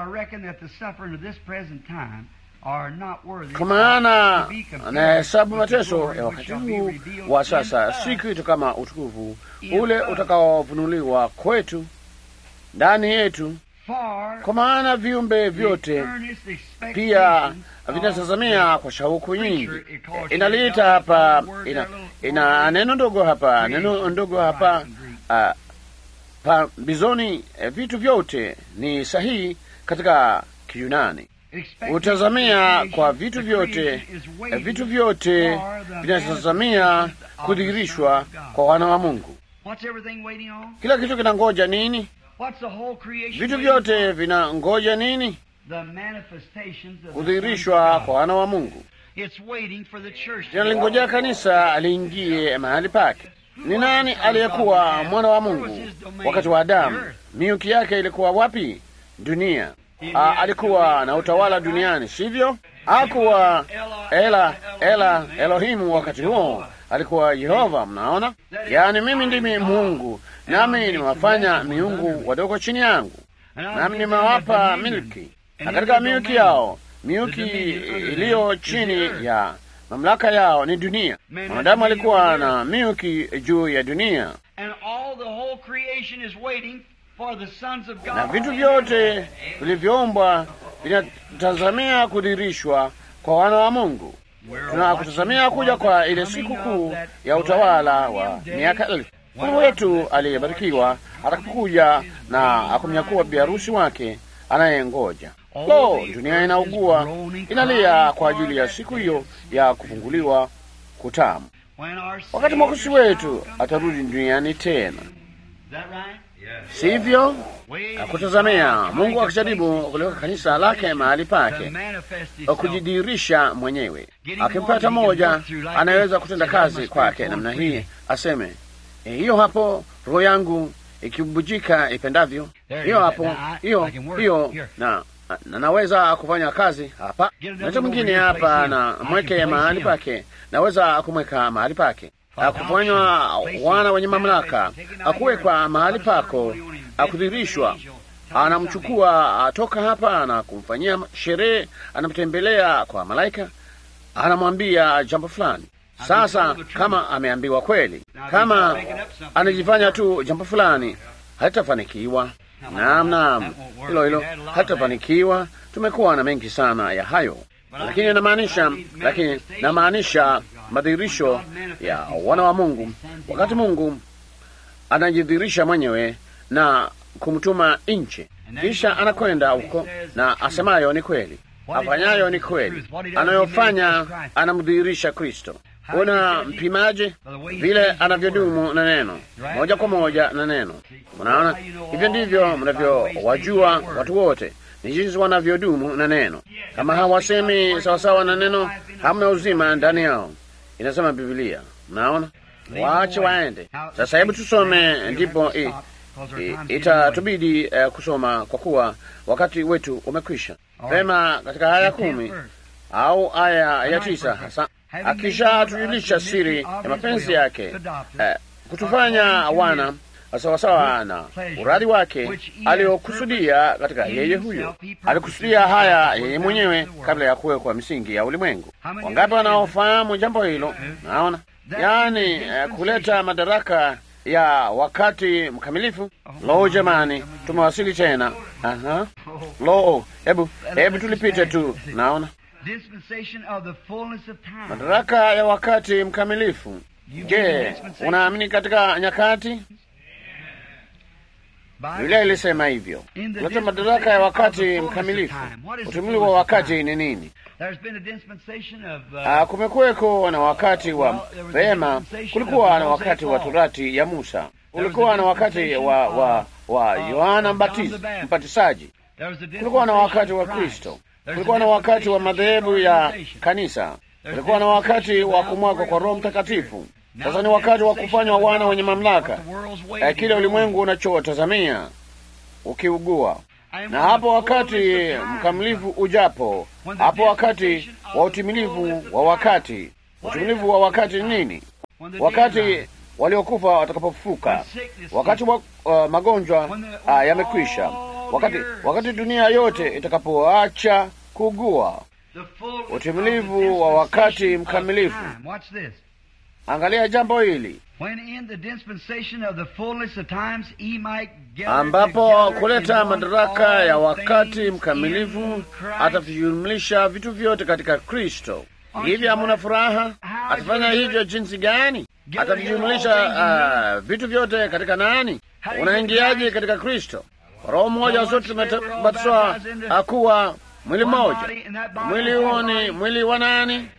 [SPEAKER 1] Kwa maana na hesabu mateso ya wakati huu wa sasa si kitu kama utukufu ule utakaofunuliwa kwetu ndani yetu. Kwa maana viumbe vyote pia vinatazamia kwa shauku nyingi. Inaliita hapa, ina, ina neno ndogo hapa, neno ndogo hapa, uh, pa bizoni. Vitu vyote ni sahihi katika Kiyunani. Utazamia kwa vitu vyote, vitu vyote vinatazamia kudhihirishwa kwa wana wa Mungu. Kila kitu kinangoja nini? Vitu vyote vinangoja nini? Kudhihirishwa kwa wana wa Mungu. Linalingojea kanisa aliingie mahali pake. Ni nani aliyekuwa mwana wa Mungu wakati wa Adamu? Miuki yake ilikuwa wapi? Dunia. A, alikuwa na utawala duniani, sivyo? Hakuwa Ela, Ela, Elohimu wakati huo, alikuwa Yehova. Mnaona? Yaani mimi ndimi Mungu, nami nimewafanya miungu wadogo chini yangu, nami nimewapa milki. Na katika milki yao, milki iliyo chini ya mamlaka yao ni dunia. Mwanadamu alikuwa na milki juu ya dunia. Na vitu vyote vilivyoumbwa vinatazamia kudhihirishwa kwa wana wa Mungu. Tunakutazamia kuja kwa ile siku kuu ya utawala wa miaka elfu. Mungu wetu aliyebarikiwa atakapokuja na akumnyakua biharusi wake anayengoja. Lo, dunia inaugua, inalia kwa ajili ya siku hiyo ya kufunguliwa kutamu, wakati Mwokozi wetu atarudi duniani tena. Sivyo? Akutazamia Mungu akijaribu kuliweka kanisa lake mahali pake, kujidhihirisha mwenyewe. Akimpata moja anaweza kutenda kazi kwake namna hii, aseme e, hiyo hapo roho yangu ikibujika ipendavyo, hiyo hapo, hiyo hiyo, na na naweza kufanya kazi hapa. Mtu mwingine hapa na mweke mahali pake, naweza kumweka mahali pake. Akufanywa wana wenye mamlaka, akuwekwa mahali pako, akudhirishwa. Anamchukua atoka hapa na kumfanyia sherehe, anamtembelea kwa malaika, anamwambia jambo fulani. Sasa kama ameambiwa kweli, kama anajifanya tu jambo fulani, hatafanikiwa. Naam, naam, hilo hilo, hatafanikiwa. Tumekuwa na mengi sana ya hayo, lakini namaanisha, lakini namaanisha madhihirisho ya wana wa Mungu, wakati Mungu anajidhihirisha mwenyewe na kumtuma nje, kisha anakwenda huko na asemayo ni kweli, afanyayo ni kweli, anayofanya anamdhihirisha Kristo. Una mpimaje? Vile anavyodumu na neno, moja kwa moja na neno. Unaona, hivyo ndivyo mnavyowajua watu wote, ni jinsi wanavyodumu na neno. Kama hawasemi sawasawa na neno, hamna uzima ndani yao, inasema Biblia. Unaona, waache waende. Sasa hebu tusome, ndipo i, i, itatubidi uh, kusoma kwa kuwa wakati wetu umekwisha. Pema katika aya kumi au aya ya tisa hasa, akisha tujulisha siri ya mapenzi yake, uh, kutufanya wana sawasawa na uradhi wake aliokusudia katika yeye huyo. Alikusudia haya yeye mwenyewe kabla ya kuwekwa misingi ya ulimwengu. Wangapi wanaofahamu jambo hilo? Naona yaani, uh, kuleta madaraka ya wakati mkamilifu. Lo jamani, tumewasili tena. Aha. Lo, hebu hebu tulipite tu. Naona
[SPEAKER 2] Dispensation of the fullness of time.
[SPEAKER 1] Madaraka ya wakati mkamilifu. Je, unaamini katika nyakati? Biblia ilisema hivyo. Kuleta madaraka ya wakati mkamilifu. Utimilifu wa wakati ni nini? Uh, kumekuweko na wakati wa vema, kulikuwa na wakati wa Torati ya Musa, kulikuwa na wakati wa wa wa Yohana Mbatizaji, kulikuwa na wakati wa Kristo, kulikuwa na wakati wa madhehebu ya kanisa, kulikuwa na wakati wa kumwagwa kwa Roho Mtakatifu. Sasa ni wakati wa kufanywa wana wenye mamlaka, eh, kile ulimwengu unachotazamia ukiugua. Na hapo wakati mkamilifu ujapo, hapo wakati wa utimilifu wa wakati. Utimilifu wa wakati ni nini? Wakati waliokufa watakapofufuka, wakati wa uh, magonjwa uh, yamekwisha, wakati wakati dunia yote itakapoacha kugua. Utimilifu wa wakati mkamilifu. Angalia jambo hili, ambapo kuleta madaraka ya wakati mkamilifu atavijumlisha vitu vyote katika Kristo. Hivi hamuna furaha? Atafanya hivyo jinsi gani? Atavijumlisha uh, vitu vyote katika nani? Unaingiaje katika Kristo? Roho mmoja, sote tumebatizwa kuwa mwili mmoja. Mwili huo ni mwili wa nani?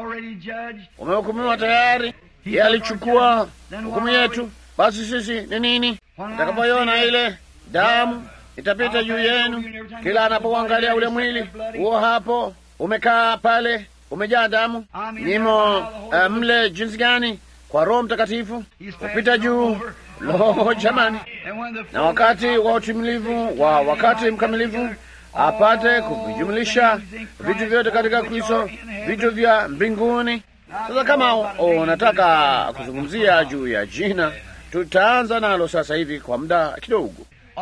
[SPEAKER 1] Umehukumiwa tayari. Yeye alichukua hukumu yetu. Basi sisi ni nini? Utakapoiona ile damu itapita juu yenu, kila anapoangalia ule mwili huo hapo umekaa pale, umejaa damu. Nimo uh, mle jinsi gani? Kwa Roho Mtakatifu upita juu. Lo, jamani! Na wakati wa utimilifu wa wakati mkamilifu apate kuvijumlisha vitu vyote katika Kristo, vitu vya mbinguni. Sasa kama unataka kuzungumzia juu ya jina, tutaanza nalo sasa hivi kwa muda kidogo.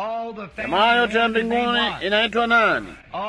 [SPEAKER 1] Jamaa yote ya mbinguni inaitwa nani?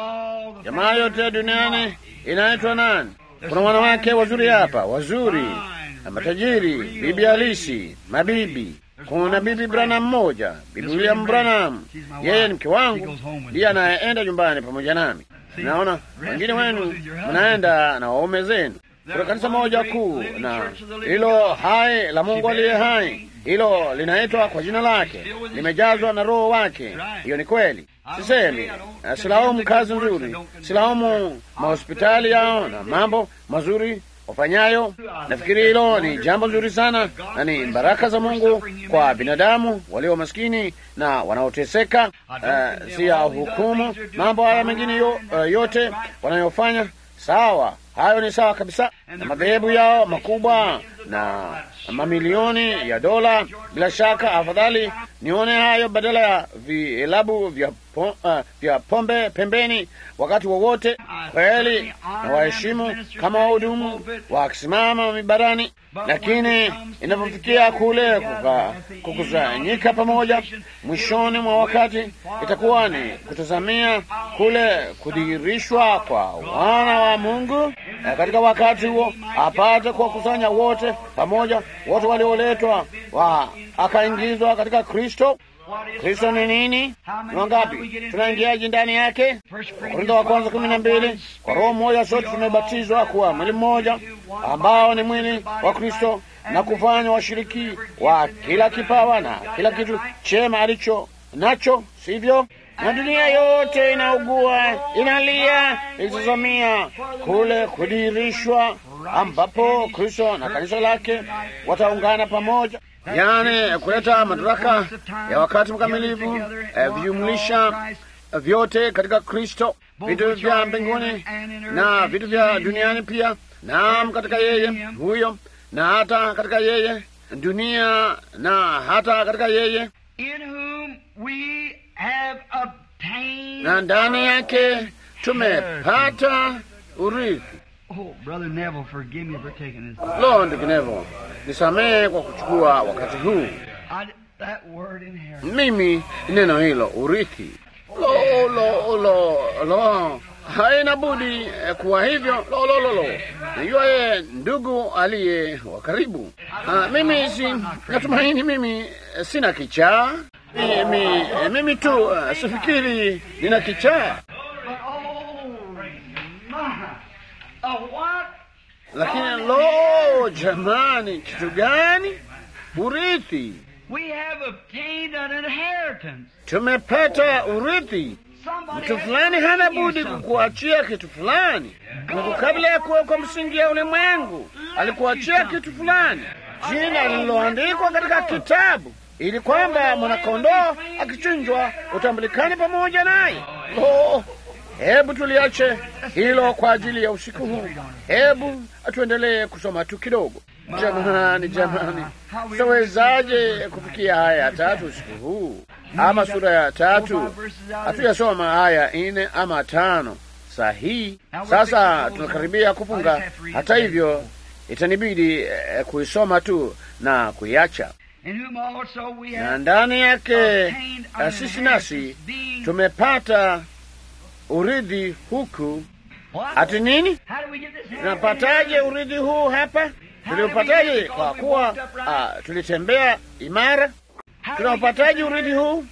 [SPEAKER 1] Jamaa yote ya duniani inaitwa nani? Kuna wanawake wazuri hapa, wazuri na matajiri, bibi halisi, mabibi. Kuna bibi Branham mmoja, bibi William Branham, yeye ni mke wangu, ndiye anaenda nyumbani pamoja nami. Naona wengine wenu mnaenda na waume zenu. Kuna kanisa moja kuu, na hilo hai la Mungu aliye hai, hilo linaitwa kwa jina lake, limejazwa na Roho wake. Hiyo ni kweli, sisemi, silaumu kazi nzuri, silaumu mahospitali yao na mambo mazuri wafanyayo. Nafikiri hilo ni jambo nzuri sana na ni baraka za Mungu kwa binadamu walio maskini na wanaoteseka. Uh, si ya hukumu mambo haya mengine yo, uh, yote wanayofanya. Sawa, hayo ni sawa kabisa, na madhehebu yao makubwa na mamilioni ya dola. Bila shaka afadhali nione hayo badala ya vilabu vya, po, uh, vya pombe pembeni wakati wowote. Kweli na waheshimu kama wahudumu wakisimama mibarani, lakini inapofikia kule kuka, kukusanyika pamoja mwishoni mwa wakati, itakuwa ni kutazamia kule kudhihirishwa kwa wana wa Mungu. Na katika wakati huo apate kuwakusanya wote pamoja, wote walioletwa wa akaingizwa katika Kristo. Kristo ni nini? Ni wangapi? Tunaingiaje ndani yake? Korintho wa kwanza kumi na mbili, kwa Roho mmoja sote tumebatizwa kuwa mwili mmoja, ambao ni mwili wa Kristo, na kufanywa washiriki wa kila kipawa na kila kitu chema alicho nacho, sivyo? Na dunia yote inaugua, inalia, ikitazamia kule kudhihirishwa, ambapo Kristo na kanisa lake wataungana pamoja, yani kuleta madaraka ya wakati mkamilifu, eh, vijumlisha vyote katika Kristo, vitu vya mbinguni na vitu vya duniani pia. Naam, katika yeye huyo, na hata katika yeye dunia, na hata katika yeye, na ndani yake tumepata urithi.
[SPEAKER 2] Oh, Brother Neville, forgive me for taking this.
[SPEAKER 1] Lo, ndugu Neville, nisamehe kwa kuchukua wakati huu.
[SPEAKER 2] I, that word inheritance.
[SPEAKER 1] Mimi neno hilo urithi. Lo, lo, lo, lo. Haina budi kuwa hivyo. Lo, lo, lo, lo. Najua yeye ndugu aliye wa karibu. Ah, mimi si natumaini mimi sina kichaa. Mimi mimi tu uh, sifikiri nina kichaa. Lakini lo, jamani, kitu gani? Urithi. Tumepata urithi. Mtu fulani hana budi kukuachia kitu fulani. Mungu kabla ya kuwekwa msingi ya ulimwengu alikuachia kitu fulani, jina lililoandikwa katika kitabu, ili kwamba mwanakondoo akichinjwa utambulikane pamoja naye. Oh, hebu tuliache hilo kwa ajili ya usiku huu. Hebu atuendelee kusoma tu kidogo. Jamani, jamani, tutawezaje kufikia haya ya tatu usiku huu, ama sura ya tatu? Hatujasoma haya nne ama tano sahihi. Sasa tunakaribia kufunga. Hata hivyo, itanibidi eh, kuisoma tu na kuiacha. Na ndani yake sisi nasi tumepata urithi huku. Ati nini? Tunapataje urithi huu hapa? Tuliupataje? Kwa kuwa uh, tulitembea imara. Tunaupataje urithi huu?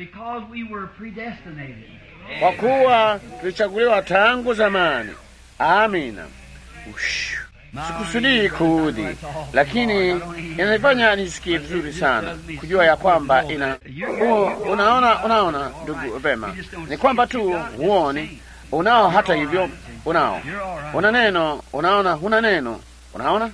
[SPEAKER 1] Kwa kuwa tulichaguliwa tangu zamani. Amina. Ush. Sikusudii kuudhi, lakini inanifanya nisikie vizuri sana kujua ya kwamba ina u, unaona, unaona ndugu vema, ni kwamba tu huoni unao. Hata hivyo unao, una neno, unaona, huna neno, unaona.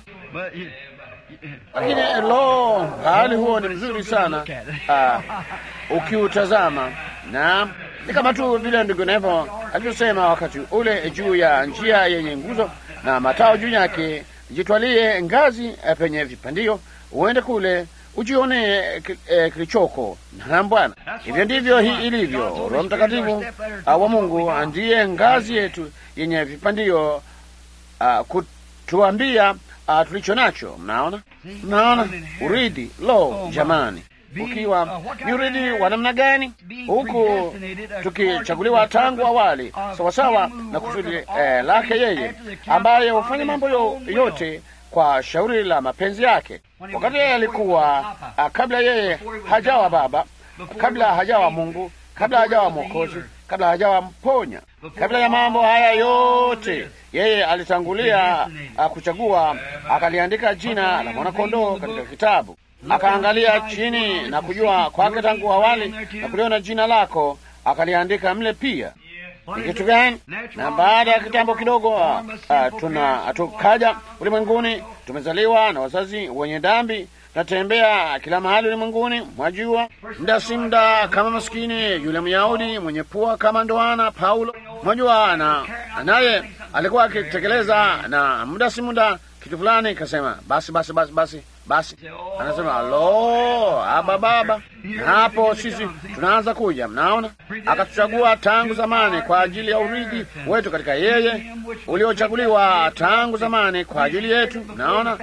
[SPEAKER 1] Lakini lo, hali huo ni mzuri sana uh, ukiutazama. Na ni kama tu vile ndugu Nevo alivyosema wakati ule juu ya njia yenye nguzo na matao juu yake. Jitwalie ngazi penye vipandio, uende kule ujione kilichoko. Na Bwana, hivyo ndivyo hii ilivyo. Roho Mtakatifu wa Mungu ndiye ngazi yetu yenye vipandio, uh, kutuambia uh, tulicho nacho. Mnaona, mnaona urithi. Lo, jamani, ukiwa ni urithi wa namna gani, huku tukichaguliwa tangu awali sawasawa na kusudi eh, lake yeye, ambaye hufanya mambo yote kwa shauri la mapenzi yake. Wakati yeye alikuwa uh, kabla yeye hajawa Baba, kabla hajawa Mungu, kabla hajawa Mwokozi, kabla hajawa mponya, kabla ya mambo haya yote, yeye alitangulia uh, kuchagua, akaliandika jina la mwanakondoo katika kitabu. Akaangalia chini na kujua kwake tangu awali na kuliona jina lako, akaliandika mle pia. Ni kitu gani? Na baada ya kitambo kidogo uh, uh, tuna tukaja ulimwenguni, tumezaliwa na wazazi wenye dhambi, tunatembea kila mahali ulimwenguni. Mwajua, muda si muda, kama maskini yule Myahudi mwenye pua kama ndoana Paulo, mwajua, na naye alikuwa akitekeleza, na muda si muda kitu fulani kasema basi basi basi basi basi, anasema lo, aba baba. Na hapo sisi tunaanza kuja, mnaona. Akatuchagua tangu zamani kwa ajili ya urithi wetu katika yeye, uliochaguliwa tangu zamani kwa ajili yetu. Mnaona,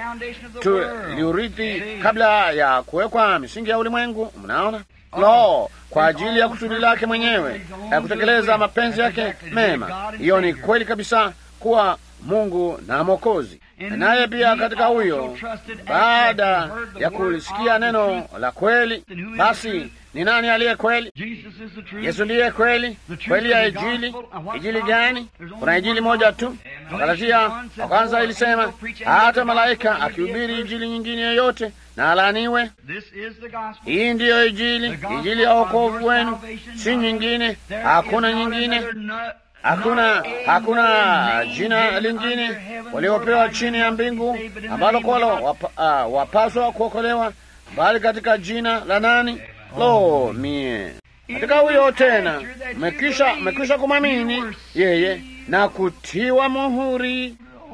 [SPEAKER 1] tuliurithi kabla ya kuwekwa misingi ya ulimwengu. Mnaona, lo, kwa ajili ya kusudi lake mwenyewe, ya kutekeleza mapenzi yake mema. Hiyo ni kweli kabisa, kuwa Mungu na Mwokozi. Naye pia katika huyo, baada ya kulisikia neno la kweli, basi ni nani aliye kweli? Yesu ndiye kweli. Kweli ya Injili. Injili gani? Kuna Injili moja tu. Galatia wa kwanza ilisema, hata malaika akihubiri injili nyingine yoyote na alaaniwe. Hii ndiyo Injili, Injili ya wokovu wenu, si nyingine. Hakuna nyingine. Hakuna hakuna jina lingine waliopewa chini ya mbingu ambalo kwalo wapa, uh, wapaswa kuokolewa, bali katika jina la nani? Lo, mie katika huyo tena mekisha mekisha kumamini yeye na kutiwa muhuri.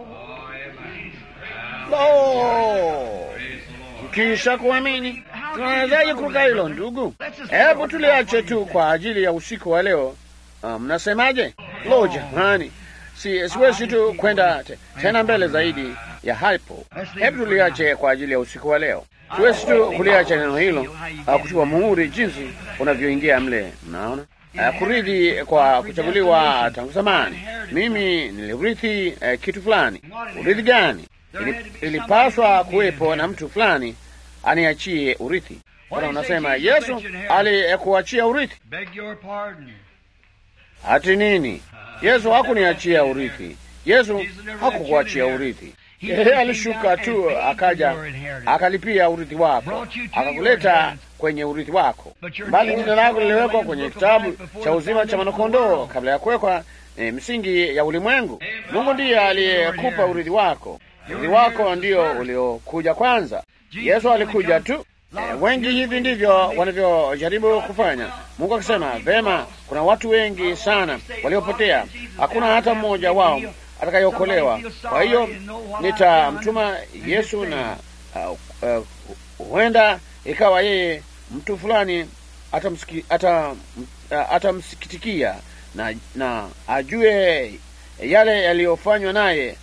[SPEAKER 1] Lo, kisha kuamini. Tunawezaje kuruka hilo ndugu? Hebu tuliache tu kwa ajili ya usiku wa leo. Mnasemaje? Um, lo jamani, si siwezi tu kwenda te, tena mbele zaidi ya hapo. Hebu tuliache kwa ajili ya usiku wa leo. Siwezi tu kuliacha neno hilo, uh, kutiwa muhuri, jinsi unavyoingia mle. Mnaona, uh, kurithi kwa kuchaguliwa tangu zamani. Mimi nilirithi uh, kitu fulani. Urithi gani? Ili, ilipaswa kuwepo na mtu fulani aniachie urithi. Wala unasema Yesu alikuachia urithi. Ati nini? Yesu hakuniachia urithi. Yesu hakukuachia urithi. Yeye alishuka tu akaja akalipia urithi wako, akakuleta kwenye urithi wako, bali jina lako liliwekwa kwenye kitabu cha uzima cha mwanakondoo kabla ya kuwekwa e, msingi ya ulimwengu. Mungu ndiye aliyekupa urithi wako. Urithi wako ndio uliokuja kwanza. Yesu alikuja tu. E, wengi hivi ndivyo wanavyojaribu kufanya. Mungu akisema, vema, kuna watu wengi sana waliopotea, hakuna hata mmoja wao atakayeokolewa. Kwa hiyo nitamtuma Yesu na huenda uh, uh, ikawa yeye mtu fulani atamsiki, atam, uh, atamsikitikia na, na ajue yale yaliyofanywa naye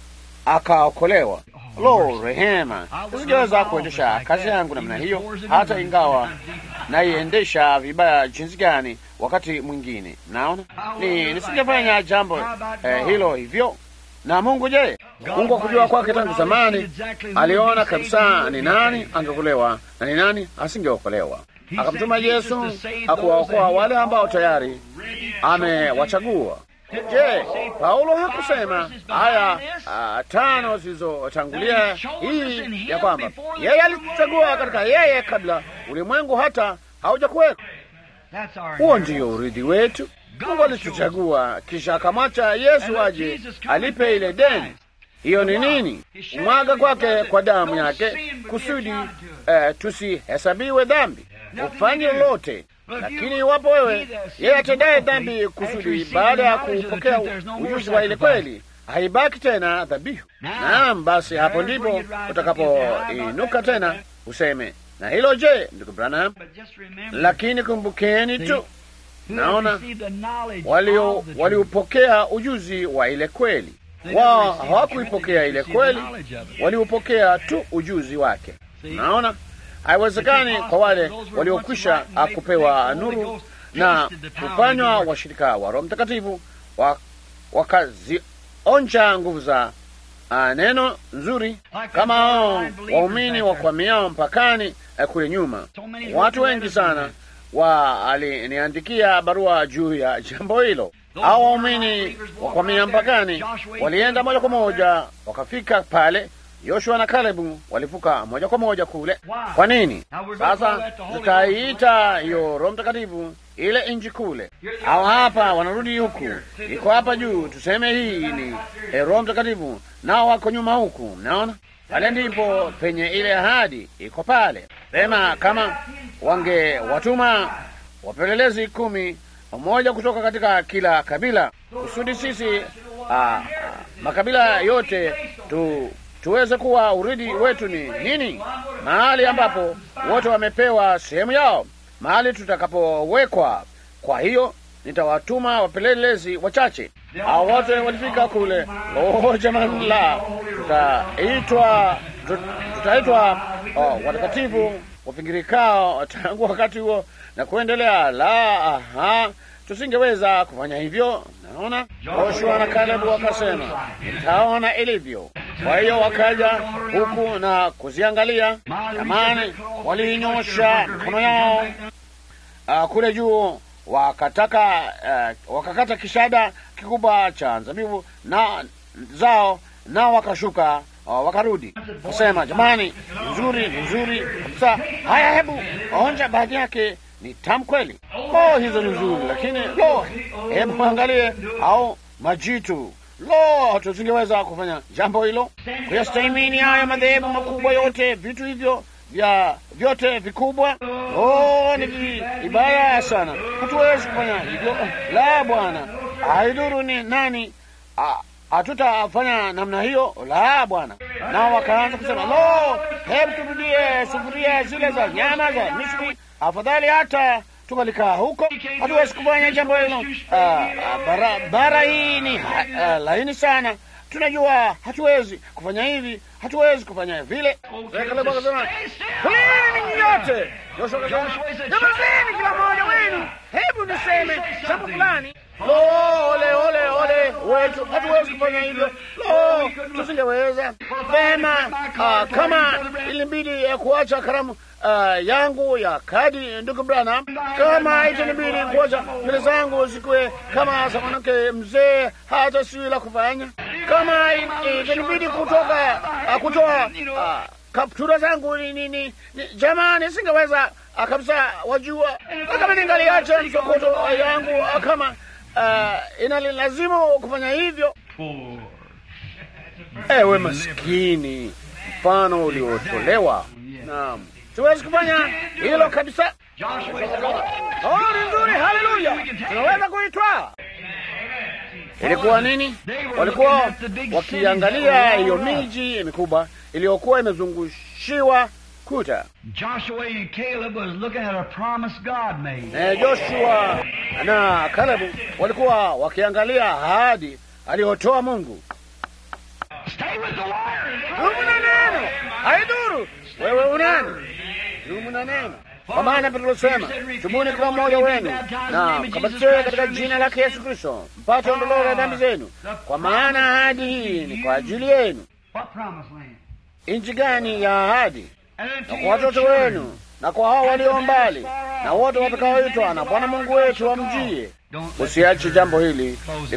[SPEAKER 1] akaokolewa. Lo, rehema! Nisingeweza kuendesha kazi yangu namna hiyo, hata ingawa naiendesha vibaya jinsi gani wakati mwingine. Naona ni nisingefanya jambo eh, hilo hivyo. Na Mungu je? Mungu akujua kwake tangu zamani, aliona kabisa ni nani angeokolewa na ni nani asingeokolewa. Akamtuma Yesu akuwaokoa wale ambao tayari amewachagua. Je, Paulo hakusema haya uh, tano zilizotangulia hii ya kwamba yeye alichagua katika yeye kabla ulimwengu hata haujakuweko? Huo ndio urithi wetu. Mungu alituchagua kisha akamwacha Yesu aje alipe ile deni. Hiyo ni nini? Kumwaga kwake kwa damu yake kusudi uh, tusihesabiwe dhambi. Ufanye lolote, lakini iwapo wewe yeye atendaye dhambi kusudi baada ya kupokea ujuzi wa ile kweli haibaki tena dhabihu. Naam, basi hapo ndipo utakapoinuka tena useme, na hilo je, ndugu Branham? Lakini kumbukeni tu, naona walio waliupokea ujuzi wa ile kweli. Wao hawakuipokea ile kweli, waliupokea tu ujuzi wake. Naona haiwezekani kwa wale waliokwisha kupewa nuru na kufanywa washirika wa Roho Mtakatifu wakazionja nguvu za uh, neno nzuri kama hao waumini wakwamiao mpakani uh, kule nyuma. Watu wengi sana wa aliniandikia barua juu ya jambo hilo. Hao waumini wakwamia mpakani walienda moja kwa moja wakafika pale. Yoshua na Kalebu walivuka moja kwa moja kule. Kwa nini? Sasa tutaiita hiyo Roho Mtakatifu ile inji kule. Hao hapa wanarudi huku, iko hapa juu, tuseme hii ni eh, Roho Mtakatifu, nao wako nyuma huku. Mnaona pale ndipo penye ile ahadi iko pale. Sema kama wange watuma wapelelezi kumi mmoja kutoka katika kila kabila, kusudi sisi aa, makabila yote tu tuweze kuwa urithi wetu ni nini? Mahali ambapo wote wamepewa sehemu yao, mahali tutakapowekwa. Kwa hiyo nitawatuma wapelelezi wachache. Hao wote walifika kule. Oh jamani, la tutaitwa tutaitwa oh, watakatifu wapingirikao tangu wakati huo na kuendelea. La, aha, tusingeweza kufanya hivyo. Naona Joshua na Kalebu wakasema, nitaona ilivyo. Kwa hiyo wakaja huku na kuziangalia. Jamani, waliinyosha mikono yao uh, kule juu, wakataka uh, wakakata kishada kikubwa cha zabibu na zao, na wakashuka uh, wakarudi kusema, jamani, nzuri nzuri kabisa. Haya, hebu onja, baadhi yake ni tamu kweli. Oh, hizo ni nzuri, lakini lo, hebu angalie au majitu. Lo, tusingeweza kufanya jambo hilo. Kuyastahimili haya madhehebu makubwa yote, vitu hivyo vya vyote vikubwa. Oh, ni vibaya sana. Hatuwezi kufanya hivyo. La bwana, haidhuru ni nani, hatutafanya namna hiyo. La bwana. Nao wakaanza kusema, lo, hebu turudie sufuria zile za nyama za Misri. Afadhali hata tukalikaa huko. Hatuwezi kufanya jambo hilo. Bara, bara hii ni uh, laini sana. Tunajua hatuwezi kufanya hivi, hatuwezi kufanya vile. Kalebu akasema, kulini nyote. Joshua akasema, jamani, kila mmoja wenu, hebu niseme jambo fulani. Lo, ole ole ole wetu, hatuwezi kufanya hivyo. Lo, tusingeweza. Vema, uh, kama ilibidi uh, kuacha karamu Uh, yangu ya kadi, ndugu Branham, kama itanibidi kuacha nywele zangu zikuwe kama za mwanamke mzee, hata si la kufanya. kama itanibidi kutoka uh, kutoa uh, kaptura zangu ni nini, jamani, singeweza uh, kabisa, wajua, kama ningaliacha msokoto yangu uh, kama uh, inalazimu kufanya hivyo. Ewe maskini, mfano uliotolewa. Naam, siwezi kufanya hilo kabisa. Oh, ni nzuri, haleluya, tunaweza kuitwa. Ilikuwa nini? Walikuwa wakiangalia hiyo miji mikubwa iliyokuwa imezungushiwa kuta.
[SPEAKER 2] Joshua and Caleb was looking at a promise God made.
[SPEAKER 1] Na Joshua na Caleb walikuwa wakiangalia ahadi aliyotoa Mungu.
[SPEAKER 2] Stay with the word.
[SPEAKER 1] Dumu na neno, haidhuru wewe unani, dumu na neno. Kwa maana Petro sema, tubuni kila mmoja wenu na mkabatizwe katika jina la Yesu Kristo mpate ondoleo la dhambi zenu, kwa maana ahadi hii ni kwa ajili yenu.
[SPEAKER 2] What promised land?
[SPEAKER 1] Nchi gani ya ahadi? Na kwa watoto wenu na kwa hao walio mbali na wote watakaoitwa na Bwana Mungu wetu wamjie. Usiache jambo hili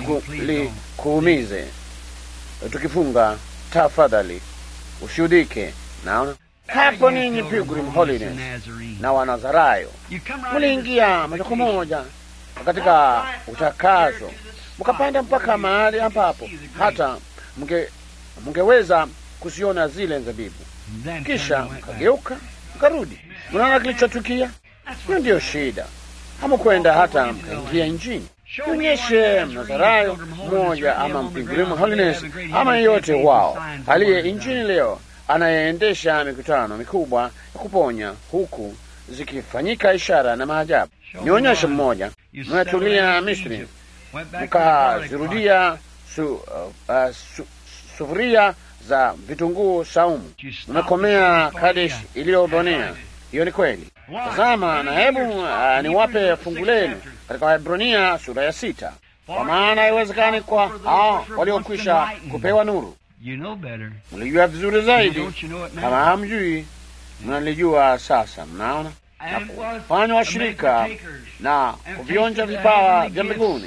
[SPEAKER 1] likuumize. Tukifunga, tafadhali ushuhudike. Naona hapo ninyi Pilgrim Holiness na Wanazarayo mliingia moja kwa moja katika utakaso, mkapanda mpaka mahali ambapo hata mge mngeweza kusiona zile zabibu, kisha mkageuka mkarudi. Mnaona kilichotukia? Hiyo ndiyo shida. Hamukwenda hata mkaingia nchini. Nionyeshe Mnazarayo mmoja ama Pilgrim Holiness ama yeyote wao aliye nchini leo anayeendesha mikutano mikubwa ya kuponya huku zikifanyika ishara na maajabu. Nionyeshe mmoja. Mnatulia Misri, mkazirudia su, uh, su, sufuria za vitunguu saumu, mmekomea Kadesh iliyobonea. Hiyo ni kweli. Tazama, na hebu uh, niwape fungu lenu katika Waebrania sura ya sita. Kwa maana haiwezekani kwa hao waliokwisha kupewa nuru.
[SPEAKER 2] You know better.
[SPEAKER 1] Mlijua vizuri zaidi. Kama hamjui, mnalijua sasa. Mnaona, na kufanya washirika na kuvionja vipawa vya mbinguni.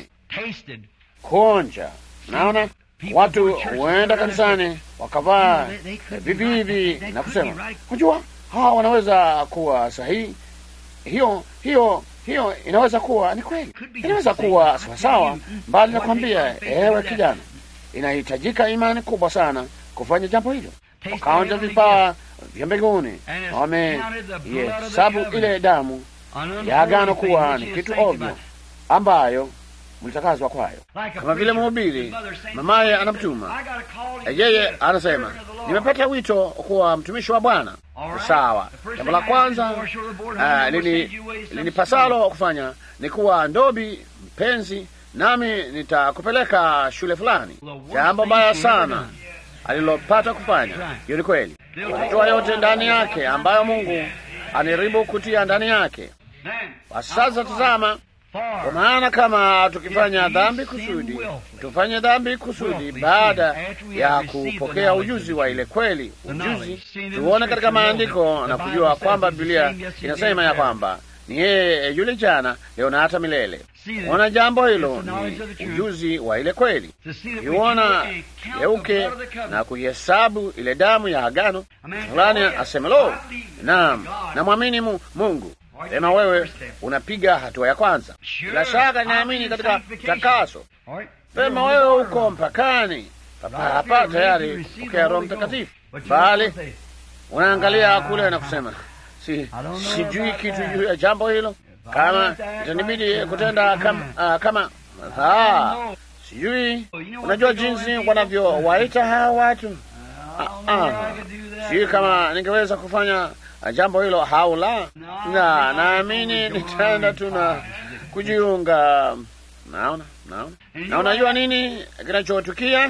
[SPEAKER 1] Kuonja. Mnaona, watu huenda kanisani wakavaa vivi hivi na kusema, unajua hawa wanaweza kuwa sahihi. Hiyo hiyo hiyo inaweza kuwa ni kweli, inaweza kuwa sawa sawa, bali nakwambia, ewe kijana, inahitajika imani kubwa sana kufanya jambo hilo. Wakaonja vipawa vya mbinguni, wamehesabu ile damu ya agano kuwa ni kitu ovyo ambayo mlitakazwa kwayo. Kama vile mhubiri mamaye anamtuma yeye, anasema, nimepata wito kuwa mtumishi wa Bwana. Sawa, jambo la kwanza uh, lini linipasalo kufanya ni kuwa ndobi mpenzi, nami nitakupeleka shule fulani. Jambo baya sana alilopata kufanya. Hiyo ni kweli. Kutoa yote ndani yake ambayo Mungu aniribu kutia ndani yake. Sasa tazama, kwa maana kama tukifanya dhambi kusudi, tufanye dhambi kusudi baada ya kupokea ujuzi wa ile kweli. Ujuzi tuone katika maandiko na kujua kwamba Biblia inasema ya kwamba ni yeye yule jana, leo na hata milele. Ona, jambo hilo ni ujuzi wa ile kweli. Iona geuke na kuhesabu ile damu ya agano fulani, aseme, lo, naam, namwamini Mungu. Sema wewe unapiga hatua ya kwanza. Bila shaka naamini katika takaso. Sema wewe uko mpakani, papa hapa tayari kupokea Roho Mtakatifu, bali unaangalia kule na kusema, si sijui kitu juu ya jambo hilo. Kama itanibidi kutenda kama uh, kama ah, sijui. Unajua jinsi wanavyowaita hawa watu. Ah, ah. Si kama ningeweza kufanya jambo hilo haula, na naamini nitaenda tu na kujiunga. Naona, naona. Na unajua nini kinachotukia?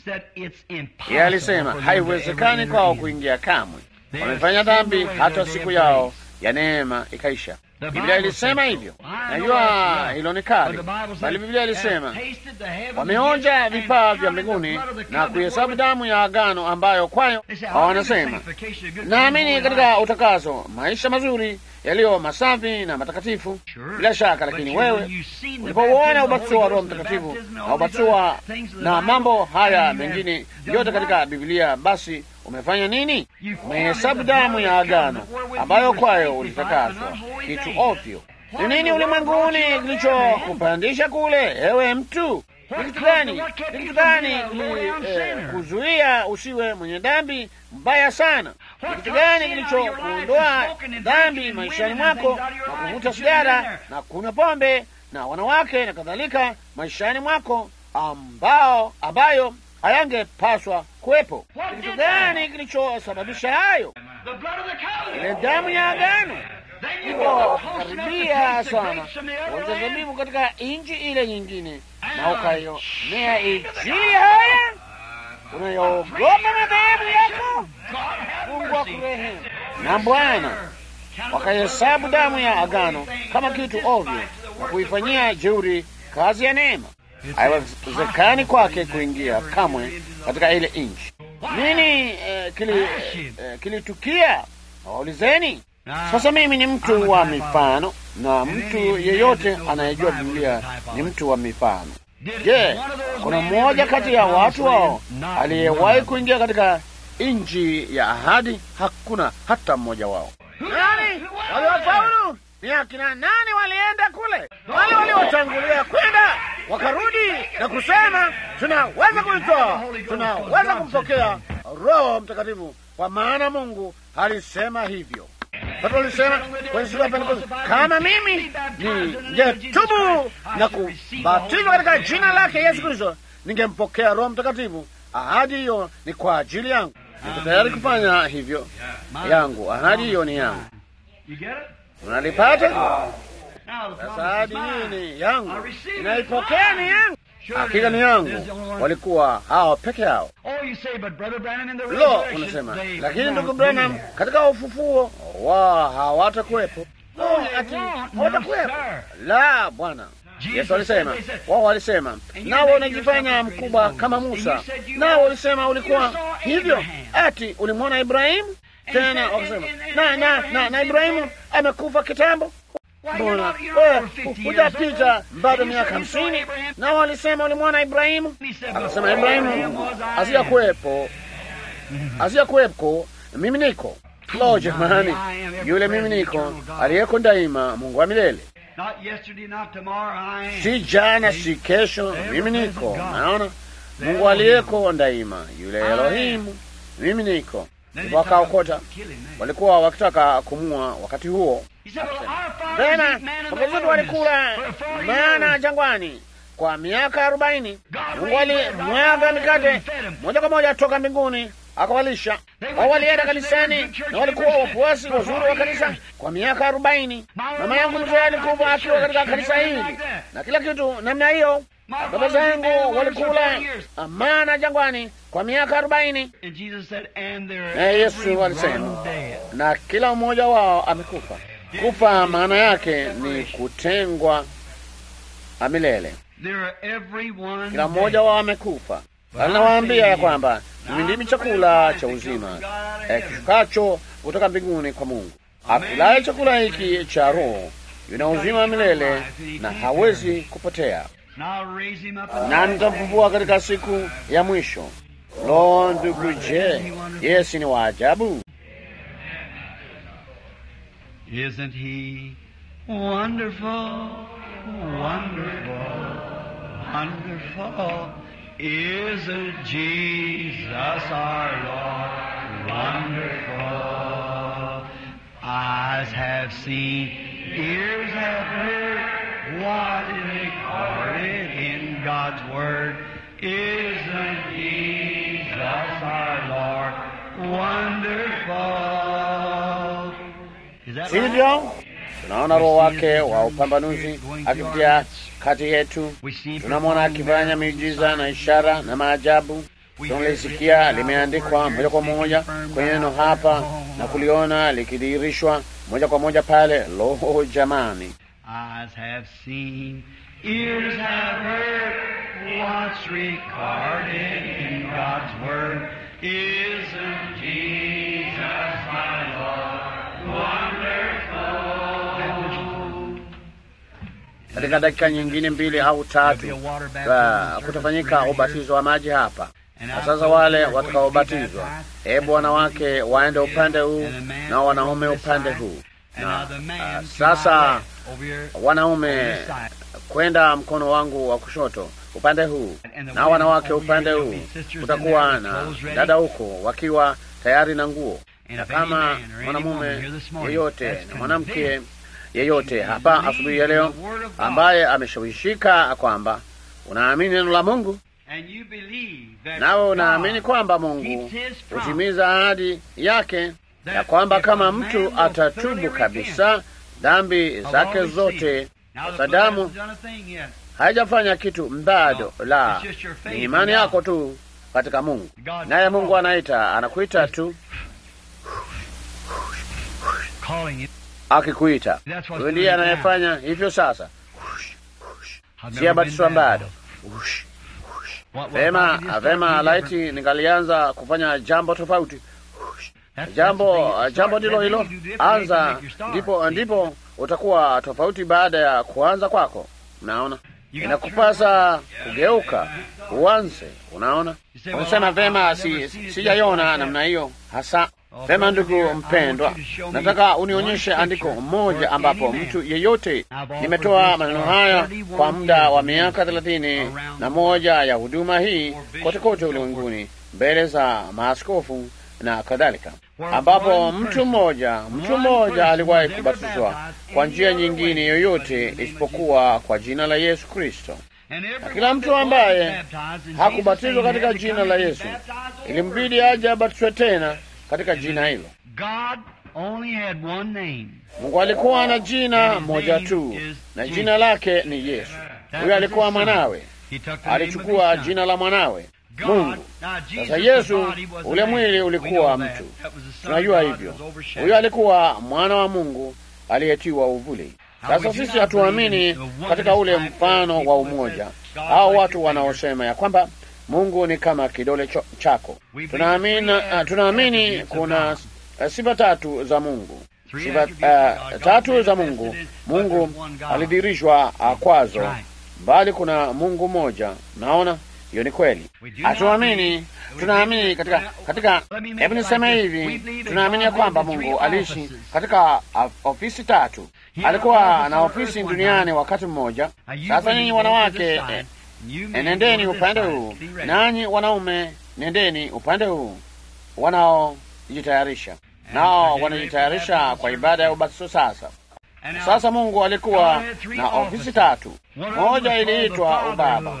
[SPEAKER 1] Yeye alisema haiwezekani kwao kuingia kamwe. Wamefanya dhambi hata siku yao ya neema ikaisha. Biblia ilisema hivyo. Najua hilo ni kali, bali Biblia ilisema wameonja vipaa vya mbinguni na kuhesabu damu ya agano ambayo kwayo wanasema, naamini katika utakaso, maisha mazuri yaliyo masafi na matakatifu. Bila shaka, lakini wewe ulipouona ubatizo wa Roho Mtakatifu na ubatizo na mambo haya mengine yote katika Biblia, basi umefanya nini? Umehesabu damu ya agano ambayo kwayo ulitakaswa. Kitu ovyo. Ni nini ulimwenguni kilichokupandisha kule, ewe mtu? Ni kitu gani? Ni kitu gani eh, kuzuia usiwe mwenye dhambi mbaya sana? Ni kitu gani kilichokuondoa dhambi maishani mwako na kuvuta sigara na kunywa pombe na wanawake na kadhalika maishani mwako, ambao ambayo hayangepaswa kuwepo? Ni kitu gani kilichosababisha hayo? Ile damu ya agano. Iko karibia sana uzabibu katika inji ile nyingine, na ukayonea injili haya, unayoogopa madhehebu yako. Mungu akurehemu. Na Bwana wakahesabu damu ya agano kama kitu ovyo na kuifanyia jeuri kazi ya neema. Haiwezekani kwake kuingia kamwe katika ile inji. Nini eh, kili, eh, kilitukia? Waulizeni. Sasa mimi ni mtu wa mifano, na mtu yeyote anayejua Biblia ni mtu wa mifano. Je, kuna mmoja kati ya watu wao aliyewahi kuingia katika nchi ya ahadi? Hakuna hata mmoja wao. Nani waliofaulu? Ni akina nani walienda kule? Wale waliotangulia kwenda wakarudi na kusema tunaweza kuitoa, tunaweza kumpokea Roho Mtakatifu, kwa maana Mungu alisema hivyo. Watu walisema kwenye siku ya Pentekoste, kama mimi ningetubu na kubatizwa katika jina lake Yesu Kristo, ningempokea Roho Mtakatifu. Ahadi hiyo ni kwa ajili yangu. Niko tayari kufanya hivyo yangu. Ahadi hiyo ni yangu. Unalipata? Sasa ahadi hii ni yangu. Inaipokea ni yangu. Hakika ni yangu. Walikuwa hao peke yao. Lo, unasema, lakini ndugu Branham, katika ufufuo wa hawatakuwepo. Ati hawatakuwepo? La, Bwana. Yesu alisema, wao walisema, nao unajifanya mkubwa kama Musa. Nao walisema ulikuwa hivyo, ati ulimwona Ibrahimu. Tena wakasema, na na na, na Ibrahimu amekufa kitambo. Mbona wewe hujapita bado miaka hamsini? Na walisema ulimwona Ibrahimu. Akasema, Ibrahimu asiyakuwepo, asiyakuwepo, mimi niko. Lo, jamani, yule mimi niko aliyeko daima, Mungu wa milele. Si jana, si kesho, mimi niko. Naona Mungu aliyeko daima, yule Elohimu, mimi niko. Wakaokota, walikuwa wakitaka kumua wakati huo. Tena wakezetu walikula mana jangwani kwa miaka arobaini. Mungu alimwaga mikate moja kwa moja toka mbinguni akawalisha. Wao walienda kanisani na walikuwa wafuasi wazuri wa kanisa kwa miaka arobaini. Mama yangu mzee alikuwa akiwa katika kanisa hili na kila kitu namna hiyo. Baba zangu walikula mana jangwani kwa miaka arobaini. Na Yesu alisema, na kila mmoja wao amekufa. Kufa maana yake ni kutengwa milele. Kila mmoja wao amekufa. Anawaambia ya kwamba mimi ndimi chakula cha uzima kishukacho kutoka mbinguni kwa Mungu. Akulaye chakula hiki cha Roho yuna uzima milele na hawezi kupotea, na nitamfufua katika siku ya mwisho. Lo, ndugu, je, Yesu ni wa ajabu?
[SPEAKER 2] Isn't he wonderful, wonderful, wonderful? Isn't Jesus our Lord wonderful? Eyes have seen, ears have heard what is recorded in God's Word. Isn't Jesus our Lord wonderful?
[SPEAKER 1] Sivyo? Tunaona Roho wake wa upambanuzi akipitia kati yetu. Tunamwona akifanya miujiza na ishara na maajabu. Tunalisikia limeandikwa moja kwa moja kwenye neno hapa na kuliona likidhihirishwa moja kwa moja pale. Lo, jamani!
[SPEAKER 2] Eyes have seen, ears have heard, what's recorded in God's Word. Isn't Jesus my Lord wonderful?
[SPEAKER 1] Katika dakika nyingine mbili au tatu uh, kutafanyika ubatizo wa maji hapa. Na sasa wale watakaobatizwa, hebu wanawake waende upande huu na wanaume upande huu. Na uh, sasa wanaume kwenda mkono wangu wa kushoto upande huu na wanawake upande huu. Kutakuwa na dada huko wakiwa tayari na nguo. Na kama mwanamume yeyote na mwanamke yeyote hapa asubuhi ya leo ambaye ameshawishika kwamba unaamini neno la Mungu, nawe unaamini kwamba Mungu hutimiza ahadi yake, ya kwamba kama mtu atatubu kabisa dhambi zake zote, Sadamu haijafanya kitu mbado, la ni imani yako tu katika Mungu. Naye Mungu anaita, anakuita tu, akikuita. Huyo ndiye anayefanya hivyo sasa. Sijabatizwa bado. Vema, vema, laiti ningalianza kufanya jambo tofauti. Jambo jambo ndilo hilo. Anza, ndipo ndipo utakuwa tofauti baada ya kuanza kwako. Unaona? Inakupasa kugeuka, uanze. Unaona? Unasema vema, si sijaiona namna hiyo hasa. Vema ndugu mpendwa, nataka unionyeshe andiko moja ambapo mtu yeyote. Nimetoa maneno haya kwa muda wa miaka thelathini na moja ya huduma hii kote kote ulimwenguni, mbele za maaskofu na kadhalika, ambapo mtu mmoja mtu mmoja aliwahi kubatizwa kwa njia nyingine yoyote isipokuwa kwa jina la Yesu Kristo. Na kila mtu ambaye hakubatizwa katika jina la Yesu ilimbidi aje abatizwe tena katika jina hilo. Mungu alikuwa na jina moja tu, na jina lake ni Yesu. Huyo alikuwa mwanawe, alichukua jina la mwanawe Mungu. Sasa Yesu, ule mwili ulikuwa mtu, tunajua hivyo. Huyo alikuwa mwana wa Mungu aliyetiwa uvuli. Sasa sisi hatuamini katika ule mfano wa umoja, hao watu wanaosema ya kwamba Mungu ni kama kidole chako. Tunaamini uh, tunaamini kuna uh, sifa tatu za Mungu. Sifa uh, tatu za Mungu. Mungu alidhihirishwa uh, kwazo, bali kuna Mungu mmoja. Naona hiyo ni kweli. Hatuamini, tunaamini katika katika hebu niseme hivi, tunaamini ya kwamba Mungu aliishi katika uh, ofisi tatu. Alikuwa na ofisi duniani wakati mmoja. Sasa nyinyi wanawake eh, nendeni upande huu, nanyi wanaume nendeni upande huu, wanaojitayarisha nao wanajitayarisha kwa ibada ya ubatizo. Sasa sasa Mungu alikuwa na ofisi tatu. Moja iliitwa ubaba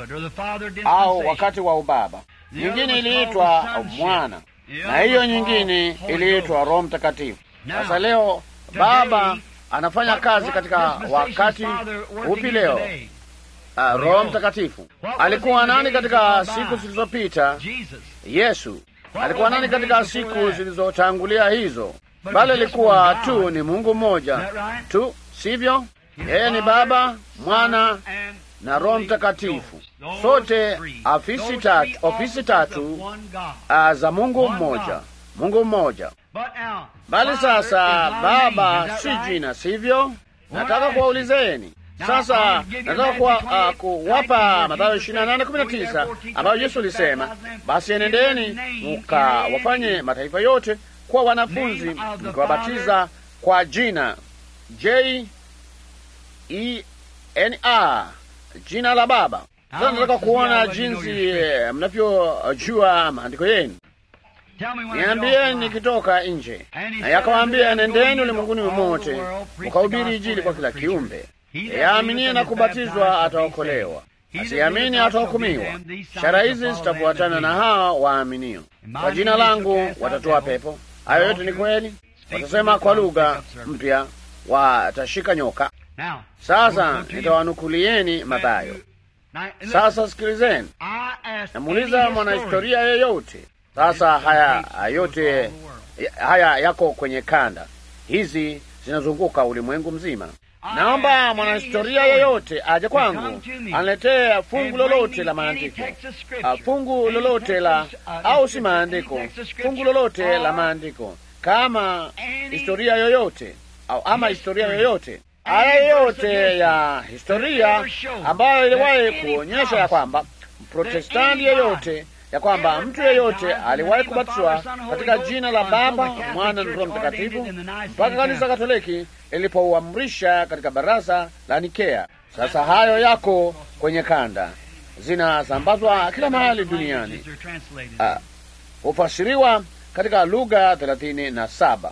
[SPEAKER 1] au wakati wa ubaba, nyingine iliitwa mwana, na hiyo nyingine iliitwa Roho Mtakatifu. Sasa leo Baba anafanya kazi katika wakati upi leo? Uh, Roho Mtakatifu. Alikuwa nani katika siku zilizopita? Yesu. Alikuwa nani katika siku zilizotangulia hizo? Bali alikuwa tu ni Mungu mmoja tu, sivyo? Yeye ni Baba, Mwana na Roho Mtakatifu, sote ofisi tatu, ofisi tatu uh, za Mungu mmoja, Mungu mmoja. Bali sasa Baba si jina, sivyo? Nataka kuwaulizeni sasa, nataka kuwa, uh, kuwapa Mathayo ishirini na nane kumi na tisa ambayo Yesu alisema, basi enendeni mkawafanye mataifa yote kuwa wanafunzi, mkiwabatiza kwa jina J E N A, jina la Baba. Sasa nataka kuona jinsi eh, mnavyojua maandiko yenu. Niambie nikitoka nje. Na yakawaambia, nendeni ulimwenguni mote mkahubiri Injili kwa kila kiumbe. Yaaminie na kubatizwa ataokolewa, asiamini atahukumiwa. Ishara hizi zitafuatana na hao waaminio. Kwa jina langu watatoa pepo. Hayo yote ni kweli. Watasema kwa lugha mpya, watashika nyoka. Sasa nitawanukulieni Mathayo. Sasa sikilizeni. Namuuliza mwanahistoria yeyote. Sasa haya yote haya yako kwenye kanda hizi zinazunguka ulimwengu mzima. Naomba mwanahistoria yeyote aje kwangu aniletee fungu lolote la maandiko, fungu lolote la au si maandiko, fungu lolote la maandiko, kama historia yoyote au ama historia yoyote, aya yoyote ya historia ambayo iliwahi kuonyesha ya kwamba Protestanti yeyote, ya kwamba mtu yeyote aliwahi kubatizwa katika jina la Baba, Mwana na Roho Mtakatifu mpaka kanisa Katoliki ilipouamrisha katika baraza la Nikea. Sasa hayo yako kwenye kanda, zinasambazwa kila mahali duniani, hufasiriwa katika lugha thelathini na saba.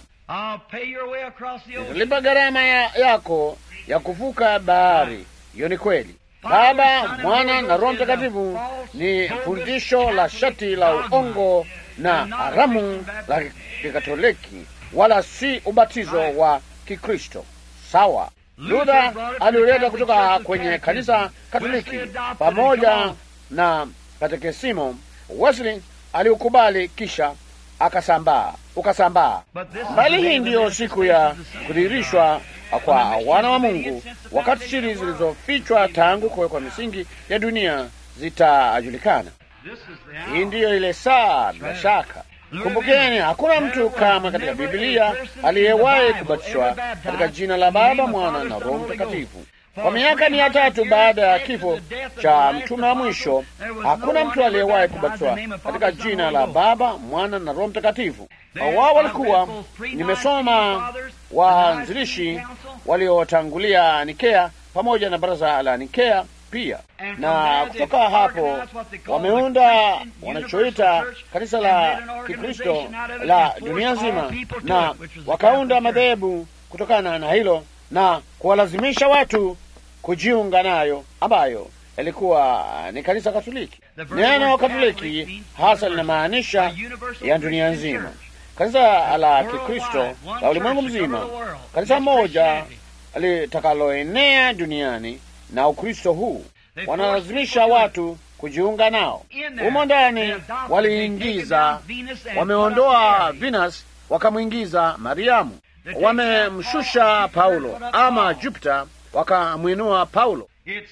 [SPEAKER 1] Lipa gharama ya yako ya kuvuka bahari. Hiyo ni kweli. Baba, Mwana na Roho Mtakatifu ni fundisho la shati la uongo na haramu la Kikatoliki, wala si ubatizo wa Kikristo. Sawa. Luther aliuleta kutoka kwenye kanisa Katoliki pamoja na katekisimo. Wesley aliukubali kisha akasambaa, ukasambaa. Bali hii ndiyo siku ya kudhihirishwa kwa wana wa Mungu, wakati siri zilizofichwa tangu kuwekwa misingi ya dunia zitajulikana. Hii ndiyo ile saa. Bila shaka, kumbukeni, hakuna mtu kamwe katika Biblia aliyewahi kubatizwa katika jina la Baba, Mwana na Roho Mtakatifu. Kwa miaka mia tatu baada ya kifo cha mtume wa mwisho, hakuna mtu aliyewahi kubatizwa katika jina la Baba, Mwana na Roho Mtakatifu. Wao walikuwa, nimesoma waanzilishi waliotangulia Nikea pamoja na baraza la Nikea pia, na kutoka hapo wameunda wanachoita kanisa la Kikristo la dunia nzima, na wakaunda madhehebu kutokana na hilo na kuwalazimisha watu kujiunga nayo, ambayo ilikuwa ni kanisa Katoliki. Neno Katoliki hasa linamaanisha ya dunia nzima, kanisa la Kikristo la ulimwengu mzima, kanisa moja litakaloenea duniani. Na Ukristo huu wanalazimisha watu kujiunga nao. Humo ndani waliingiza, wameondoa Venus wakamwingiza Mariamu, wamemshusha Paulo ama Jupiter wakamwinua Paulo.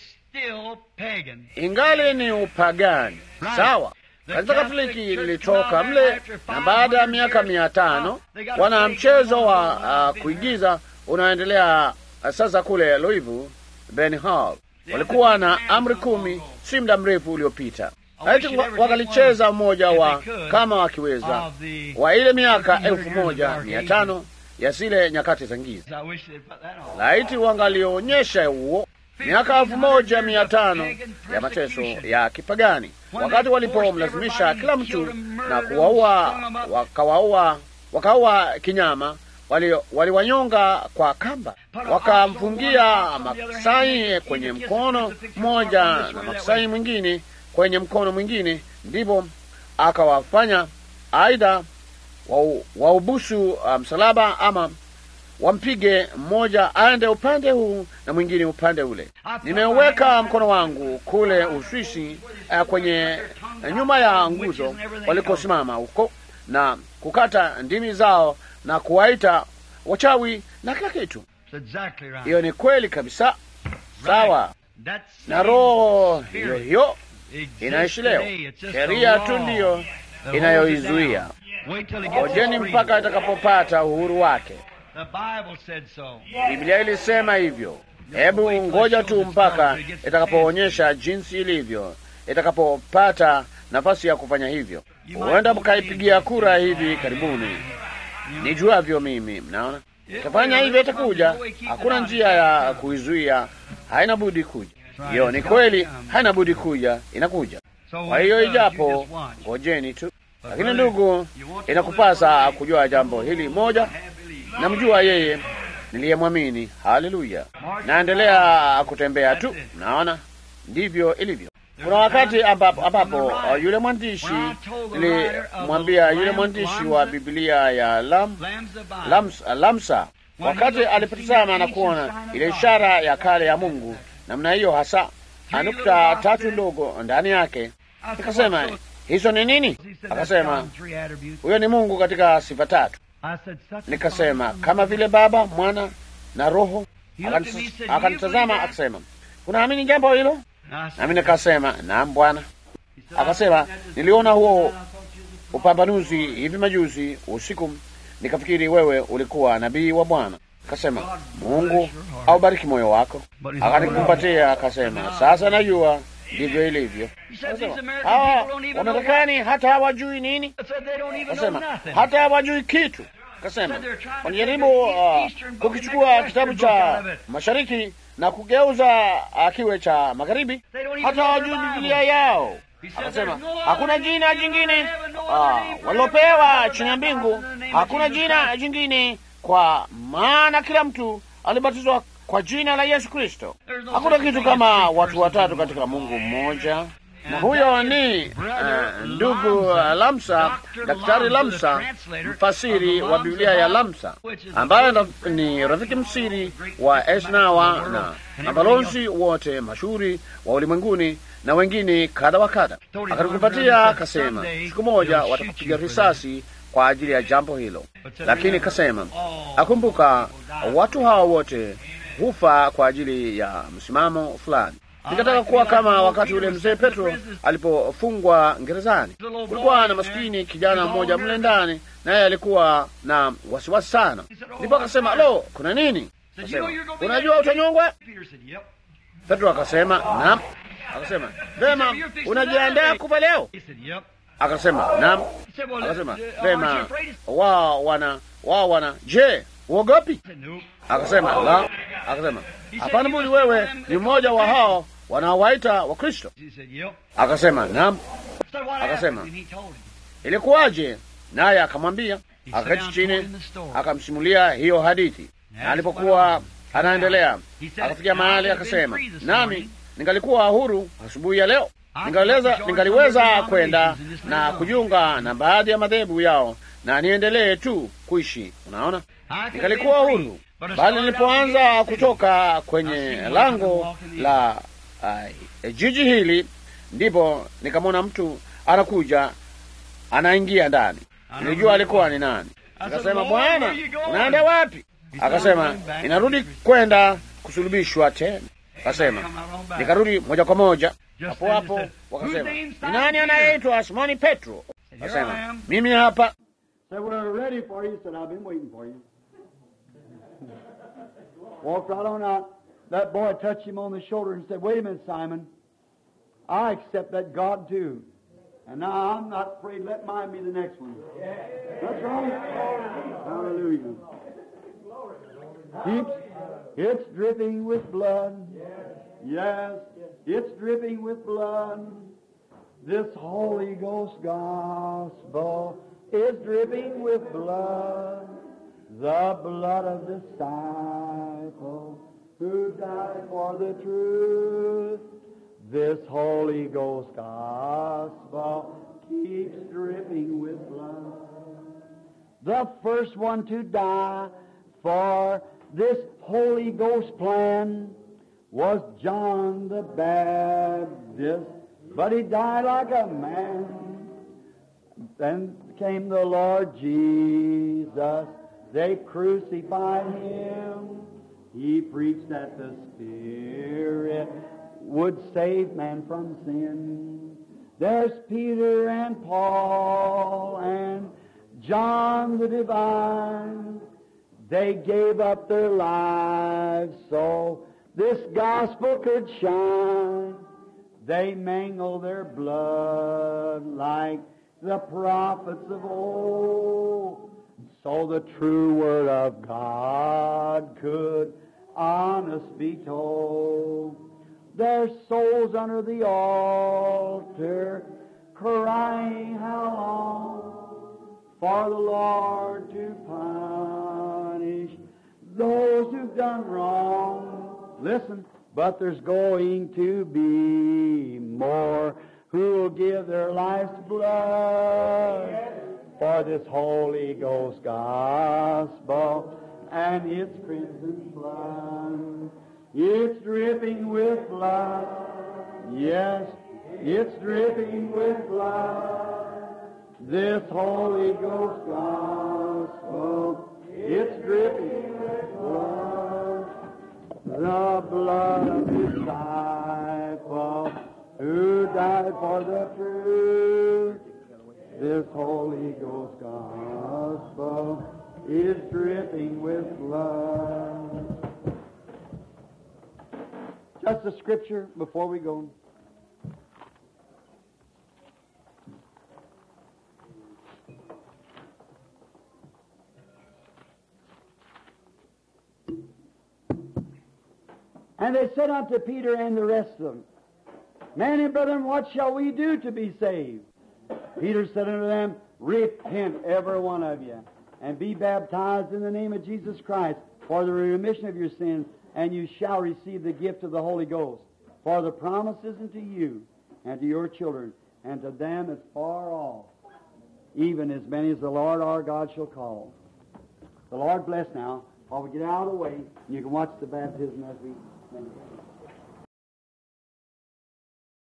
[SPEAKER 1] Ingali ni upagani. Sawa. Kanisa Katoliki lilitoka mle, na baada ya miaka mia tano wana mchezo wa uh, kuigiza unaendelea uh, sasa kule Louisville, Ben Hall. Walikuwa na amri kumi si muda mrefu uliopita. Haiti wakalicheza mmoja wa kama wakiweza wa ile miaka elfu moja mia tano ya zile nyakati za giza. Haiti wangalionyesha huo miaka elfu moja mia tano ya mateso ya kipagani, wakati walipomlazimisha kila mtu na kuwaua, wakawaua, wakaua kinyama, waliwanyonga wali kwa kamba, wakamfungia maksai kwenye mkono mmoja na maksai mwingine kwenye mkono mwingine, ndipo akawafanya aidha waubusu msalaba um, ama wampige mmoja aende upande huu na mwingine upande ule. Nimeweka mkono wangu kule Uswisi uh, kwenye uh, nyuma ya nguzo walikosimama huko na kukata ndimi zao na kuwaita wachawi na kila kitu. Hiyo ni kweli kabisa. Sawa. Na roho hiyo hiyo inaishi leo. Sheria tu ndiyo inayoizuia. Ngojeni mpaka itakapopata uhuru wake. Biblia ilisema hivyo. Hebu ngoja tu mpaka itakapoonyesha jinsi ilivyo, itakapopata nafasi ya kufanya hivyo. Huenda mkaipigia kura hivi karibuni, nijuavyo mimi. Mnaona, itafanya hivyo, itakuja. Hakuna njia ya kuizuia, haina budi kuja. Hiyo ni kweli, haina budi kuja, inakuja. Kwa hiyo ijapo, ngojeni tu. Lakini ndugu, inakupasa kujua jambo hili moja, namjua yeye niliyemwamini. Haleluya. Naendelea kutembea tu. Naona ndivyo ilivyo. Kuna wakati ambapo, ambapo yule mwandishi, nilimwambia yule mwandishi wa Biblia ya Lam, Lams, Lamsa, wakati alipotazama na kuona ile ishara ya kale ya Mungu namna hiyo, hasa nukta tatu ndogo ndani yake, akasema, hizo ni nini? Akasema, huyo ni Mungu katika sifa tatu. Nikasema, kama vile Baba, Mwana na Roho. Akanitazama akasema, unaamini jambo hilo? Nami nikasema, naam Bwana. Akasema, niliona huo upambanuzi hivi majuzi usiku, nikafikiri wewe ulikuwa nabii wa Bwana. Akasema, Mungu aubariki moyo wako. Akanikumbatia akasema, sasa najua ndivyo ilivyo. Hawa Wamarekani hata hawajui nini? Akasema, hata hawajui kitu. Akasema, wanajaribu uh, kukichukua kitabu cha mashariki na kugeuza akiwe cha magharibi. Hata hawajui Biblia yao. Akasema, hakuna jina jingine uh, walilopewa chini ya mbingu, hakuna jina jingine, kwa maana kila mtu alibatizwa kwa jina la Yesu Kristo. Hakuna kitu kama watu watatu katika Mungu mmoja. Na huyo ni uh, ndugu uh, Lamsa, Daktari Lamsa, mfasiri wa Biblia ya Lamsa, ambaye ni rafiki msiri wa Eisenhower na mabalozi wote mashuhuri wa ulimwenguni na wengine kadha wa kadha. Akatukupatia akasema, siku moja watakupiga risasi kwa ajili ya jambo hilo. Lakini kasema, akumbuka watu hao wote hufa kwa ajili ya msimamo fulani. Nikataka kuwa kama wakati ule mzee Petro alipofungwa gerezani. Kulikuwa na maskini kijana mmoja mle ndani, naye alikuwa na wasiwasi sana. Ndipo akasema, lo, kuna nini? Akasema, unajua utanyongwa? Petro akasema, naam. Akasema, vema, unajiandaa kufa leo? Akasema, naam. Akasema, vema, wao wana wao wana je, uogopi? Akasema, la. Akasema, hapana budi, wewe ni mmoja wa hao wanaowaita wa Kristo. Akasema, naam. Akasema, ilikuwaje? Naye akamwambia. Akaketi chini akamsimulia hiyo hadithi. Na alipokuwa anaendelea, akafikia mahali akasema, nami ningalikuwa huru asubuhi ya leo, ningaliweza ningaliweza kwenda na kujiunga na baadhi ya madhehebu yao na niendelee tu kuishi. Unaona, ningalikuwa huru. Bali nilipoanza kutoka kwenye lango la uh, jiji hili, ndipo nikamwona mtu anakuja, anaingia ndani. Nilijua alikuwa ni nani. Akasema, Bwana, unaenda wapi? Akasema, inarudi kwenda kusulubishwa tena. Akasema, nikarudi moja kwa moja. Hapo hapo wakasema, ni nani anayeitwa Simoni Petro? Akasema, mimi hapa.
[SPEAKER 3] Walked right on out. That boy touched him on the shoulder and said, wait a minute, Simon. I accept that God too. And now I'm not afraid. Let mine be the next one. That's right. Hallelujah. Keeps, it's dripping with blood. Yes, it's dripping with blood. This Holy Ghost gospel is dripping with blood. The blood of disciples who died for the truth. This Holy Ghost gospel keeps dripping with blood. The first one to die for this Holy Ghost plan was John the Baptist, but he died like a man. Then came the Lord Jesus. They crucified him. He preached that the Spirit would save man from sin. There's Peter and Paul and John the Divine. They gave up their lives so this gospel could shine. They mangled their blood like the prophets of old, so the true word of God could honest be told. Their souls under the altar crying, how long for the Lord to punish those who've done wrong. Listen, but there's going to be more who'll give their life's blood for this Holy Ghost gospel and its crimson blood. It's dripping with blood. Yes, it's dripping with blood. This Holy Ghost gospel, it's dripping with blood, the blood of disciple who died for the truth. This Holy Ghost gospel is dripping with blood. Just a scripture before we go. And they said unto Peter and the rest of them, Men and brethren, what shall we do to be saved? Peter said unto them, Repent, every one of you, and be baptized in the name of Jesus Christ for the remission of your sins, and you shall receive the gift of the Holy Ghost. For the promise is unto you, and to your children, and to them as far off, even as many as the Lord our God shall call. The Lord bless now. While we get out of the way, you can watch the baptism as we...